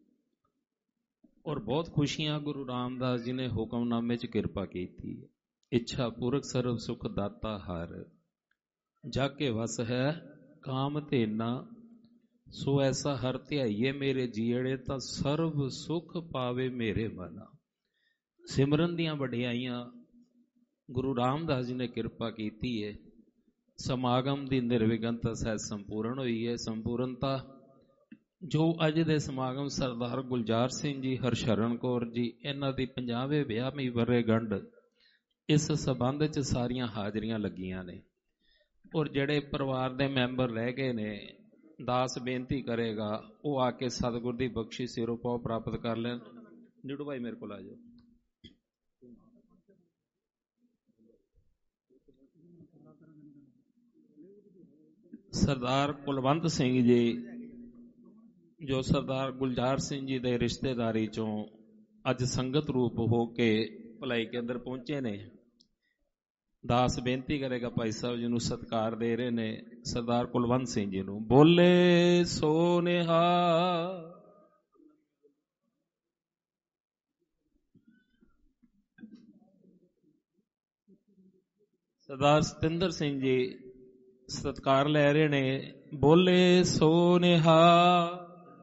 ਔਰ ਬਹੁਤ ਖੁਸ਼ੀਆਂ ਗੁਰੂ ਰਾਮਦਾਸ ਜੀ ਨੇ ਹੁਕਮਨਾਮੇ 'ਚ ਕਿਰਪਾ ਕੀਤੀ ਹੈ। ਇੱਛਾ ਪੂਰਕ ਸਰਬ ਸੁਖ ਦਾਤਾ ਹਰ। ਜਾ ਕੇ ਵਸ ਹੈ ਕਾਮ ਧੇਨਾ। ਸੋ ਐਸਾ ਹਰ ਧਿਆਈਏ ਮੇਰੇ ਜੀੜੇ ਤਾਂ ਸਰਬ ਸੁਖ ਪਾਵੇ ਮੇਰੇ ਮਨਾ। ਸਿਮਰਨ ਦੀਆਂ ਵਡਿਆਈਆਂ ਗੁਰੂ ਰਾਮਦਾਸ ਜੀ ਨੇ ਕਿਰਪਾ ਕੀਤੀ ਹੈ। ਸਮਾਗਮ ਦੀ ਨਿਰਵਿਘਨਤਾ ਸਹਿ ਸੰਪੂਰਨ ਹੋਈ ਹੈ। ਸੰਪੂਰਨਤਾ ਜੋ ਅੱਜ ਦੇ ਸਮਾਗਮ ਸਰਦਾਰ ਗੁਲਜ਼ਾਰ ਸਿੰਘ ਜੀ, ਹਰਸ਼ਰਨ ਕੌਰ ਜੀ, ਇਹਨਾਂ ਦੀ ਪੰਜਾਹਵੇਂ ਵਿਆਹਵੀਂ ਵਰ੍ਹੇਗੰਢ, ਇਸ ਸੰਬੰਧ 'ਚ ਸਾਰੀਆਂ ਹਾਜ਼ਰੀਆਂ ਲੱਗੀਆਂ ਨੇ। ਔਰ ਜਿਹੜੇ ਪਰਿਵਾਰ ਦੇ ਮੈਂਬਰ ਰਹਿ ਗਏ ਨੇ, ਦਾਸ ਬੇਨਤੀ ਕਰੇਗਾ ਉਹ ਆ ਕੇ ਸਤਿਗੁਰ ਦੀ ਬਖਸ਼ਿਸ਼ ਸਿਰੋਂ ਪਾਉ ਪ੍ਰਾਪਤ ਕਰ ਲੈਣ। ਨਿੱਡੂ ਭਾਈ ਮੇਰੇ ਕੋਲ ਆ ਜਾਓ। ਸਰਦਾਰ ਕੁਲਵੰਤ ਸਿੰਘ ਜੀ ਜੋ ਸਰਦਾਰ ਗੁਲਜ਼ਾਰ ਸਿੰਘ ਜੀ ਦੇ ਰਿਸ਼ਤੇਦਾਰੀ ਚੋਂ ਅੱਜ ਸੰਗਤ ਰੂਪ ਹੋ ਕੇ ਭਲਾਈ ਕੇਂਦਰ ਪਹੁੰਚੇ ਨੇ, ਦਾਸ ਬੇਨਤੀ ਕਰੇਗਾ ਭਾਈ ਸਾਹਿਬ ਜੀ ਨੂੰ ਸਤਿਕਾਰ ਦੇ ਰਹੇ ਨੇ ਸਰਦਾਰ ਕੁਲਵੰਤ ਸਿੰਘ ਜੀ ਨੂੰ। ਬੋਲੇ ਸੋ ਨਿਹਾਲ। ਸਰਦਾਰ ਸਤਿੰਦਰ ਸਿੰਘ ਜੀ ਸਤਿਕਾਰ ਲੈ ਰਹੇ ਨੇ। ਬੋਲੇ ਸੋ ਨਿਹਾਲ।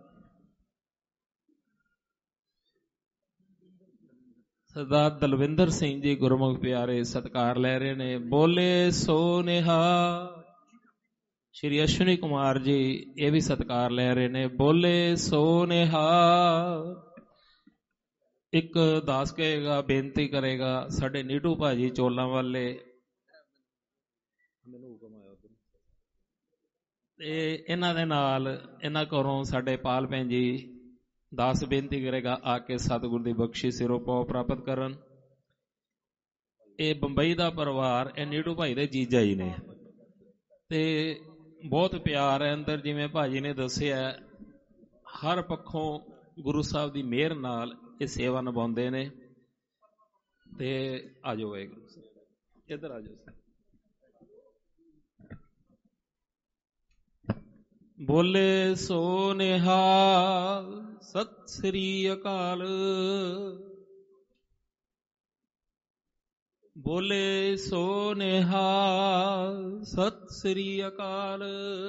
ਸਰਦਾਰ ਦਲਵਿੰਦਰ ਸਿੰਘ ਜੀ ਗੁਰਮੁਖ ਪਿਆਰੇ ਸਤਿਕਾਰ ਲੈ ਰਹੇ ਨੇ। ਬੋਲੇ ਸੋ ਨਿਹਾਲ। ਸ਼੍ਰੀ ਅਸ਼ਵਨੀ ਕੁਮਾਰ ਜੀ ਇਹ ਵੀ ਸਤਿਕਾਰ ਲੈ ਰਹੇ ਨੇ। ਬੋਲੇ ਸੋ ਨਿਹਾਲ। ਇੱਕ ਦਾਸ ਕਹੇਗਾ, ਬੇਨਤੀ ਕਰੇਗਾ, ਸਾਡੇ ਨੀਟੂ ਭਾਜੀ ਚੋਲਾਂ ਵਾਲੇ, ਮੈਨੂੰ ਹੁਕਮ ਆਇਆ ਤੇ ਇਹਨਾਂ ਦੇ ਨਾਲ ਇਹਨਾਂ ਘਰੋਂ ਸਾਡੇ ਪਾਲ ਭੈਣ ਜੀ ਦਾਸ ਬੇਨਤੀ ਕਰੇਗਾ ਆ ਕੇ ਸਤਿਗੁਰ ਦੀ ਬਖਸ਼ਿਸ਼ ਸਿਰੋਂ ਪਾਉ ਪ੍ਰਾਪਤ ਕਰਨ। ਇਹ ਬੰਬਈ ਦਾ ਪਰਿਵਾਰ, ਇਹ ਨੀਟੂ ਭਾਈ ਦੇ ਜੀਜਾ ਜੀ ਨੇ ਤੇ ਬਹੁਤ ਪਿਆਰ ਹੈ ਅੰਦਰ। ਜਿਵੇਂ ਭਾਜੀ ਨੇ ਦੱਸਿਆ, ਹਰ ਪੱਖੋਂ ਗੁਰੂ ਸਾਹਿਬ ਦੀ ਮਿਹਰ ਨਾਲ ਇਹ ਸੇਵਾ ਨਿਭਾਉਂਦੇ ਨੇ। ਤੇ ਆ ਜਾਓ ਵਾਹਿਗੁਰੂ, ਇੱਧਰ ਆ ਜਾਓ। ਬੋਲੇ ਸੋ ਨਿਹਾਲ। ਸਤਿ ਸ੍ਰੀ ਅਕਾਲ। ਬੋਲੇ ਸੋ ਨਿਹਾਲ। ਸਤਿ ਸ੍ਰੀ ਅਕਾਲ।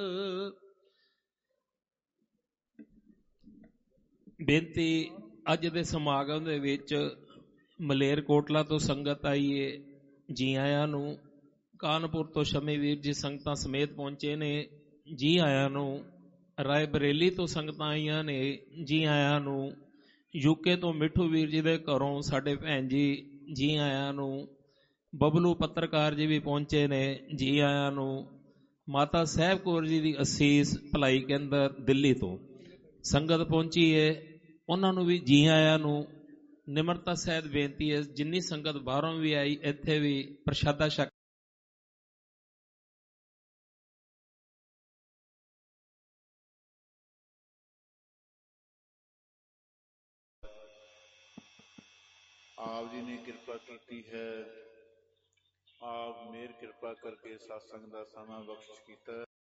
ਬੇਨਤੀ, ਅੱਜ ਦੇ ਸਮਾਗਮ ਦੇ ਵਿੱਚ ਮਲੇਰਕੋਟਲਾ ਤੋਂ ਸੰਗਤ ਆਈ ਏ, ਜੀ ਆਇਆਂ ਨੂੰ। ਕਾਨਪੁਰ ਤੋਂ ਸ਼ਮੀ ਵੀਰ ਜੀ ਸੰਗਤਾਂ ਸਮੇਤ ਪਹੁੰਚੇ ਨੇ, ਜੀ ਆਇਆਂ ਨੂੰ। ਰਾਏ ਬਰੇਲੀ ਤੋਂ ਸੰਗਤਾਂ ਆਈਆਂ ਨੇ, ਜੀ ਆਇਆਂ ਨੂੰ। ਯੂਕੇ ਤੋਂ ਮਿੱਠੂ ਵੀਰ ਜੀ ਦੇ ਘਰੋਂ ਸਾਡੇ ਭੈਣ ਜੀ, ਜੀ ਆਇਆਂ ਨੂੰ। ਬਬਲੂ ਪੱਤਰਕਾਰ ਜੀ ਵੀ ਪਹੁੰਚੇ ਨੇ, ਜੀ ਆਇਆਂ ਨੂੰ। ਮਾਤਾ ਸਾਹਿਬ ਕੌਰ ਜੀ ਦੀ ਅਸੀਸ ਭਲਾਈ ਕੇਂਦਰ ਦਿੱਲੀ ਤੋਂ ਸੰਗਤ ਪਹੁੰਚੀ ਹੈ, ਉਹਨਾਂ ਨੂੰ ਵੀ ਜੀ ਆਇਆਂ ਨੂੰ। ਨਿਮਰਤਾ ਸਹਿਤ ਬੇਨਤੀ ਹੈ, ਜਿੰਨੀ ਸੰਗਤ ਬਾਹਰੋਂ ਵੀ ਆਈ, ਇੱਥੇ ਵੀ ਪ੍ਰਸ਼ਾਦਾ ਛਕ ਆਪ ਜੀ ਨੇ ਕਿਰਪਾ ਕੀਤੀ ਹੈ। ਆਪ ਮਿਹਰ ਕਿਰਪਾ ਕਰਕੇ ਸਤਸੰਗ ਦਾ ਸਮਾਂ ਬਖਸ਼ਿਸ਼ ਕੀਤਾ।